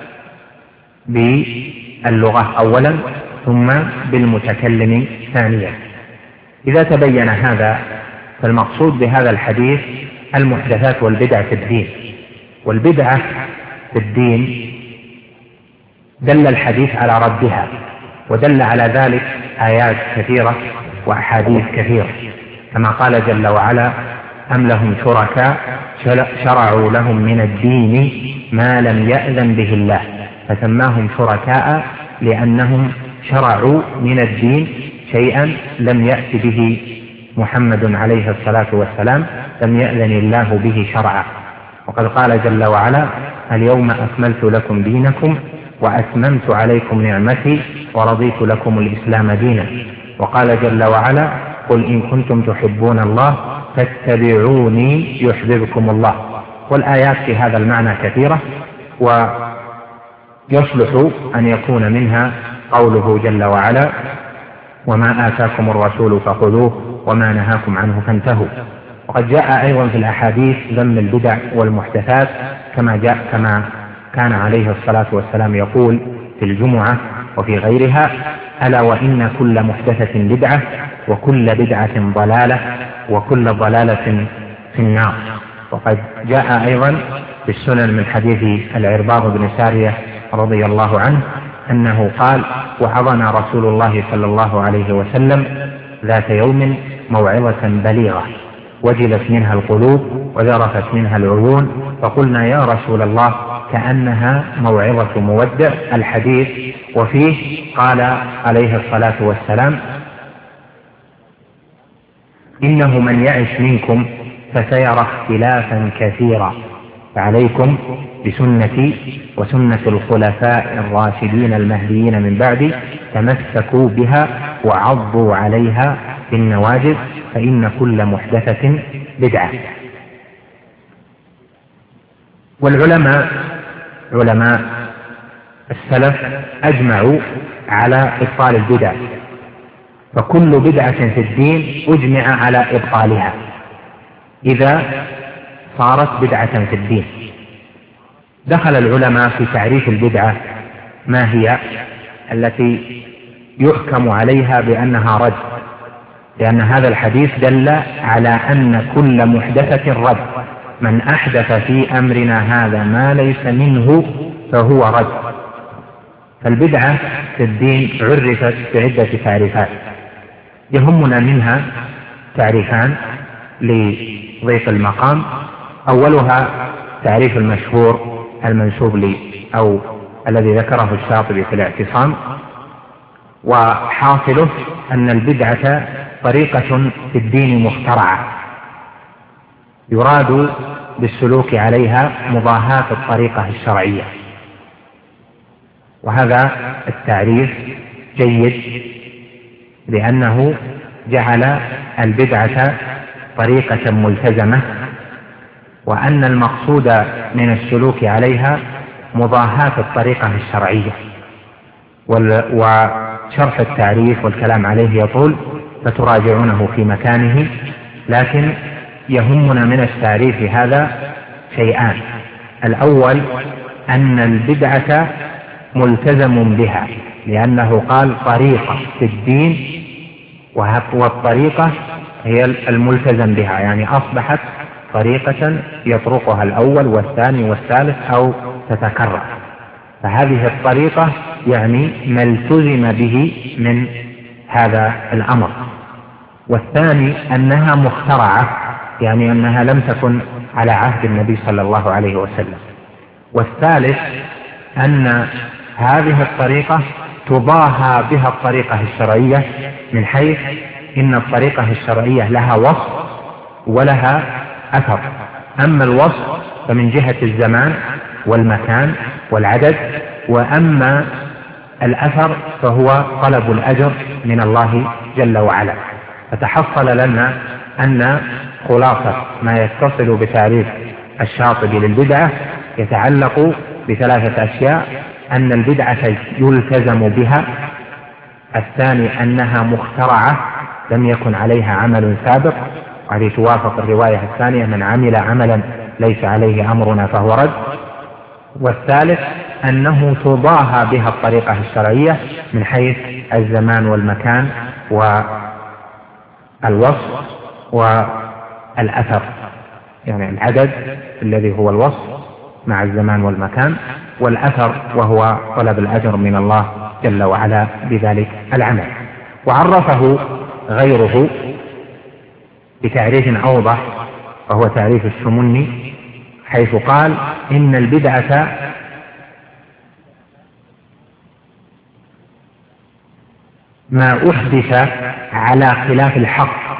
باللغة أولا ثم بالمتكلم ثانيا. إذا تبين هذا فالمقصود بهذا الحديث المحدثات والبدع في الدين. والبدعة في الدين دل الحديث على ردها، ودل على ذلك آيات كثيرة وأحاديث كثيرة، كما قال جل وعلا: أم لهم شركاء شرعوا لهم من الدين ما لم يأذن به الله، فسماهم شركاء لأنهم شرعوا من الدين شيئا لم يأت به محمد عليه الصلاة والسلام، لم يأذن الله به شرعا. وقد قال جل وعلا: اليوم أكملت لكم دينكم وأتممت عليكم نعمتي ورضيت لكم الإسلام دينا. وقال جل وعلا: قل إن كنتم تحبون الله فاتبعوني يحببكم الله. والآيات في هذا المعنى كثيرة، ويصلح أن يكون منها قوله جل وعلا: وما آتاكم الرسول فخذوه وما نهاكم عنه فانتهوا. وقد جاء أيضا في الأحاديث ذم البدع والمحدثات كما كان عليه الصلاة والسلام يقول في الجمعة وفي غيرها: ألا وإن كل محدثة بدعة وكل بدعة ضلالة وكل ضلالة في النار. وقد جاء أيضا في السنن من حديث العرباض بن سارية رضي الله عنه أنه قال: وعظنا رسول الله صلى الله عليه وسلم ذات يوم موعظة بليغة وجلت منها القلوب وذرفت منها العيون، فقلنا: يا رسول الله كأنها موعظة مودع. الحديث وفيه قال عليه الصلاة والسلام: إنه من يعش منكم فسيرى اختلافا كثيرا، فعليكم بسنتي وسنة الخلفاء الراشدين المهديين من بعدي، تمسكوا بها وعضوا عليها بالنواجذ، فإن كل محدثة بدعة. والعلماء علماء السلف أجمعوا على إبطال البدع، فكل بدعة في الدين أجمع على إبطالها إذا صارت بدعة في الدين. دخل العلماء في تعريف البدعة ما هي التي يحكم عليها بأنها رد، لأن هذا الحديث دل على أن كل محدثة رد، من أحدث في أمرنا هذا ما ليس منه فهو رد. فالبدعة في الدين عرفت بعدة تعريفات، يهمنا منها تعريفان لضيف المقام. أولها تعريف المشهور المنسوب لي أو الذي ذكره الشاطبي في الاعتصام، وحاصله أن البدعة طريقة في الدين مخترعة يراد بالسلوك عليها مضاهاة الطريقة الشرعية. وهذا التعريف جيد لأنه جعل البدعة طريقة ملتزمة وأن المقصود من السلوك عليها مضاهاة الطريقة الشرعية، وشرح التعريف والكلام عليه يطول فتراجعونه في مكانه، لكن يهمنا من التعريف هذا شيئان. الأول أن البدعة ملتزم بها، لأنه قال طريقة في الدين، والطريقة هي الملتزم بها، يعني أصبحت طريقة يطرقها الأول والثاني والثالث أو تتكرر، فهذه الطريقة يعني ما التزم به من هذا الأمر. والثاني أنها مخترعة، يعني أنها لم تكن على عهد النبي صلى الله عليه وسلم. والثالث أن هذه الطريقة تضاهى بها الطريقة الشرعية، من حيث إن الطريقة الشرعية لها وصف ولها أثر، أما الوصف فمن جهة الزمان والمكان والعدد، وأما الأثر فهو طلب الأجر من الله جل وعلا. فتحصل لنا أن خلاصة ما يتصل بتعريف الشاطبي للبدعة يتعلق بثلاثة أشياء: أن البدعة يلتزم بها، الثاني أنها مخترعة لم يكن عليها عمل سابق، وهذه توافق الرواية الثانية: من عمل عملا ليس عليه أمرنا فهو رد. والثالث أنه تضاهى بها الطريقة الشرعية من حيث الزمان والمكان والوصف والأثر، يعني العدد الذي هو الوصف مع الزمان والمكان، والأثر وهو طلب الأجر من الله جل وعلا بذلك العمل. وعرفه غيره بتعريف أوضح، وهو تعريف السمني، حيث قال: إن البدعة ما أحدث على خلاف الحق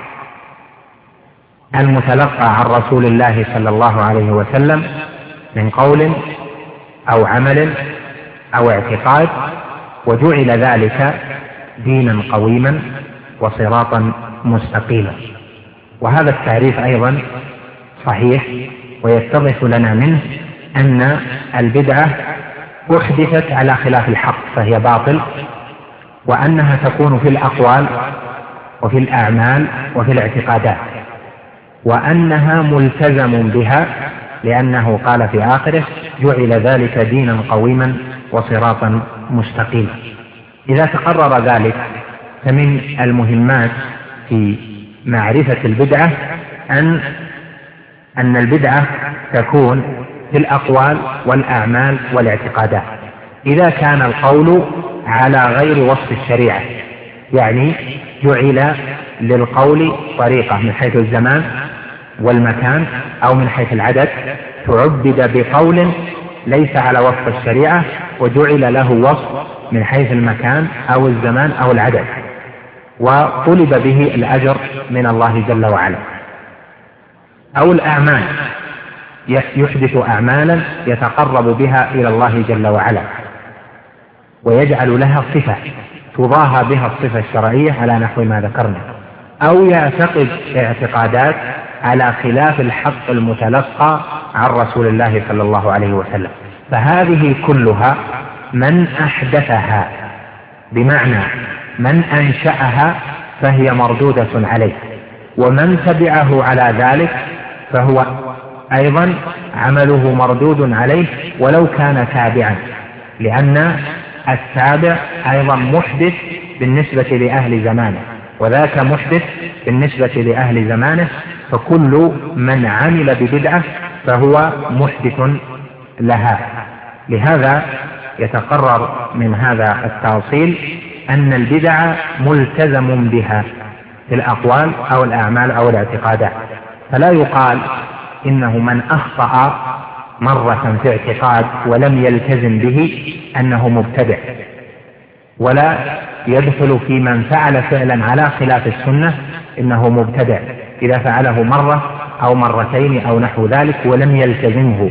المتلقى عن رسول الله صلى الله عليه وسلم من قول أو عمل أو اعتقاد، وجعل ذلك دينا قويما وصراطا مستقيما. وهذا التعريف أيضا صحيح، ويتضح لنا منه أن البدعة أحدثت على خلاف الحق فهي باطل، وأنها تكون في الأقوال وفي الأعمال وفي الاعتقادات، وأنها ملتزم بها، لأنه قال في آخره: جعل ذلك دينا قويما وصراطا مستقيما. إذا تقرر ذلك فمن المهمات في معرفة البدعة أن البدعة تكون في الأقوال والأعمال والاعتقادات. إذا كان القول على غير وصف الشريعة، يعني جعل للقول طريقة من حيث الزمان والمكان أو من حيث العدد، تعبد بقول ليس على وصف الشريعة وجعل له وصف من حيث المكان أو الزمان أو العدد، وطلب به الأجر من الله جل وعلا. أو الأعمال، يحدث أعمالا يتقرب بها إلى الله جل وعلا ويجعل لها صفة تضاهى بها الصفة الشرعية على نحو ما ذكرنا، أو يعتقد اعتقادات على خلاف الحق المتلقى عن رسول الله صلى الله عليه وسلم. فهذه كلها من أحدثها، بمعنى من أنشأها، فهي مردودة عليه، ومن تبعه على ذلك فهو أيضا عمله مردود عليه ولو كان تابعا، لأن التابع أيضا محدث بالنسبة لأهل زمانه، وذاك محدث بالنسبة لأهل زمانه، فكل من عمل ببدعة فهو محدث لها. لهذا يتقرر من هذا التأصيل أن البدعة ملتزم بها في الأقوال أو الأعمال أو الاعتقادات، فلا يقال إنه من أخطأ مرة في اعتقاد ولم يلتزم به أنه مبتدع، ولا يدخل في من فعل فعلا على خلاف السنة إنه مبتدع إذا فعله مرة أو مرتين أو نحو ذلك ولم يلتزمه.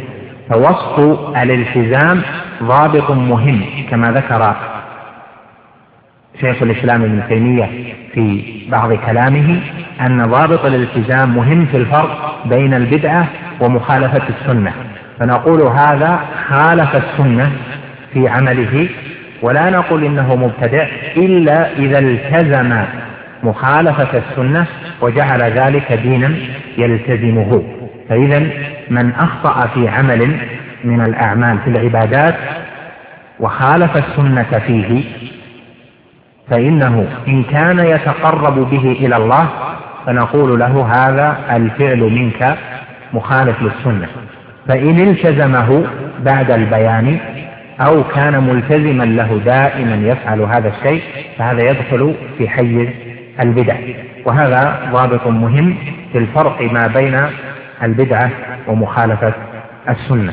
فوصف الالتزام ضابط مهم كما ذكر شيخ الإسلام ابن تيمية في بعض كلامه أن ضابط الالتزام مهم في الفرق بين البدعة ومخالفة السنة، فنقول هذا خالف السنة في عمله، ولا نقول إنه مبتدع إلا إذا التزم مخالفة السنة وجعل ذلك دينا يلتزمه. فإذا من أخطأ في عمل من الأعمال في العبادات وخالف السنة فيه فإنه إن كان يتقرب به إلى الله فنقول له هذا الفعل منك مخالف للسنة. فإن التزمه بعد البيان أو كان ملتزما له دائما يفعل هذا الشيء فهذا يدخل في حيز البدع، وهذا ضابط مهم في الفرق ما بين البدعة ومخالفة السنة.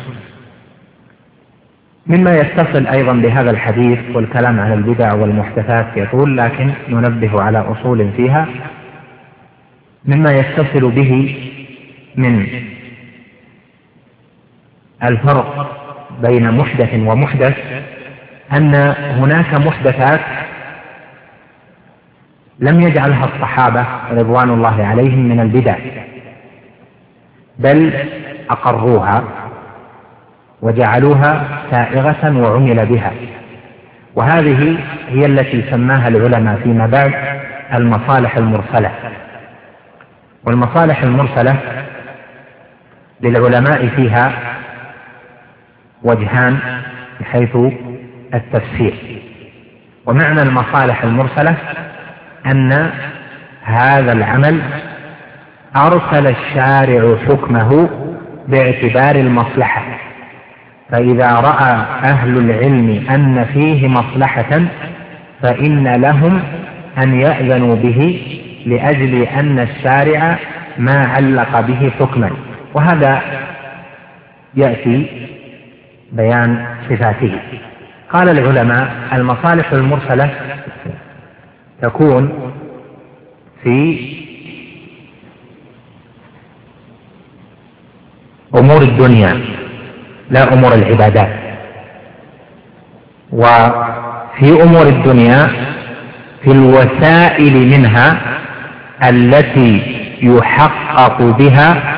مما يتصل أيضا بهذا الحديث والكلام عن البدع والمحدثات يقول، لكن ننبه على أصول فيها. مما يتصل به من الفرق بين محدث ومحدث أن هناك محدثات لم يجعلها الصحابة رضوان الله عليهم من البدع، بل أقروها وجعلوها سائغة وعمل بها، وهذه هي التي سماها العلماء فيما بعد المصالح المرسلة. والمصالح المرسلة للعلماء فيها وجهان من حيث التفسير. ومعنى المصالح المرسلة أن هذا العمل أرسل الشارع حكمه باعتبار المصلحة، فإذا رأى أهل العلم أن فيه مصلحة فإن لهم أن يأذنوا به لأجل أن الشارع ما علق به حكما، وهذا يأتي بيان صفاته. قال العلماء المصالح المرسلة تكون في أمور الدنيا لا أمور العبادات. وفي أمور الدنيا في الوسائل منها التي يحقق بها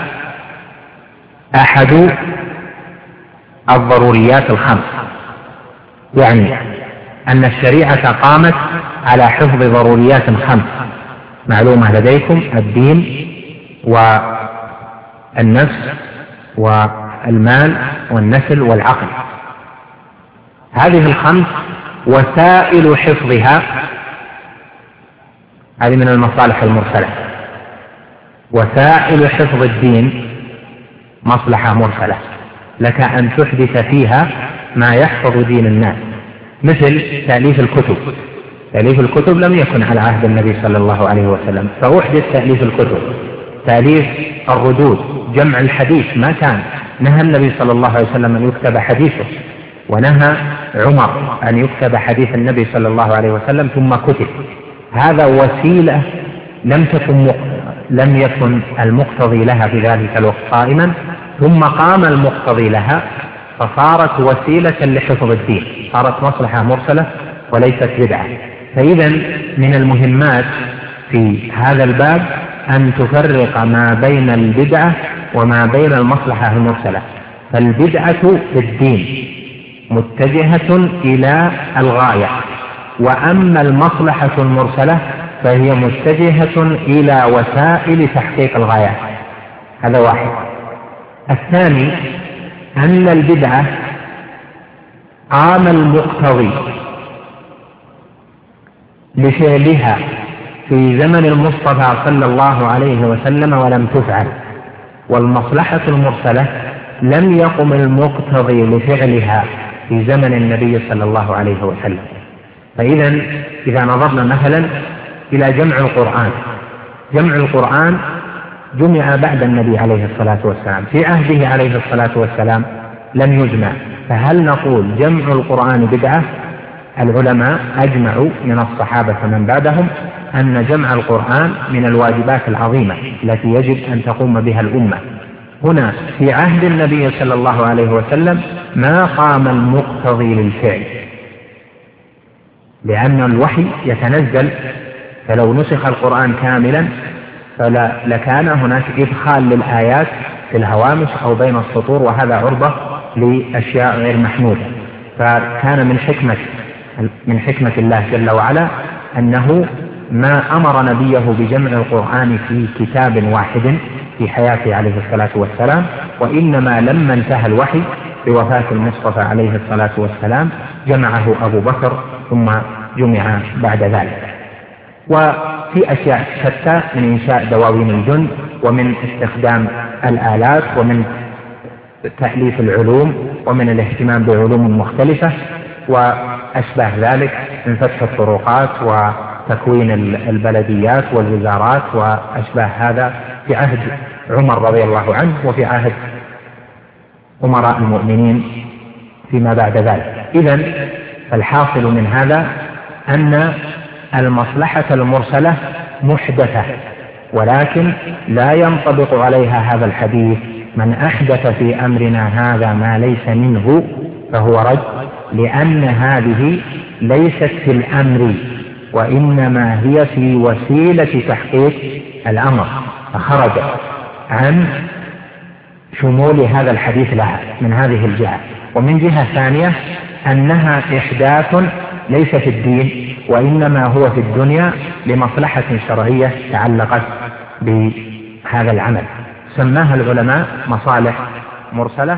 أحد الضروريات الخمس، يعني أن الشريعة قامت على حفظ ضروريات خمس معلومة لديكم: الدين والنفس والمال والنسل والعقل. هذه الخمس وسائل حفظها هذه من المصالح المرسلة. وسائل حفظ الدين مصلحة مرسلة، لك أن تحدث فيها ما يحفظ دين الناس، مثل تأليف الكتب. تأليف الكتب لم يكن على عهد النبي صلى الله عليه وسلم، فأحدث تأليف الكتب. تأليف الردود، جمع الحديث ما كان، نهى النبي صلى الله عليه وسلم أن يكتب حديثه، ونهى عمر أن يكتب حديث النبي صلى الله عليه وسلم ثم كتب. هذا وسيلة لم يكن المقتضي لها في ذلك الوقت قائما، ثم قام المقتضي لها فصارت وسيلة لحفظ الدين، صارت مصلحة مرسلة وليست بدعة. فإذا من المهمات في هذا الباب أن تفرق ما بين البدعة وما بين المصلحة المرسلة. فالبدعة في الدين متجهة إلى الغاية، وأما المصلحة المرسلة فهي متجهة إلى وسائل تحقيق الغايات. هذا واحد. الثاني أن البدعة قام المقتضي لفعلها في زمن المصطفى صلى الله عليه وسلم ولم تفعل، والمصلحة المرسلة لم يقم المقتضي لفعلها في زمن النبي صلى الله عليه وسلم. فإذا إذا نظرنا مثلا إلى جمع القرآن، جمع القرآن جمع بعد النبي عليه الصلاة والسلام، في عهده عليه الصلاة والسلام لم يجمع، فهل نقول جمع القرآن بدعة؟ العلماء أجمعوا من الصحابة من بعدهم أن جمع القرآن من الواجبات العظيمة التي يجب أن تقوم بها الأمة. هنا في عهد النبي صلى الله عليه وسلم ما قام المقتضي للفعل، لأن الوحي يتنزل، فلو نسخ القرآن كاملا لكان هناك إدخال للآيات في الهوامش أو بين السطور، وهذا عرضة لأشياء غير محمودة. فكان من حكمة الله جل وعلا أنه ما أمر نبيه بجمع القرآن في كتاب واحد في حياته عليه الصلاة والسلام، وإنما لما انتهى الوحي بوفاة المصطفى عليه الصلاة والسلام جمعه أبو بكر ثم جمع بعد ذلك. وفي أشياء شتى من إنشاء دواوين الجند ومن استخدام الآلات ومن تأليف العلوم ومن الاهتمام بعلوم مختلفة وأشباه ذلك، من فتح الطرقات وتكوين البلديات والوزارات وأشباه هذا في عهد عمر رضي الله عنه وفي عهد أمراء المؤمنين فيما بعد ذلك. إذن الحاصل من هذا أن المصلحة المرسلة محدثة، ولكن لا ينطبق عليها هذا الحديث: من أحدث في أمرنا هذا ما ليس منه فهو رد، لأن هذه ليست في الأمر وإنما هي في وسيلة تحقيق الأمر، فخرج عن شمول هذا الحديث لها من هذه الجهة. ومن جهة ثانية أنها إحداث ليس في الدين وإنما هو في الدنيا لمصلحة شرعية تعلقت بهذا العمل، سماها العلماء مصالح مرسلة.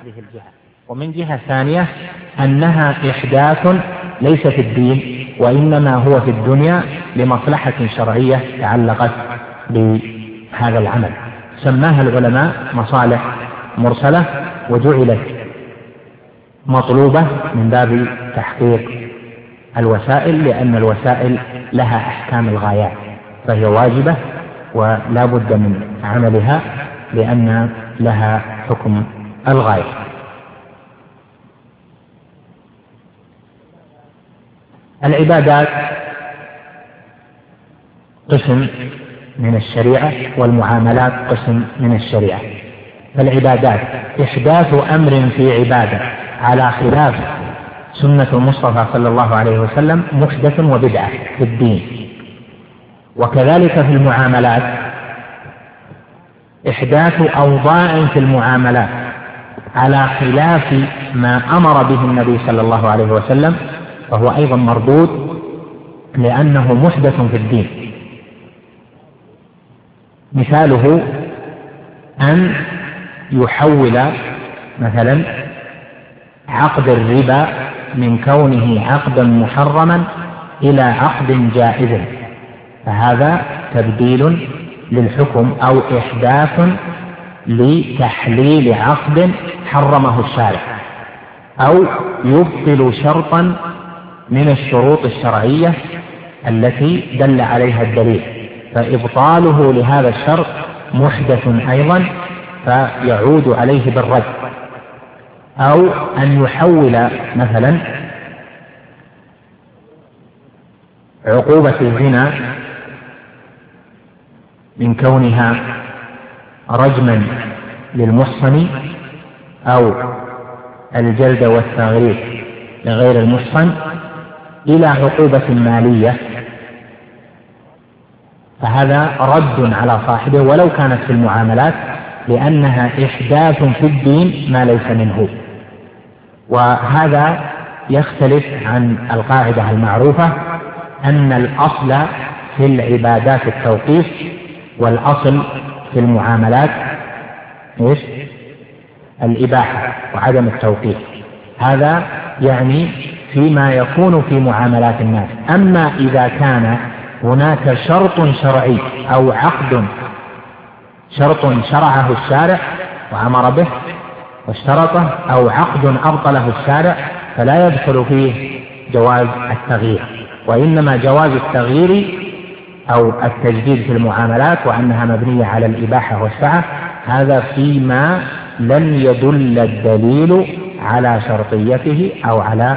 ومن جهة ثانية أنها إحداث ليس في الدين وإنما هو في الدنيا لمصلحة شرعية تعلقت بهذا العمل، سماها العلماء مصالح مرسلة، وجعلت مطلوبة من باب تحقيق الوسائل، لأن الوسائل لها أحكام الغايات، فهي واجبة ولا بد من عملها لأن لها حكم الغاية. العبادات قسم من الشريعة والمعاملات قسم من الشريعة. فالعبادات إحداث أمر في عبادة على خلاف سنة المصطفى صلى الله عليه وسلم محدث وبدعة في الدين. وكذلك في المعاملات إحداث أوضاع في المعاملات على خلاف ما أمر به النبي صلى الله عليه وسلم فهو أيضا مردود لأنه محدث في الدين. مثاله أن يحول مثلا عقد الربا من كونه عقدا محرما إلى عقد جائز، فهذا تبديل للحكم أو إحداث لتحليل عقد حرمه الشارع، أو يبطل شرطا من الشروط الشرعية التي دل عليها الدليل، فإبطاله لهذا الشرط محدث أيضا فيعود عليه بالرد. أو أن يحول مثلا عقوبة الزنا من كونها رجما للمحصن أو الجلد والتغريب لغير المحصن إلى عقوبة مالية، فهذا رد على صاحبه ولو كانت في المعاملات، لأنها إحداث في الدين ما ليس منه. وهذا يختلف عن القاعدة المعروفة أن الأصل في العبادات التوقيف والأصل في المعاملات الإباحة وعدم التوقيف. هذا يعني فيما يكون في معاملات الناس. أما إذا كان هناك شرط شرعي أو عقد شرط شرعه الشارع وأمر به واشترطه أو عقد أبطله الشارع فلا يدخل فيه جواز التغيير، وإنما جواز التغيير أو التجديد في المعاملات وأنها مبنية على الإباحة والسعة، هذا فيما لم يدل الدليل على شرطيته أو على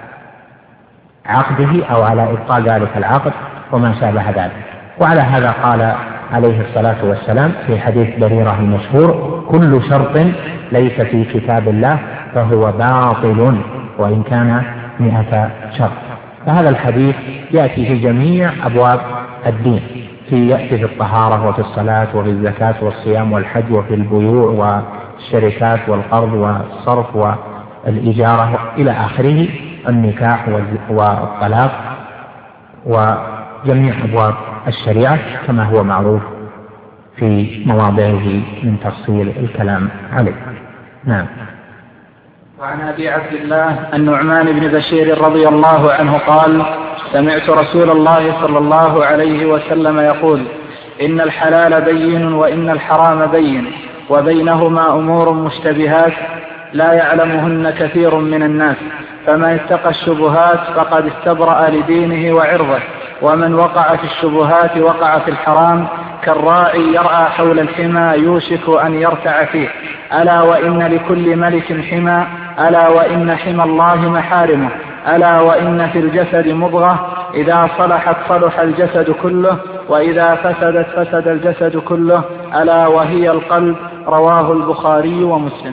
عقده أو على إبطال ذلك العقد وما شابه ذلك. وعلى هذا قال عليه الصلاة والسلام في حديث بريرة المشهور: كل شرط ليس في كتاب الله فهو باطل وإن كان 100 شرط. فهذا الحديث يأتي في جميع أبواب الدين، يأتي في الطهارة وفي الصلاة وفي الزكاة والصيام والحج وفي البيوع والشركات والقرض والصرف والإجارة إلى آخره، النكاح والطلاق وجميع أبواب الشريعة كما هو معروف في مواضعه من تفصيل الكلام عليه. نعم. وعن أبي عبد الله النعمان بن بشير رضي الله عنه قال: سمعت رسول الله صلى الله عليه وسلم يقول: إن الحلال بين وإن الحرام بين وبينهما أمور مشتبهات لا يعلمهن كثير من الناس، فمن اتقى الشبهات فقد استبرأ لدينه وعرضه، ومن وقع في الشبهات وقع في الحرام كالراعي يرعى حول الحمى يوشك أن يرتع فيه. ألا وإن لكل ملك حمى، ألا وإن حمى الله محارمه، ألا وإن في الجسد مضغة إذا صلحت صلح الجسد كله وإذا فسدت فسد الجسد كله، ألا وهي القلب. رواه البخاري ومسلم.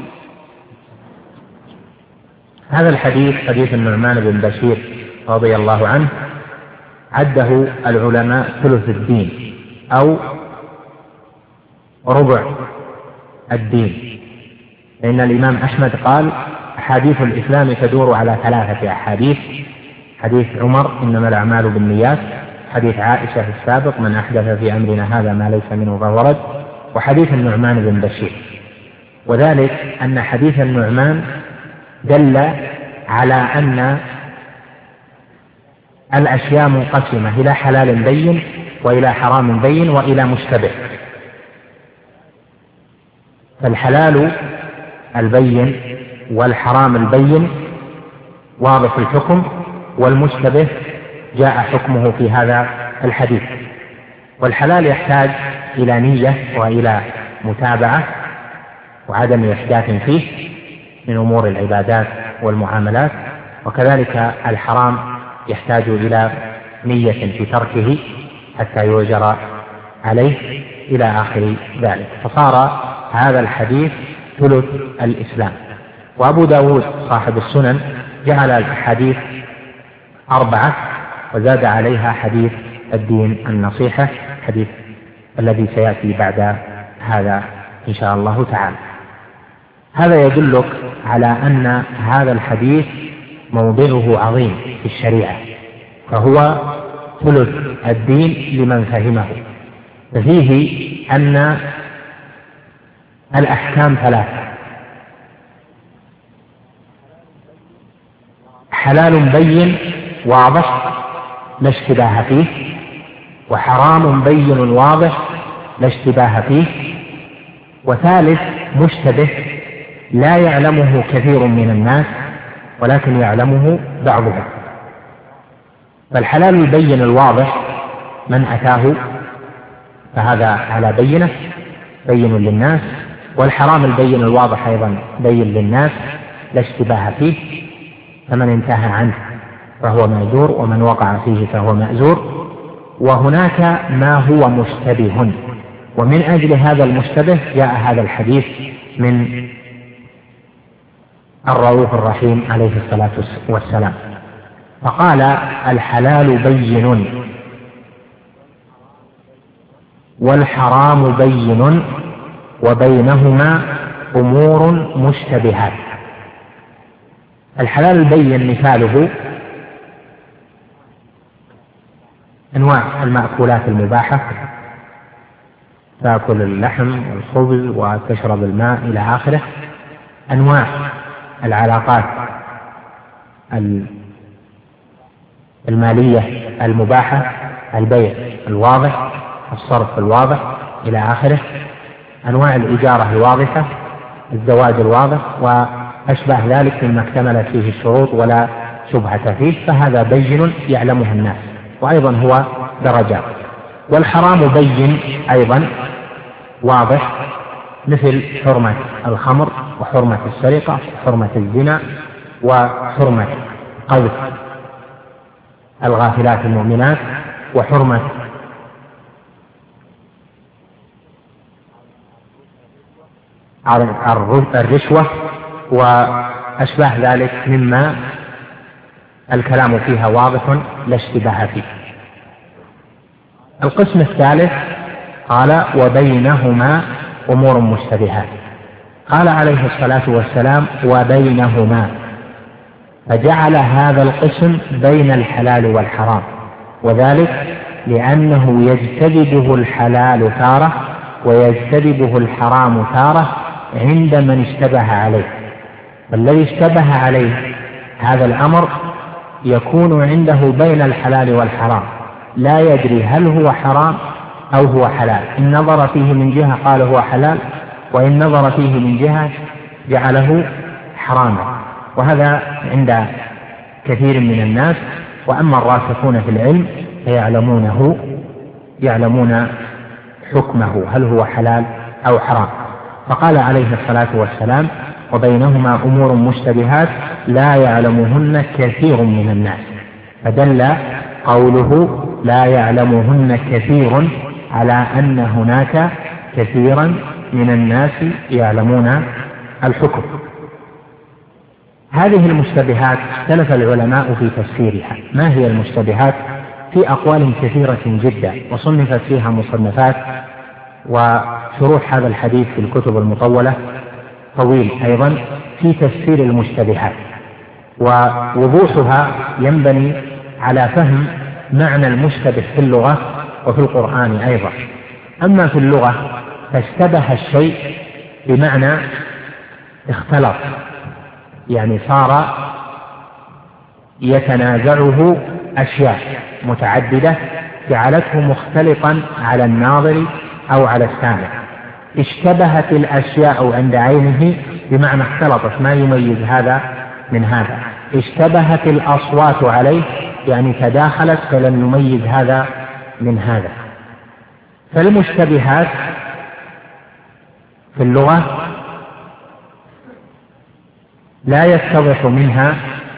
هذا الحديث حديث النعمان بن بشير رضي الله عنه عده العلماء ثلث الدين أو ربع الدين، لأن الإمام أحمد قال: أحاديث الإسلام تدور على 3 أحاديث: حديث عمر إنما الأعمال بالنيات، حديث عائشة في السابق من أحدث في أمرنا هذا ما ليس منه فهو رد، وحديث النعمان بن بشير. وذلك أن حديث النعمان دل على أن الأشياء منقسمة إلى حلال بين وإلى حرام بين وإلى مشتبه. فالحلال البين والحرام البين واضح الحكم، والمشتبه جاء حكمه في هذا الحديث. والحلال يحتاج إلى نية وإلى متابعة وعدم إحداث فيه من أمور العبادات والمعاملات، وكذلك الحرام يحتاج إلى نية في تركه حتى يؤجر عليه إلى آخر ذلك. فصار هذا الحديث ثلث الإسلام. وأبو داود صاحب السنن جعل الحديث 4 وزاد عليها حديث الدين النصيحة، حديث الذي سيأتي بعد هذا إن شاء الله تعالى. هذا يدلك على أن هذا الحديث موضعه عظيم في الشريعة، فهو ثلث الدين لمن فهمه. ففيه أن الأحكام 3: حلال بين واضح لا اشتباه فيه، وحرام بين واضح لا اشتباه فيه، وثالث مشتبه لا يعلمه كثير من الناس ولكن يعلمه بعضهم. فالحلال البين الواضح من أتاه فهذا على بينه بين للناس، والحرام البين الواضح أيضا بين للناس لا اشتباه فيه، فمن انتهى عنه فهو مأجور ومن وقع فيه فهو مأزور. وهناك ما هو مشتبه، ومن أجل هذا المشتبه جاء هذا الحديث من الرؤوف الرحيم عليه الصلاة والسلام، فقال: الحلال بين والحرام بين وبينهما أمور مشتبهات. الحلال البين مثاله أنواع المأكولات المباحة، تأكل اللحم والخبز وتشرب الماء إلى آخره. أنواع العلاقات المالية المباحة، البيع الواضح، الصرف الواضح إلى آخره. أنواع الإجارة الواضحة، الزواج الواضح وأشبه ذلك مما اكتملت فيه الشروط ولا شبهة فيه، فهذا بين يعلمه الناس، وأيضا هو درجات. والحرام بين أيضا واضح، مثل حرمة الخمر وحرمة السرقة وحرمة الزنا وحرمة قذف الغافلات المؤمنات وحرمة الرشوة وأشباه ذلك مما الكلام فيها واضح لا اشتباه فيه. القسم الثالث قال وبينهما أمور مشتبهات. قال عليه الصلاة والسلام وبينهما، فجعل هذا القسم بين الحلال والحرام، وذلك لأنه يجتذبه الحلال تارة ويجتذبه الحرام تارة عند من اشتبه عليه. فالذي اشتبه عليه هذا الأمر يكون عنده بين الحلال والحرام، لا يدري هل هو حرام أو هو حلال. إن نظر فيه من جهة قال هو حلال، وإن نظر فيه من جهة جعله حراما، وهذا عند كثير من الناس. وأما الراسخون في العلم يعلمون حكمه هل هو حلال أو حرام. فقال عليه الصلاة والسلام وبينهما أمور مشتبهات لا يعلمهن كثير من الناس، فدل قوله لا يعلمهن كثير على أن هناك كثيرا من الناس يعلمون الحكم. هذه المشتبهات اختلف العلماء في تفسيرها. ما هي المشتبهات؟ في أقوال كثيرة جدا، وصنفت فيها مصنفات، وشروح هذا الحديث في الكتب المطولة طويل أيضا في تفسير المشتبهات، ووضوحها ينبني على فهم معنى المشتبه في اللغة وفي القرآن أيضا. أما في اللغة فاشتبه الشيء بمعنى اختلط، يعني صار يتنازعه أشياء متعددة جعلته مختلطا على الناظر أو على السامع. اشتبهت الأشياء عند عينه بمعنى اختلطت، ما يميز هذا من هذا. اشتبهت الأصوات عليه، يعني تداخلت فلم يميز هذا من هذا. فالمشتبهات في اللغة لا يتضح منها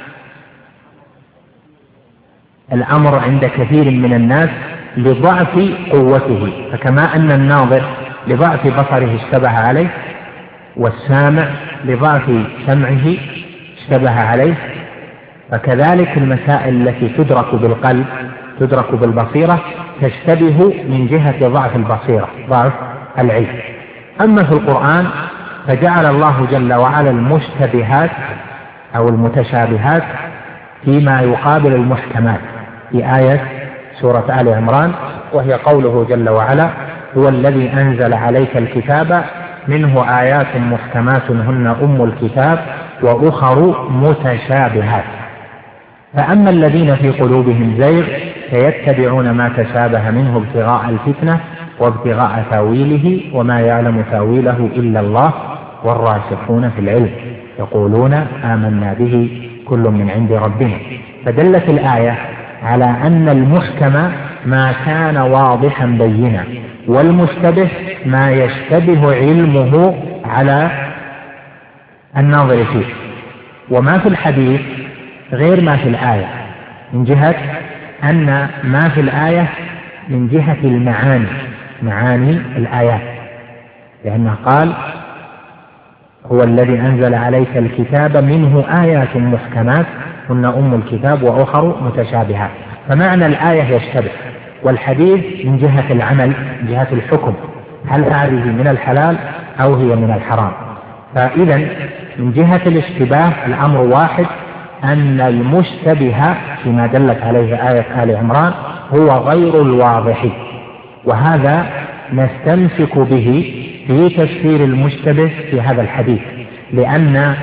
الأمر عند كثير من الناس لضعف قوته، فكما أن الناظر لضعف بصره اشتبه عليه، والسامع لضعف سمعه اشتبه عليه، فكذلك المسائل التي تدرك بالقلب تدرك بالبصيرة تشتبه من جهة ضعف البصيرة، ضعف العلم. أما في القرآن فجعل الله جل وعلا المشتبهات أو المتشابهات فيما يقابل المحكمات في آية سورة آل عمران، وهي قوله جل وعلا هو الذي أنزل عليك الكتاب منه آيات محكمات هن أم الكتاب وأخر متشابهات. فأما الذين في قلوبهم زيغ فيتبعون ما تشابه منه ابتغاء الفتنة وابتغاء تاويله وما يعلم تاويله إلا الله والراسخون في العلم يقولون آمنا به كل من عند ربنا. فدلت الآية على أن المحكم ما كان واضحا بينا، والمشتبه ما يشتبه علمه على الناظر فيه. وما في الحديث غير ما في الآية، من جهة أن ما في الآية من جهة المعاني، معاني الآيات، لأنه قال هو الذي أنزل عليك الكتاب منه آيات محكمات هن أم الكتاب وأخر متشابهات. فمعنى الآية يشتبه، والحديث من جهة العمل، من جهة الحكم، هل هذه من الحلال أو هي من الحرام. فإذا من جهة الاشتباه الأمر واحد، أن المشتبه فيما دلت عليه آية آل عمران هو غير الواضح، وهذا نستمسك به في تفسير المشتبه في هذا الحديث، لأن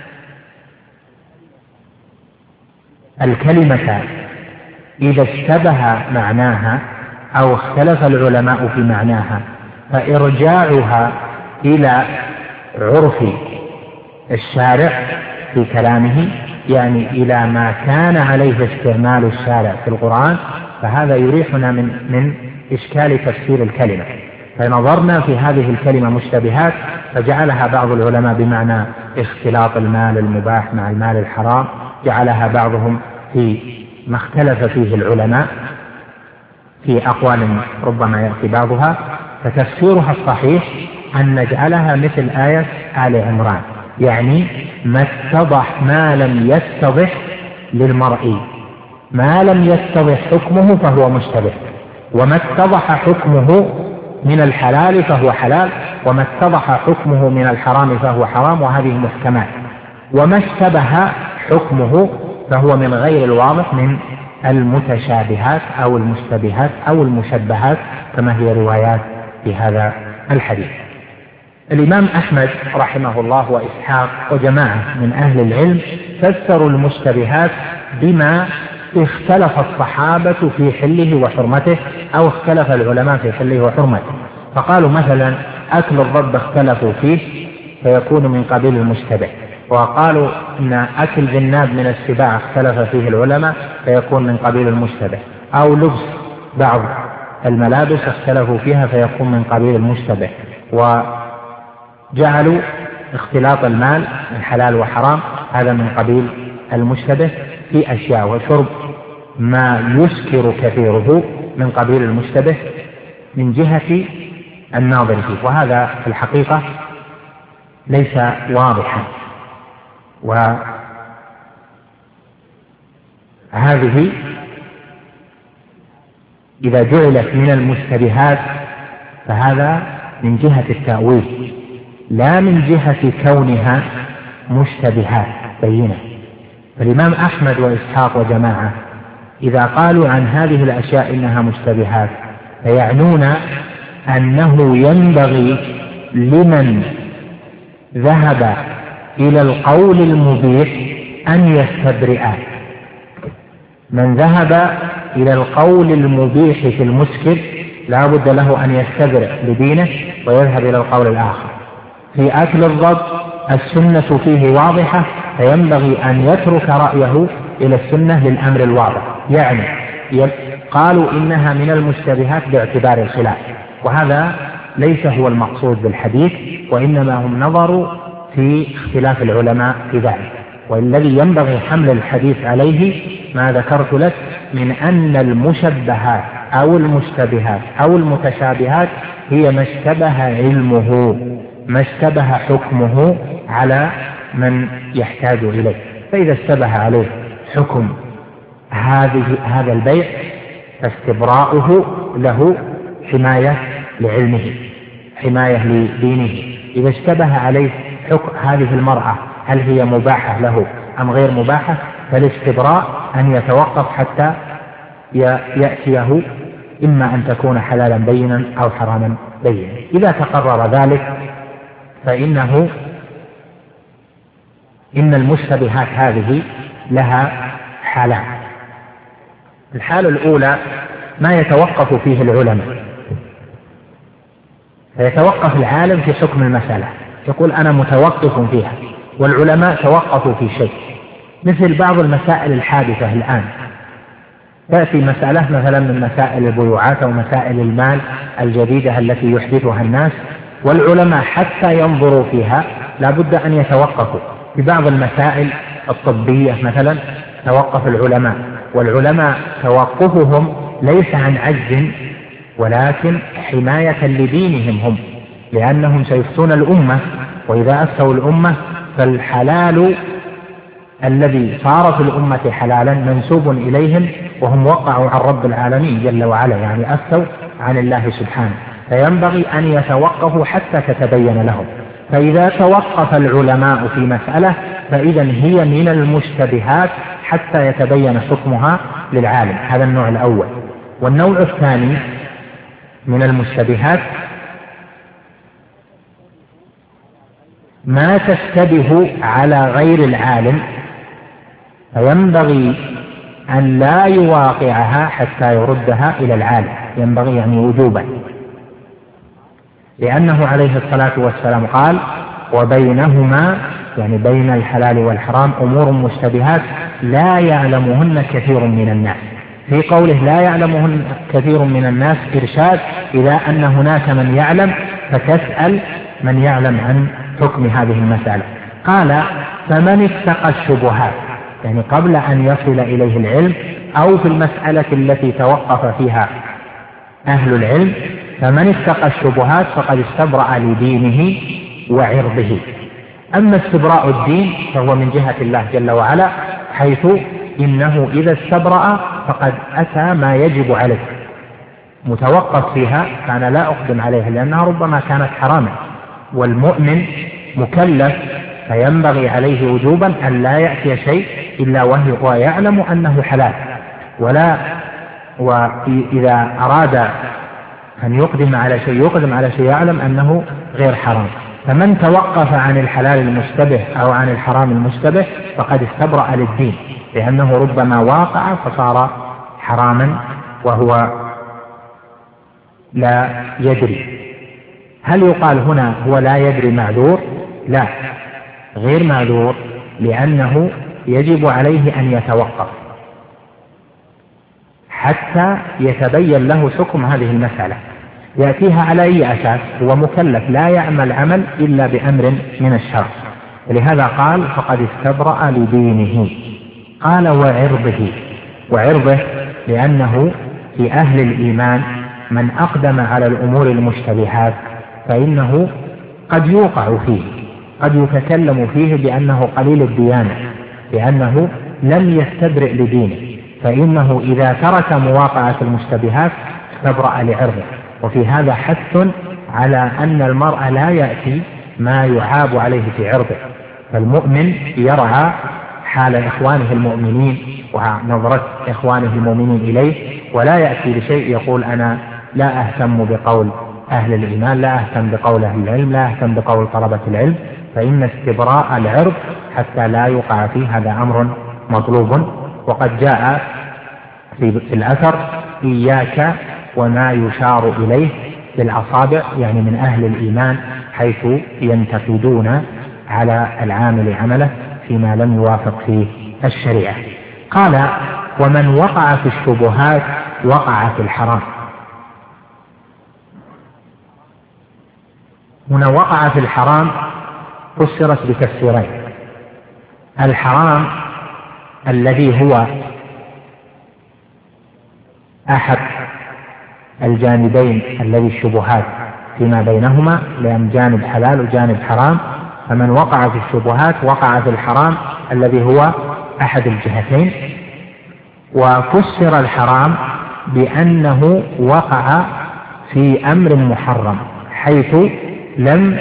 الكلمة إذا اشتبه معناها أو اختلف العلماء في معناها فإرجاعها إلى عرف الشارع في كلامه، يعني إلى ما كان عليه استعمال الشارع في القرآن، فهذا يريحنا من إشكال تفسير الكلمة. فنظرنا في هذه الكلمة مشتبهات فجعلها بعض العلماء بمعنى اختلاط المال المباح مع المال الحرام، جعلها بعضهم في ما اختلف فيه العلماء في أقوال ربما يأتي بعضها. فتفسيرها الصحيح أن نجعلها مثل آية آل عمران، يعني ما اتضح ما لم يتضح للمرء ما لم يتضح حكمه فهو مشتبه، وما اتضح حكمه من الحلال فهو حلال، وما اتضح حكمه من الحرام فهو حرام، وهذه محكمات. وما اشتبه حكمه فهو من غير الواضح من المتشابهات أو المشتبهات أو المشبهات كما هي روايات في هذا الحديث. الإمام أحمد رحمه الله وإسحاق وجماعة من أهل العلم فسروا المشتبهات بما اختلف الصحابة في حله وحرمته أو اختلف العلماء في حله وحرمته. فقالوا مثلا أكل الضب اختلفوا فيه فيكون من قبيل المشتبه، وقالوا إن أكل ذناب من السباع اختلف فيه العلماء فيكون من قبيل المشتبه، أو لبس بعض الملابس اختلفوا فيها فيكون من قبيل المشتبه. وجعلوا اختلاط المال من حلال وحرام هذا من قبيل المشتبه في أشياء، وشرب ما يسكر كثيره من قبيل المشتبه من جهة الناظر فيه، وهذا في الحقيقة ليس واضحا. وهذه إذا جعلت من المشتبهات فهذا من جهة التأويل لا من جهة كونها مشتبهات بينة. فالإمام أحمد وإسحاق وجماعة إذا قالوا عن هذه الأشياء إنها مشتبهات فيعنون أنه ينبغي لمن ذهب إلى القول المبيح أن يستبرئ. من ذهب إلى القول المبيح في المسكر لا بد له أن يستبرئ لدينه ويذهب إلى القول الآخر. في أكل الضب السنة فيه واضحة فينبغي أن يترك رأيه إلى السنة للأمر الواضح. يعني قالوا إنها من المشتبهات باعتبار الخلاف، وهذا ليس هو المقصود بالحديث، وإنما هم نظروا في اختلاف العلماء في ذلك. والذي ينبغي حمل الحديث عليه ما ذكرت لك من أن المشبهات أو المشتبهات أو المتشابهات هي ما اشتبه علمه، ما اشتبه حكمه على من يحتاج إليه. فإذا اشتبه عليه حكم هذا البيع فاستبراؤه له حماية لعلمه، حماية لدينه. إذا اشتبه عليه حكم هذه المرأة هل هي مباحة له أم غير مباحة فالاستبراء أن يتوقف حتى يأتيه إما أن تكون حلالا بينا أو حراما بينا. إذا تقرر ذلك فإن المشتبهات هذه لها حالان. الحالة الأولى ما يتوقف فيه العلماء، فيتوقف العالم في حكم المسألة يقول أنا متوقف فيها، والعلماء توقفوا في شيء، مثل بعض المسائل الحادثة الآن. تأتي مسألة مثلا من مسائل البيوعات أو مسائل المال الجديدة التي يحدثها الناس، والعلماء حتى ينظروا فيها لابد أن يتوقفوا. في بعض المسائل الطبية مثلا توقف العلماء، والعلماء توقفهم ليس عن عجز ولكن حماية لدينهم هم، لأنهم سيفتون الأمة، وإذا أفتوا الأمة فالحلال الذي صار في الأمة حلالا منسوب إليهم، وهم وقعوا عن رب العالمين جل وعلا، يعني أفتوا عن الله سبحانه، فينبغي أن يتوقفوا حتى تتبين لهم. فإذا توقف العلماء في مسألة فإذا هي من المشتبهات حتى يتبين حكمها للعالم. هذا النوع الأول. والنوع الثاني من المشتبهات ما تشتبه على غير العالم، فينبغي أن لا يواقعها حتى يردها إلى العالم، ينبغي يعني وجوبا، لأنه عليه الصلاة والسلام قال وبينهما يعني بين الحلال والحرام أمور مشتبهات لا يعلمهن كثير من الناس. في قوله لا يعلمهن كثير من الناس إرشاد إلى أن هناك من يعلم، فتسأل من يعلم عن حكم هذه المسألة. قال فمن اتقى الشبهات، يعني قبل أن يصل إليه العلم أو في المسألة التي توقف فيها أهل العلم، فمن اتقى الشبهات فقد استبرأ لدينه وعرضه. أما استبراء الدين فهو من جهة الله جل وعلا، حيث إنه إذا استبرأ فقد أتى ما يجب عليه، متوقف فيها، فأنا لا أقدم عليها لأنها ربما كانت حراما، والمؤمن مكلف فينبغي عليه وجوبا أن لا يأتي شيء إلا وهو يعلم أنه حلال، وإذا أراد أن يقدم على شيء يقدم على شيء يعلم أنه غير حرام. فمن توقف عن الحلال المشتبه أو عن الحرام المشتبه فقد استبرأ للدين، لأنه ربما واقع فصار حراما وهو لا يدري. هل يقال هنا هو لا يدري معذور؟ لا، غير معذور، لأنه يجب عليه أن يتوقف حتى يتبين له حكم هذه المسألة، يأتيها على أي أساس؟ هو مكلف لا يعمل عمل إلا بأمر من الشرع، ولهذا قال فقد استبرأ لدينه. قال وعرضه لأنه في أهل الإيمان من أقدم على الأمور المشتبهات فإنه قد يوقع فيه، قد يتكلم فيه بأنه قليل الديانة، لأنه لم يستبرئ لدينه، فإنه إذا ترك مواقعة المشتبهات استبرأ لعرضه. وفي هذا حث على أن المرء لا يأتي ما يعاب عليه في عرضه، فالمؤمن يرعى حال إخوانه المؤمنين ونظرة إخوانه المؤمنين إليه، ولا يأتي لشيء يقول أنا لا أهتم بقول أهل الإيمان، لا أهتم بقول أهل العلم، لا أهتم بقول طلبة العلم، فإن استبراء العرض حتى لا يقع فيه هذا أمر مطلوب. وقد جاء في الأثر إياك وما يشار إليه بالأصابع، يعني من أهل الإيمان حيث ينتقدون على العامل عمله فيما لم يوافق فيه الشريعة. قال ومن وقع في الشبهات وقع في الحرام. هنا وقع في الحرام فسرت بتفسيرين: الحرام الذي هو أحد الجانبين الذي الشبهات فيما بينهما، لأن جانب حلال وجانب حرام، فمن وقع في الشبهات وقع في الحرام الذي هو أحد الجهتين. وفسر الحرام بأنه وقع في أمر محرم حيث لم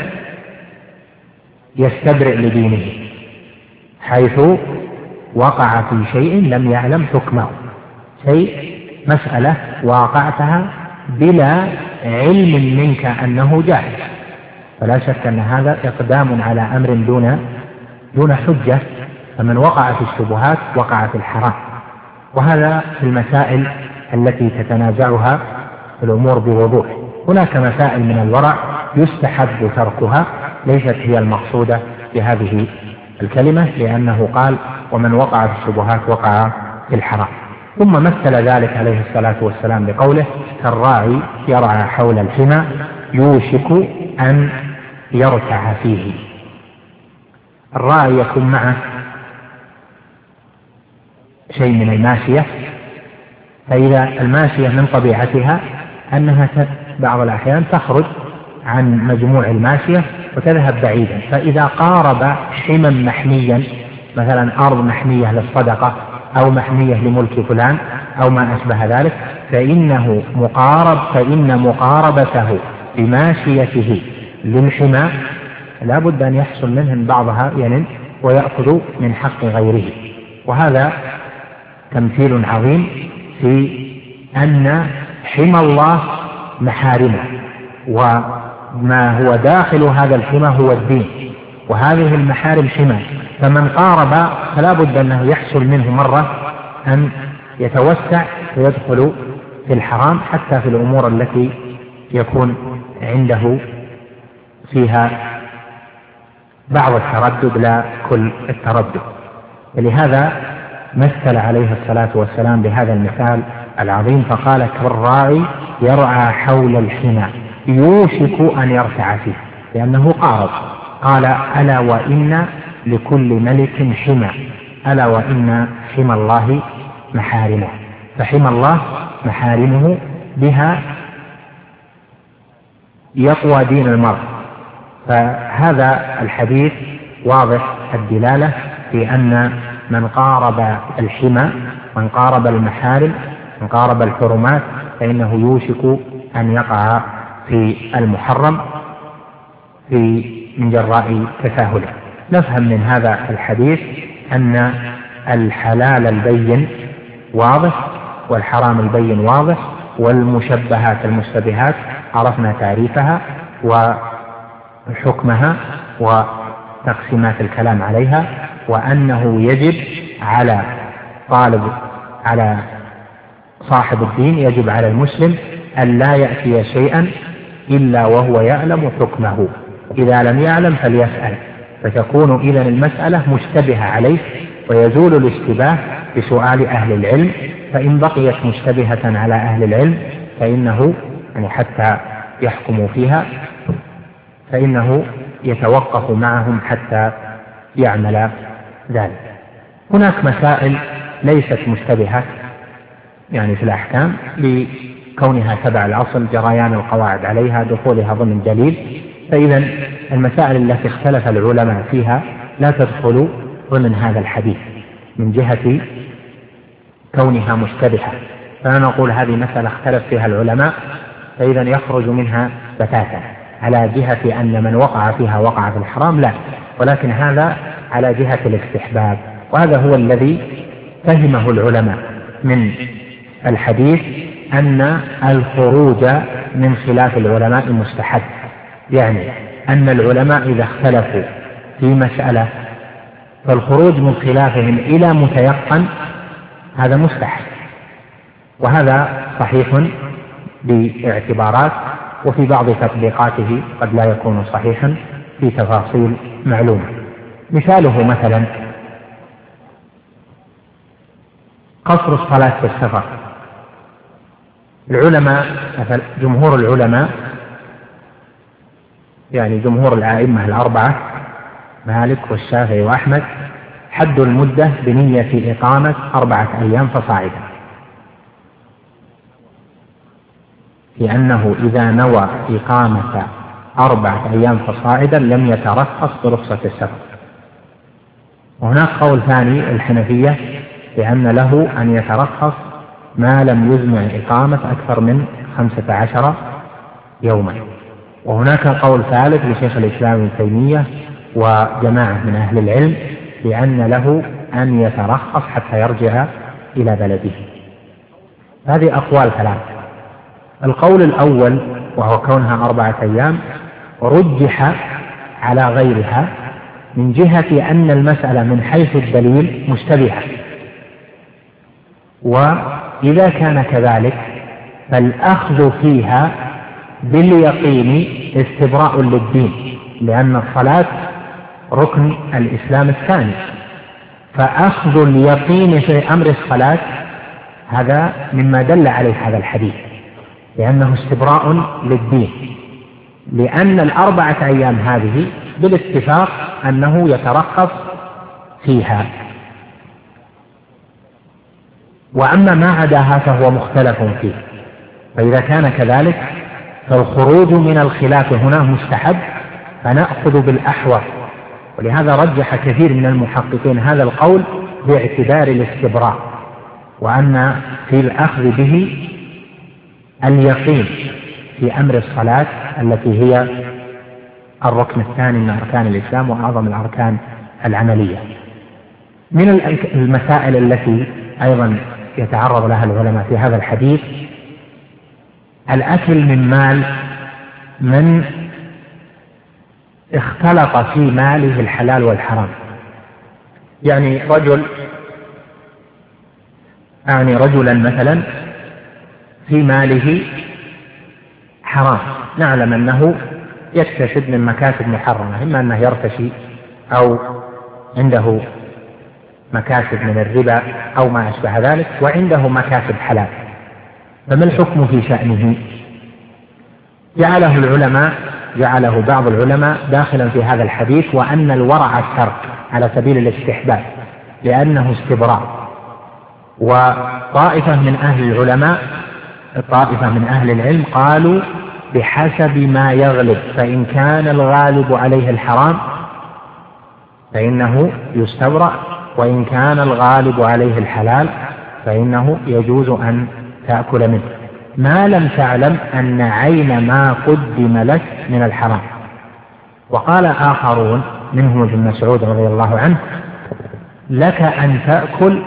يستبرئ لدينه، حيث وقع في شيء لم يعلم حكمه، شيء مسألة واقعتها بلا علم منك أنه جائز، فلا شك أن هذا إقدام على أمر دون حجة. فمن وقع في الشبهات وقع في الحرام. وهذا في المسائل التي تتنازعها الأمور بوضوح. هناك مسائل من الورع يستحب تركها، ليست هي المقصودة بهذه الكلمة، لأنه قال ومن وقع في الشبهات وقع في الحرام. ثم مثل ذلك عليه الصلاة والسلام بقوله كالراعي يرعى حول الحمى يوشك أن يرتع فيه. الراعي يكون معه شيء من الماشية، فإذا الماشية من طبيعتها أنها بعض الأحيان تخرج عن مجموع الماشية وتذهب بعيدا، فإذا قارب حما محميا، مثلا أرض محمية للصدقة أو محمية لملك فلان أو ما أشبه ذلك، فإن مقاربته بماشيته للحمى لا بد أن يحصل منه بعضها ويأخذ من حق غيره. وهذا تمثيل عظيم في أن حمى الله محارمه، وما هو داخل هذا الحمى هو الدين، وهذه المحارم حمى، فمن قارب فلا بد أنه يحصل منه مرة أن يتوسع ويدخل في الحرام، حتى في الأمور التي يكون عنده فيها بعض التردد لا كل التردد. ولهذا مثل عليه الصلاة والسلام بهذا المثال العظيم فقال كالراعي يرعى حول الحمى يوشك أن يرتع فيه، لأنه قارب. قال ألا وإن لكل ملك حمى، ألا وإن حمى الله محارمه. فحمى الله محارمه بها يقوى دين المرء. فهذا الحديث واضح الدلالة في أن من قارب الحمى، من قارب المحارم، من قارب الحرمات، فإنه يوشك أن يقع في المحرم من جراء تساهله. نفهم من هذا الحديث أن الحلال البين واضح والحرام البين واضح، والمشبهات المشتبهات عرفنا تعريفها وحكمها وتقسيمات الكلام عليها، وأنه يجب على صاحب الدين، يجب على المسلم أن لا يأتي شيئا إلا وهو يعلم حكمه، إذا لم يعلم فليسأل، فتكون إذن المسألة مشتبهة عليه، ويزول الاشتباه بسؤال أهل العلم. فإن بقيت مشتبهة على أهل العلم فإنه حتى يحكموا فيها فإنه يتوقف معهم حتى يعمل ذلك. هناك مسائل ليست مشتبهة في الأحكام لكونها تبع الأصل، جريان القواعد عليها، دخولها ضمن الدليل، فإذا المسائل التي اختلف العلماء فيها لا تدخل ضمن هذا الحديث من جهة كونها مشتبهة، فلا نقول هذه مسألة اختلف فيها العلماء فإذا يخرج منها بتاتا على جهة أن من وقع فيها وقع في الحرام، لا، ولكن هذا على جهة الاستحباب، وهذا هو الذي فهمه العلماء من الحديث، أن الخروج من خلاف العلماء مستحب، يعني أن العلماء إذا اختلفوا في مسألة فالخروج من خلافهم إلى متيقن هذا مستحب، وهذا صحيح باعتبارات، وفي بعض تطبيقاته قد لا يكون صحيحا في تفاصيل معلومة. مثاله مثلا قصر الصلاة في السفر. العلماء جمهور العلماء جمهور الأئمة الأربعة مالك والشافعي وأحمد حد المدة بنية إقامة 4 أيام فصاعدا، لأنه إذا نوى إقامة 4 أيام فصاعدا لم يترخص برخصة السفر. وهناك قول ثاني الحنفية بأن له أن يترخص ما لم يزمع إقامة أكثر من 15 يوما. وهناك قول ثالث لشيخ الإسلام ابن تيمية وجماعة من أهل العلم بأن له أن يترخص حتى يرجع إلى بلده. هذه أقوال ثلاثة. القول الأول وهو كونها 4 أيام رجح على غيرها من جهة أن المسألة من حيث الدليل مشتبهة، وإذا كان كذلك فالأخذ فيها باليقين استبراء للدين، لأن الصلاة ركن الإسلام الثاني، فأخذ اليقين في أمر الصلاة هذا مما دل عليه هذا الحديث، لأنه استبراء للدين، لأن 4 أيام هذه بالاتفاق أنه يترخص فيها، وأما ما عداها فهو مختلف فيه. فإذا كان كذلك فالخروج من الخلاف هنا مستحب، فنأخذ بالأحوط، ولهذا رجح كثير من المحققين هذا القول باعتبار الاستبراء، وأن في الأخذ به اليقين في أمر الصلاة التي هي الركن الثاني من أركان الإسلام وأعظم الأركان العملية. من المسائل التي أيضا يتعرض لها العلماء في هذا الحديث الأكل من مال من اختلط في ماله الحلال والحرام، يعني رجلا مثلا في ماله حرام، نعلم أنه يكتسب من مكاسب محرمة، إما أنه يرتشي أو عنده مكاسب من الربا أو ما أشبه ذلك، وعنده مكاسب حلال، فما الحكم في شأنه؟ جعله بعض العلماء داخلا في هذا الحديث، وأن الورع الترك على سبيل الاستحباب لأنه استبراء. وطائفة من أهل العلم قالوا بحسب ما يغلب، فإن كان الغالب عليه الحرام فإنه يستبرأ، وإن كان الغالب عليه الحلال فإنه يجوز أن تأكل منه ما لم تعلم أن عين ما قدم لك من الحرام. وقال آخرون منهم ابن مسعود رضي الله عنه: لك أن تأكل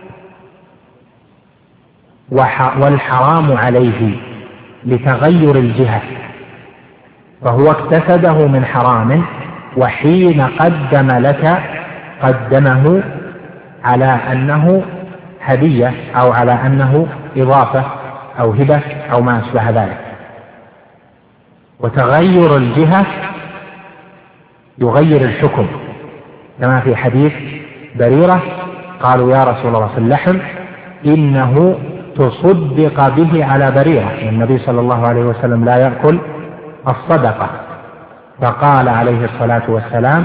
والحرام عليه لتغير الجهة، فهو اكتسبه من حرام، وحين قدم لك قدمه على أنه هدية أو على أنه إضافة أو هبة أو ما أشبه ذلك. وتغير الجهة يغير الحكم، كما في حديث بريرة قالوا يا رسول الله في اللحم إنه تصدق به على بريرة، النبي صلى الله عليه وسلم لا يأكل الصدقة، فقال عليه الصلاة والسلام: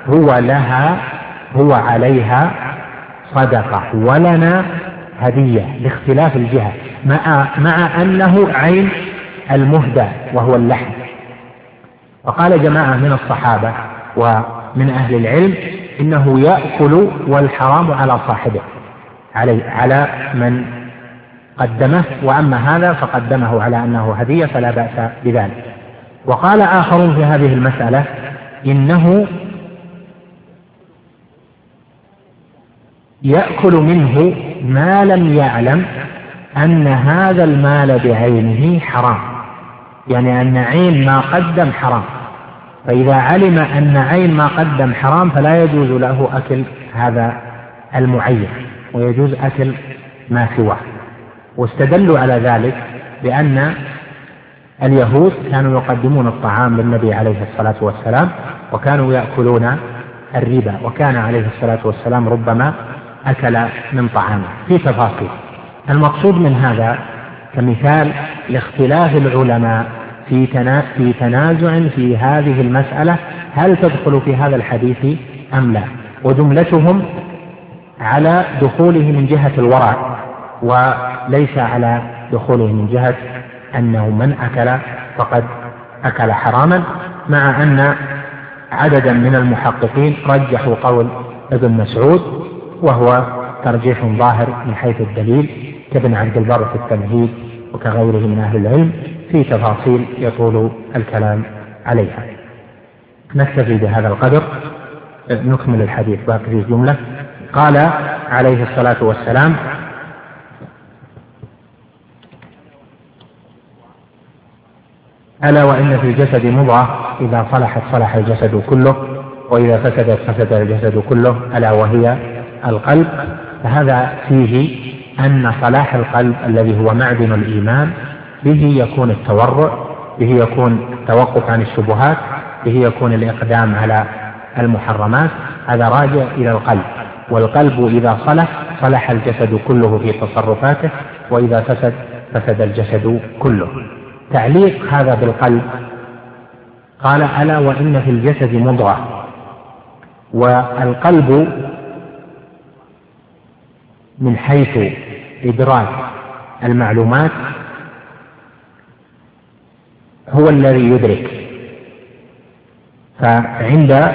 هو عليها صدقة ولنا هدية، لاختلاف الجهة، مع أنه عين المهدى وهو اللحم. وقال جماعة من الصحابة ومن أهل العلم إنه يأكل والحرام على صاحبه، على من قدمه، وأما هذا فقدمه على أنه هدية فلا بأس بذلك. وقال آخرون في هذه المسألة إنه يأكل منه ما لم يعلم أن هذا المال بعينه حرام، يعني أن عين ما قدم حرام، فإذا علم أن عين ما قدم حرام فلا يجوز له أكل هذا المعين، ويجوز أكل ما سواه. واستدلوا على ذلك بأن اليهود كانوا يقدمون الطعام للنبي عليه الصلاة والسلام وكانوا يأكلون الربا، وكان عليه الصلاة والسلام ربما أكل من طعامه في تفاصيل. المقصود من هذا كمثال لاختلاف العلماء في تنازع في هذه المسألة هل تدخل في هذا الحديث أم لا، وجملتهم على دخوله من جهة الورع وليس على دخوله من جهة أنه من أكل فقد أكل حراما، مع أن عددا من المحققين رجحوا قول ابن مسعود، وهو ترجيح ظاهر من حيث الدليل، كابن عبد البر في التمهيد وكغيره من أهل العلم في تفاصيل يطول الكلام عليها. نكتفي بهذا القدر، نكمل الحديث باقي في جملة. قال عليه الصلاة والسلام: ألا وإن في الجسد مضغة إذا صلحت صلح الجسد كله، وإذا فسدت فسد الجسد كله، ألا وهي القلب. فهذا فيه أن صلاح القلب الذي هو معدن الإيمان به يكون التورع، به يكون التوقف عن الشبهات، به يكون الإقدام على المحرمات، هذا راجع إلى القلب. والقلب إذا صلح الجسد كله في تصرفاته، وإذا فسد الجسد كله. تعليق هذا بالقلب قال: ألا وإن في الجسد مضغة. والقلب من حيث إدراك المعلومات هو الذي يدرك، فعند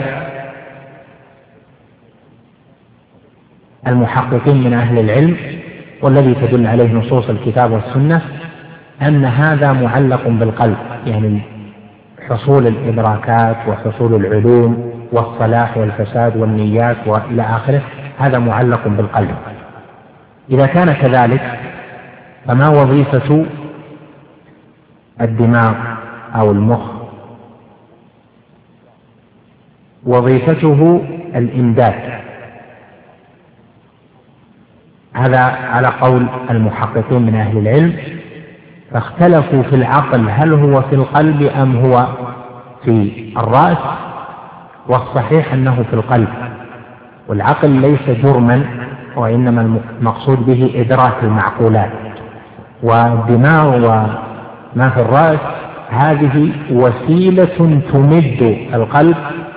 المحققين من أهل العلم والذي تدل عليه نصوص الكتاب والسنة أن هذا معلق بالقلب، يعني حصول الإدراكات وحصول العلوم والصلاح والفساد والنيات وإلى آخره، هذا معلق بالقلب. إذا كان كذلك فما وظيفة الدماغ أو المخ؟ وظيفته الإمداد، هذا على قول المحققين من أهل العلم. فاختلفوا في العقل هل هو في القلب أم هو في الرأس، والصحيح أنه في القلب. والعقل ليس جرما، وإنما المقصود به إدراك المعقولات، والدماغ وما في الرأس هذه وسيلة تمد القلب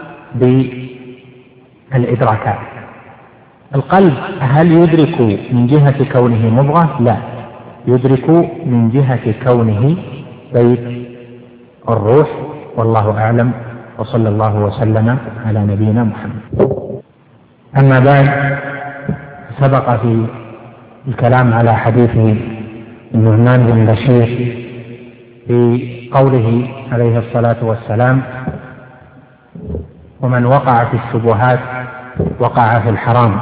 بالإدراكات. القلب هل يدرك من جهة كونه مضغة؟ لا، يدرك من جهة كونه بيت الروح، والله أعلم، وصلى الله وسلم على نبينا محمد. أما بعد، سبق في الكلام على حديث النعمان بن بشير في قوله عليه الصلاة والسلام: ومن وقع في الشبهات وقع في الحرام.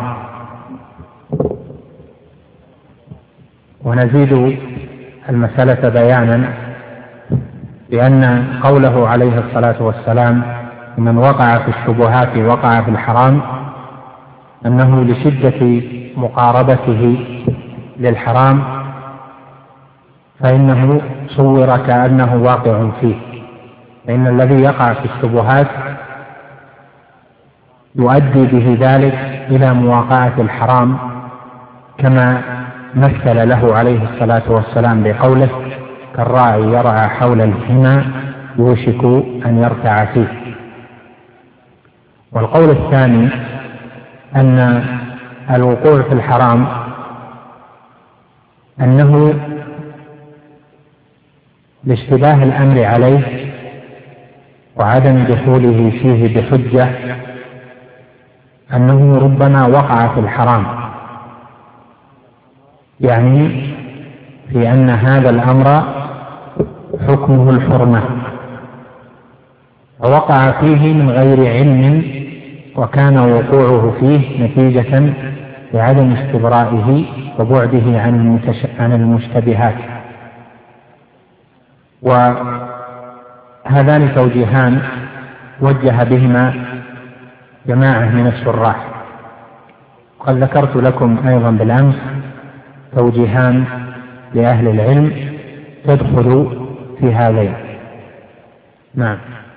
ونزيد المسألة بيانا بأن قوله عليه الصلاة والسلام: ومن وقع في الشبهات وقع في الحرام، أنه لشدة مقاربته للحرام فإنه صور كأنه واقع فيه، فإن الذي يقع في الشبهات يؤدي به ذلك إلى مواقعة الحرام، كما مثل له عليه الصلاة والسلام بقوله: كالراعي يرعى حول الحمى يوشك أن يرتع فيه. والقول الثاني أن الوقوع في الحرام أنه لاشتباه الأمر عليه وعدم دخوله فيه بحجة، أنه ربما وقع في الحرام، يعني في أن هذا الأمر حكمه الحرمة، ووقع فيه من غير علم، وكان وقوعه فيه نتيجة لعدم استبرائه وبعده عن المشتبهات. وهذان توجيهان وجه بهما جماعة من الشراح، وقد ذكرت لكم أيضا بالأمس توجيهان لأهل العلم تدخل في هذين. نعم.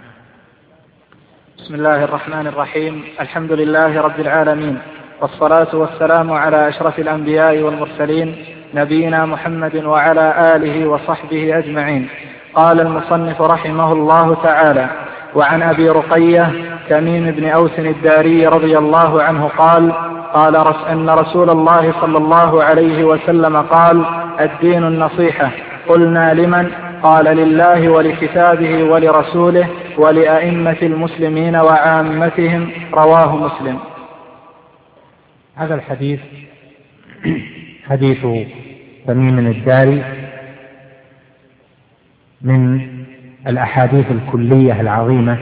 بسم الله الرحمن الرحيم. الحمد لله رب العالمين، والصلاة والسلام على أشرف الأنبياء والمرسلين، نبينا محمد وعلى آله وصحبه أجمعين. قال المصنف رحمه الله تعالى: وعن أبي رقية تميم بن أوس الداري رضي الله عنه قال أن رسول الله صلى الله عليه وسلم قال: الدين النصيحة. قلنا: لمن؟ قال: لله ولكتابه ولرسوله ولأئمة المسلمين وعامتهم. رواه مسلم. هذا الحديث حديث تميم الداري من الأحاديث الكلية العظيمة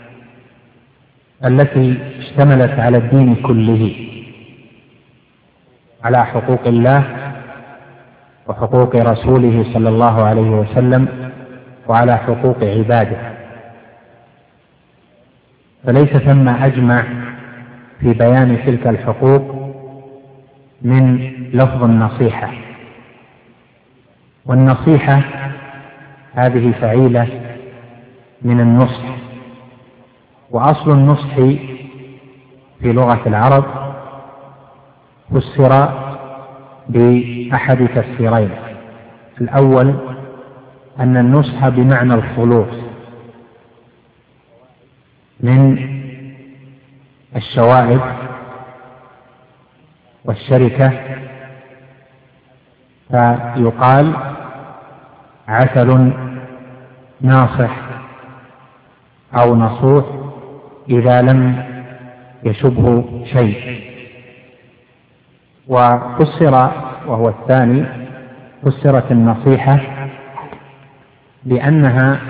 التي اشتملت على الدين كله، على حقوق الله وحقوق رسوله صلى الله عليه وسلم وعلى حقوق عباده، فليس ثم أجمع في بيان تلك الحقوق من لفظ النصيحة. والنصيحة هذه فعيلة من النصح، وأصل النصح في لغة العرب فسر بأحد تفسيرين: الأول أن النصح بمعنى الخلوص من الشوائب والشركة، فيقال عسل ناصح أو نصوح إذا لم يشبه شيء. وفسر، وهو الثاني، فسرت النصيحة بأنها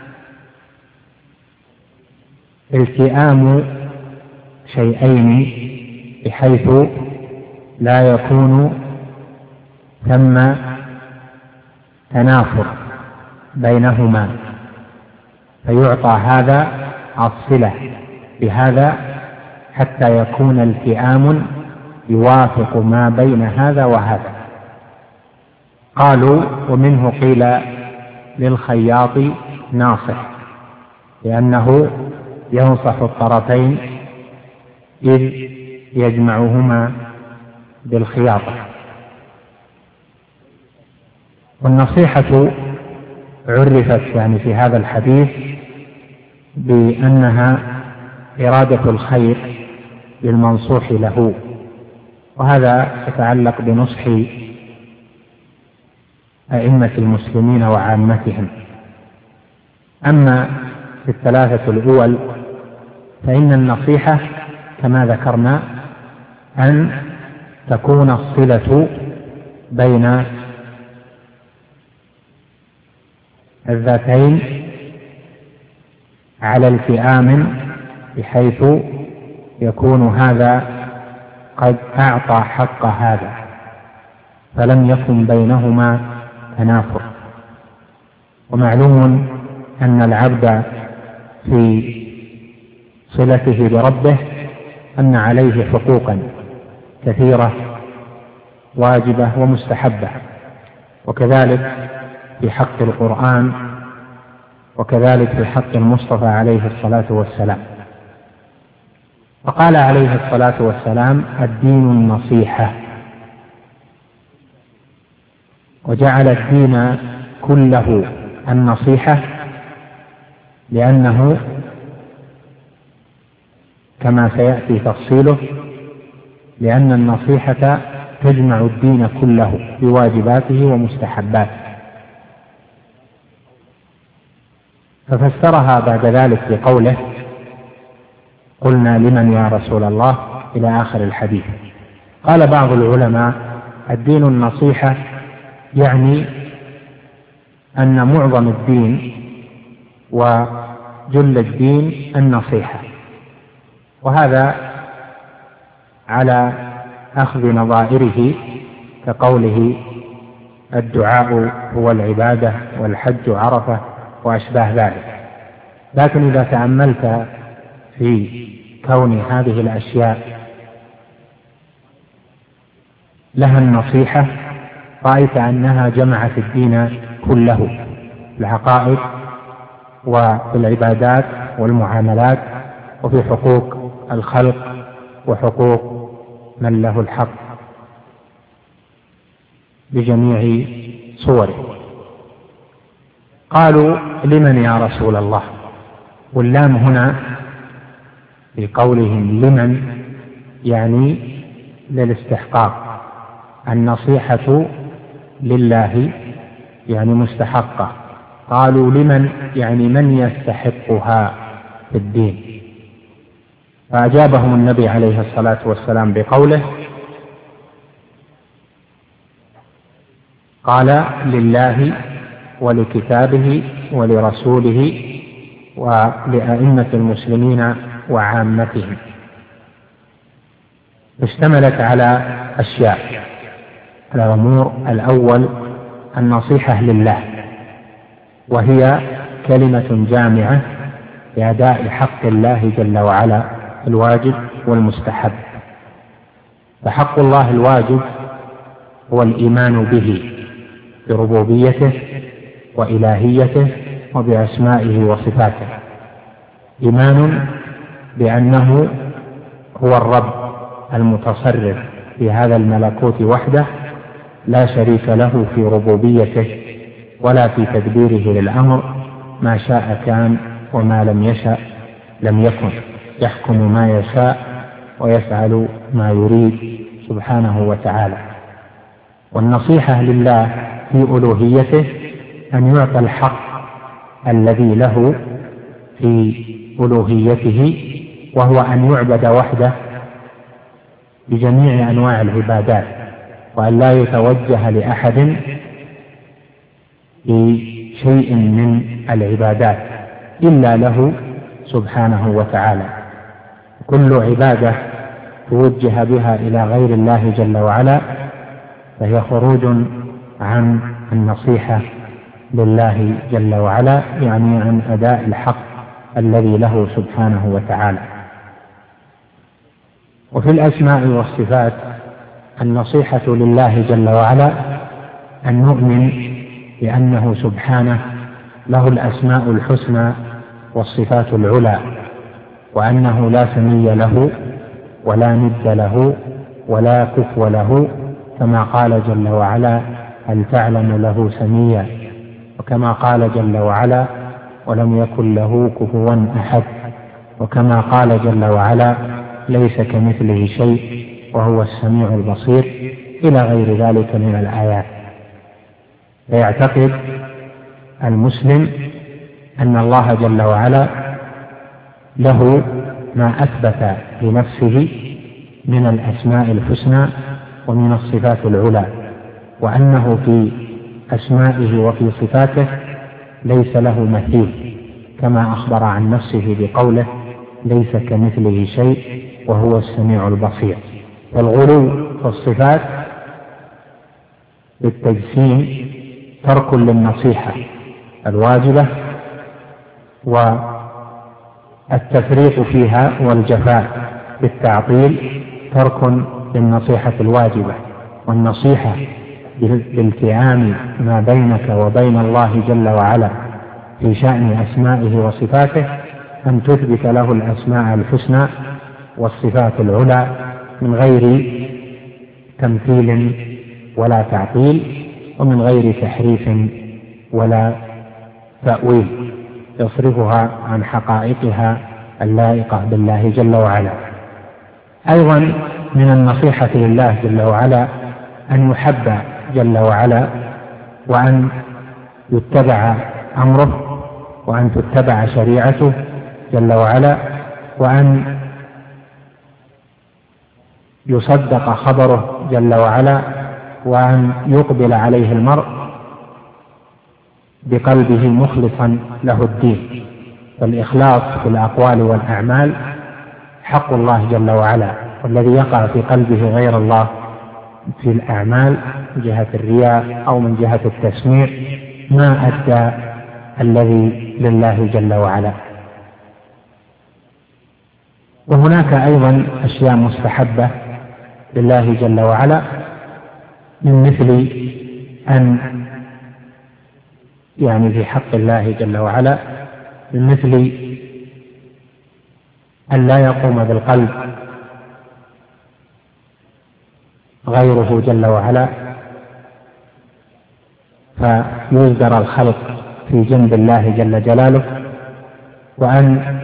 التئام شيئين بحيث لا يكون ثم تنافر بينهما، فيعطى هذا الصلة بهذا حتى يكون التئام يوافق ما بين هذا وهذا. قالوا: ومنه قيل للخياط ناصح، لأنه ينصح الطرفين إذ يجمعهما بالخياطة. والنصيحة عرفت يعني في هذا الحديث بأنها إرادة الخير للمنصوح له، وهذا يتعلق بنصح أئمة المسلمين وعامتهم. أما في الثلاثة الأول فإن النصيحة كما ذكرنا أن تكون الصلة بين الذاتين على التئام، بحيث يكون هذا قد أعطى حق هذا فلم يكن بينهما تنافر. ومعلوم أن العبد في صلته بربه أن عليه حقوقا كثيرة واجبة ومستحبة، وكذلك في حق القرآن، وكذلك في حق المصطفى عليه الصلاة والسلام. فقال عليه الصلاة والسلام: الدين النصيحة، وجعل الدين كله النصيحة، لأنه كما سيأتي تفصيله لأن النصيحة تجمع الدين كله بواجباته ومستحباته. ففسرها بعد ذلك بقوله: قلنا لمن يا رسول الله، إلى آخر الحديث. قال بعض العلماء: الدين النصيحة يعني أن معظم الدين وجل الدين النصيحة، وهذا على أخذ نظائره كقوله: الدعاء هو العبادة والحج عرفة وأشباه ذلك. لكن إذا تأملت في كون هذه الأشياء لها النصيحة رأيت أنها جمعت الدين كله، العقائد وفي العبادات والمعاملات، وفي حقوق الخلق وحقوق من له الحق بجميع صوره. قالوا: لمن يا رسول الله؟ واللام هنا في قولهم لمن يعني للاستحقاق. النصيحة لله يعني مستحقة. قالوا: لمن يعني من يستحقها في الدين. فأجابهم النبي عليه الصلاة والسلام بقوله: قال: لله ولكتابه ولرسوله ولأئمة المسلمين وعامتهم. اشتملت على أشياء. الأمور الأول النصيحة لله، وهي كلمة جامعة لأداء حق الله جل وعلا الواجب والمستحب. فحق الله الواجب هو الإيمان به بربوبيته وإلهيته وبأسمائه وصفاته، إيمان بأنه هو الرب المتصرف في هذا الملكوت وحده، لا شريك له في ربوبيته ولا في تدبيره للأمر، ما شاء كان وما لم يشأ لم يكن، يحكم ما يشاء ويفعل ما يريد سبحانه وتعالى. والنصيحة لله في ألوهيته أن يعطى الحق الذي له في ألوهيته، وهو أن يعبد وحده بجميع أنواع العبادات، وأن لا يتوجه لأحد بشيء من العبادات إلا له سبحانه وتعالى. كل عبادة توجه بها إلى غير الله جل وعلا فهي خروج عن النصيحة لله جل وعلا، يعني عن أداء الحق الذي له سبحانه وتعالى. وفي الأسماء والصفات النصيحة لله جل وعلا أن نؤمن بأنه سبحانه له الأسماء الحسنى والصفات العلى، وأنه لا سمي له ولا ند له ولا كفو له، كما قال جل وعلا: هل تعلم له سميا، وكما قال جل وعلا: ولم يكن له كفوا أحد، وكما قال جل وعلا: ليس كمثله شيء وهو السميع البصير، إلى غير ذلك من الآيات. فيعتقد المسلم أن الله جل وعلا له ما أثبت لنفسه من الأسماء الحسنى ومن الصفات العلى، وأنه في أسمائه وفي صفاته ليس له مثيل، كما أخبر عن نفسه بقوله: ليس كمثله شيء وهو السميع البصير. والغلو في الصفات بالتجسيم ترك للنصيحة الواجبة، والتفريط فيها والجفاء بالتعطيل ترك للنصيحة الواجبة. والنصيحة بالتئام ما بينك وبين الله جل وعلا في شأن أسمائه وصفاته أن تثبت له الأسماء الحسنى والصفات العلى من غير تمثيل ولا تعطيل، ومن غير تحريف ولا تأويل يصرفها عن حقائقها اللائقة بالله جل وعلا. أيضا من النصيحة لله جل وعلا أن يحب جل وعلا، وأن يتبع أمره، وأن تتبع شريعته جل وعلا، وأن يصدق خبره جل وعلا، وأن يقبل عليه المرء بقلبه مخلصا له الدين. فالإخلاص في الأقوال والأعمال حق الله جل وعلا، والذي يقع في قلبه غير الله في الأعمال من جهة الرياء أو من جهة التسميع ما أدى الذي لله جل وعلا. وهناك أيضا أشياء مستحبة لله جل وعلا، من مثل أن يعني في حق الله جل وعلا، من مثل أن لا يقوم بالقلب غيره جل وعلا فيصدر الخلق في جنب الله جل جلاله، وأن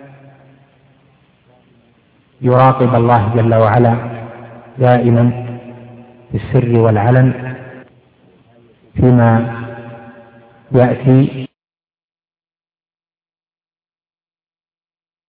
يراقب الله جل وعلا دائما في السر والعلن فيما يأتي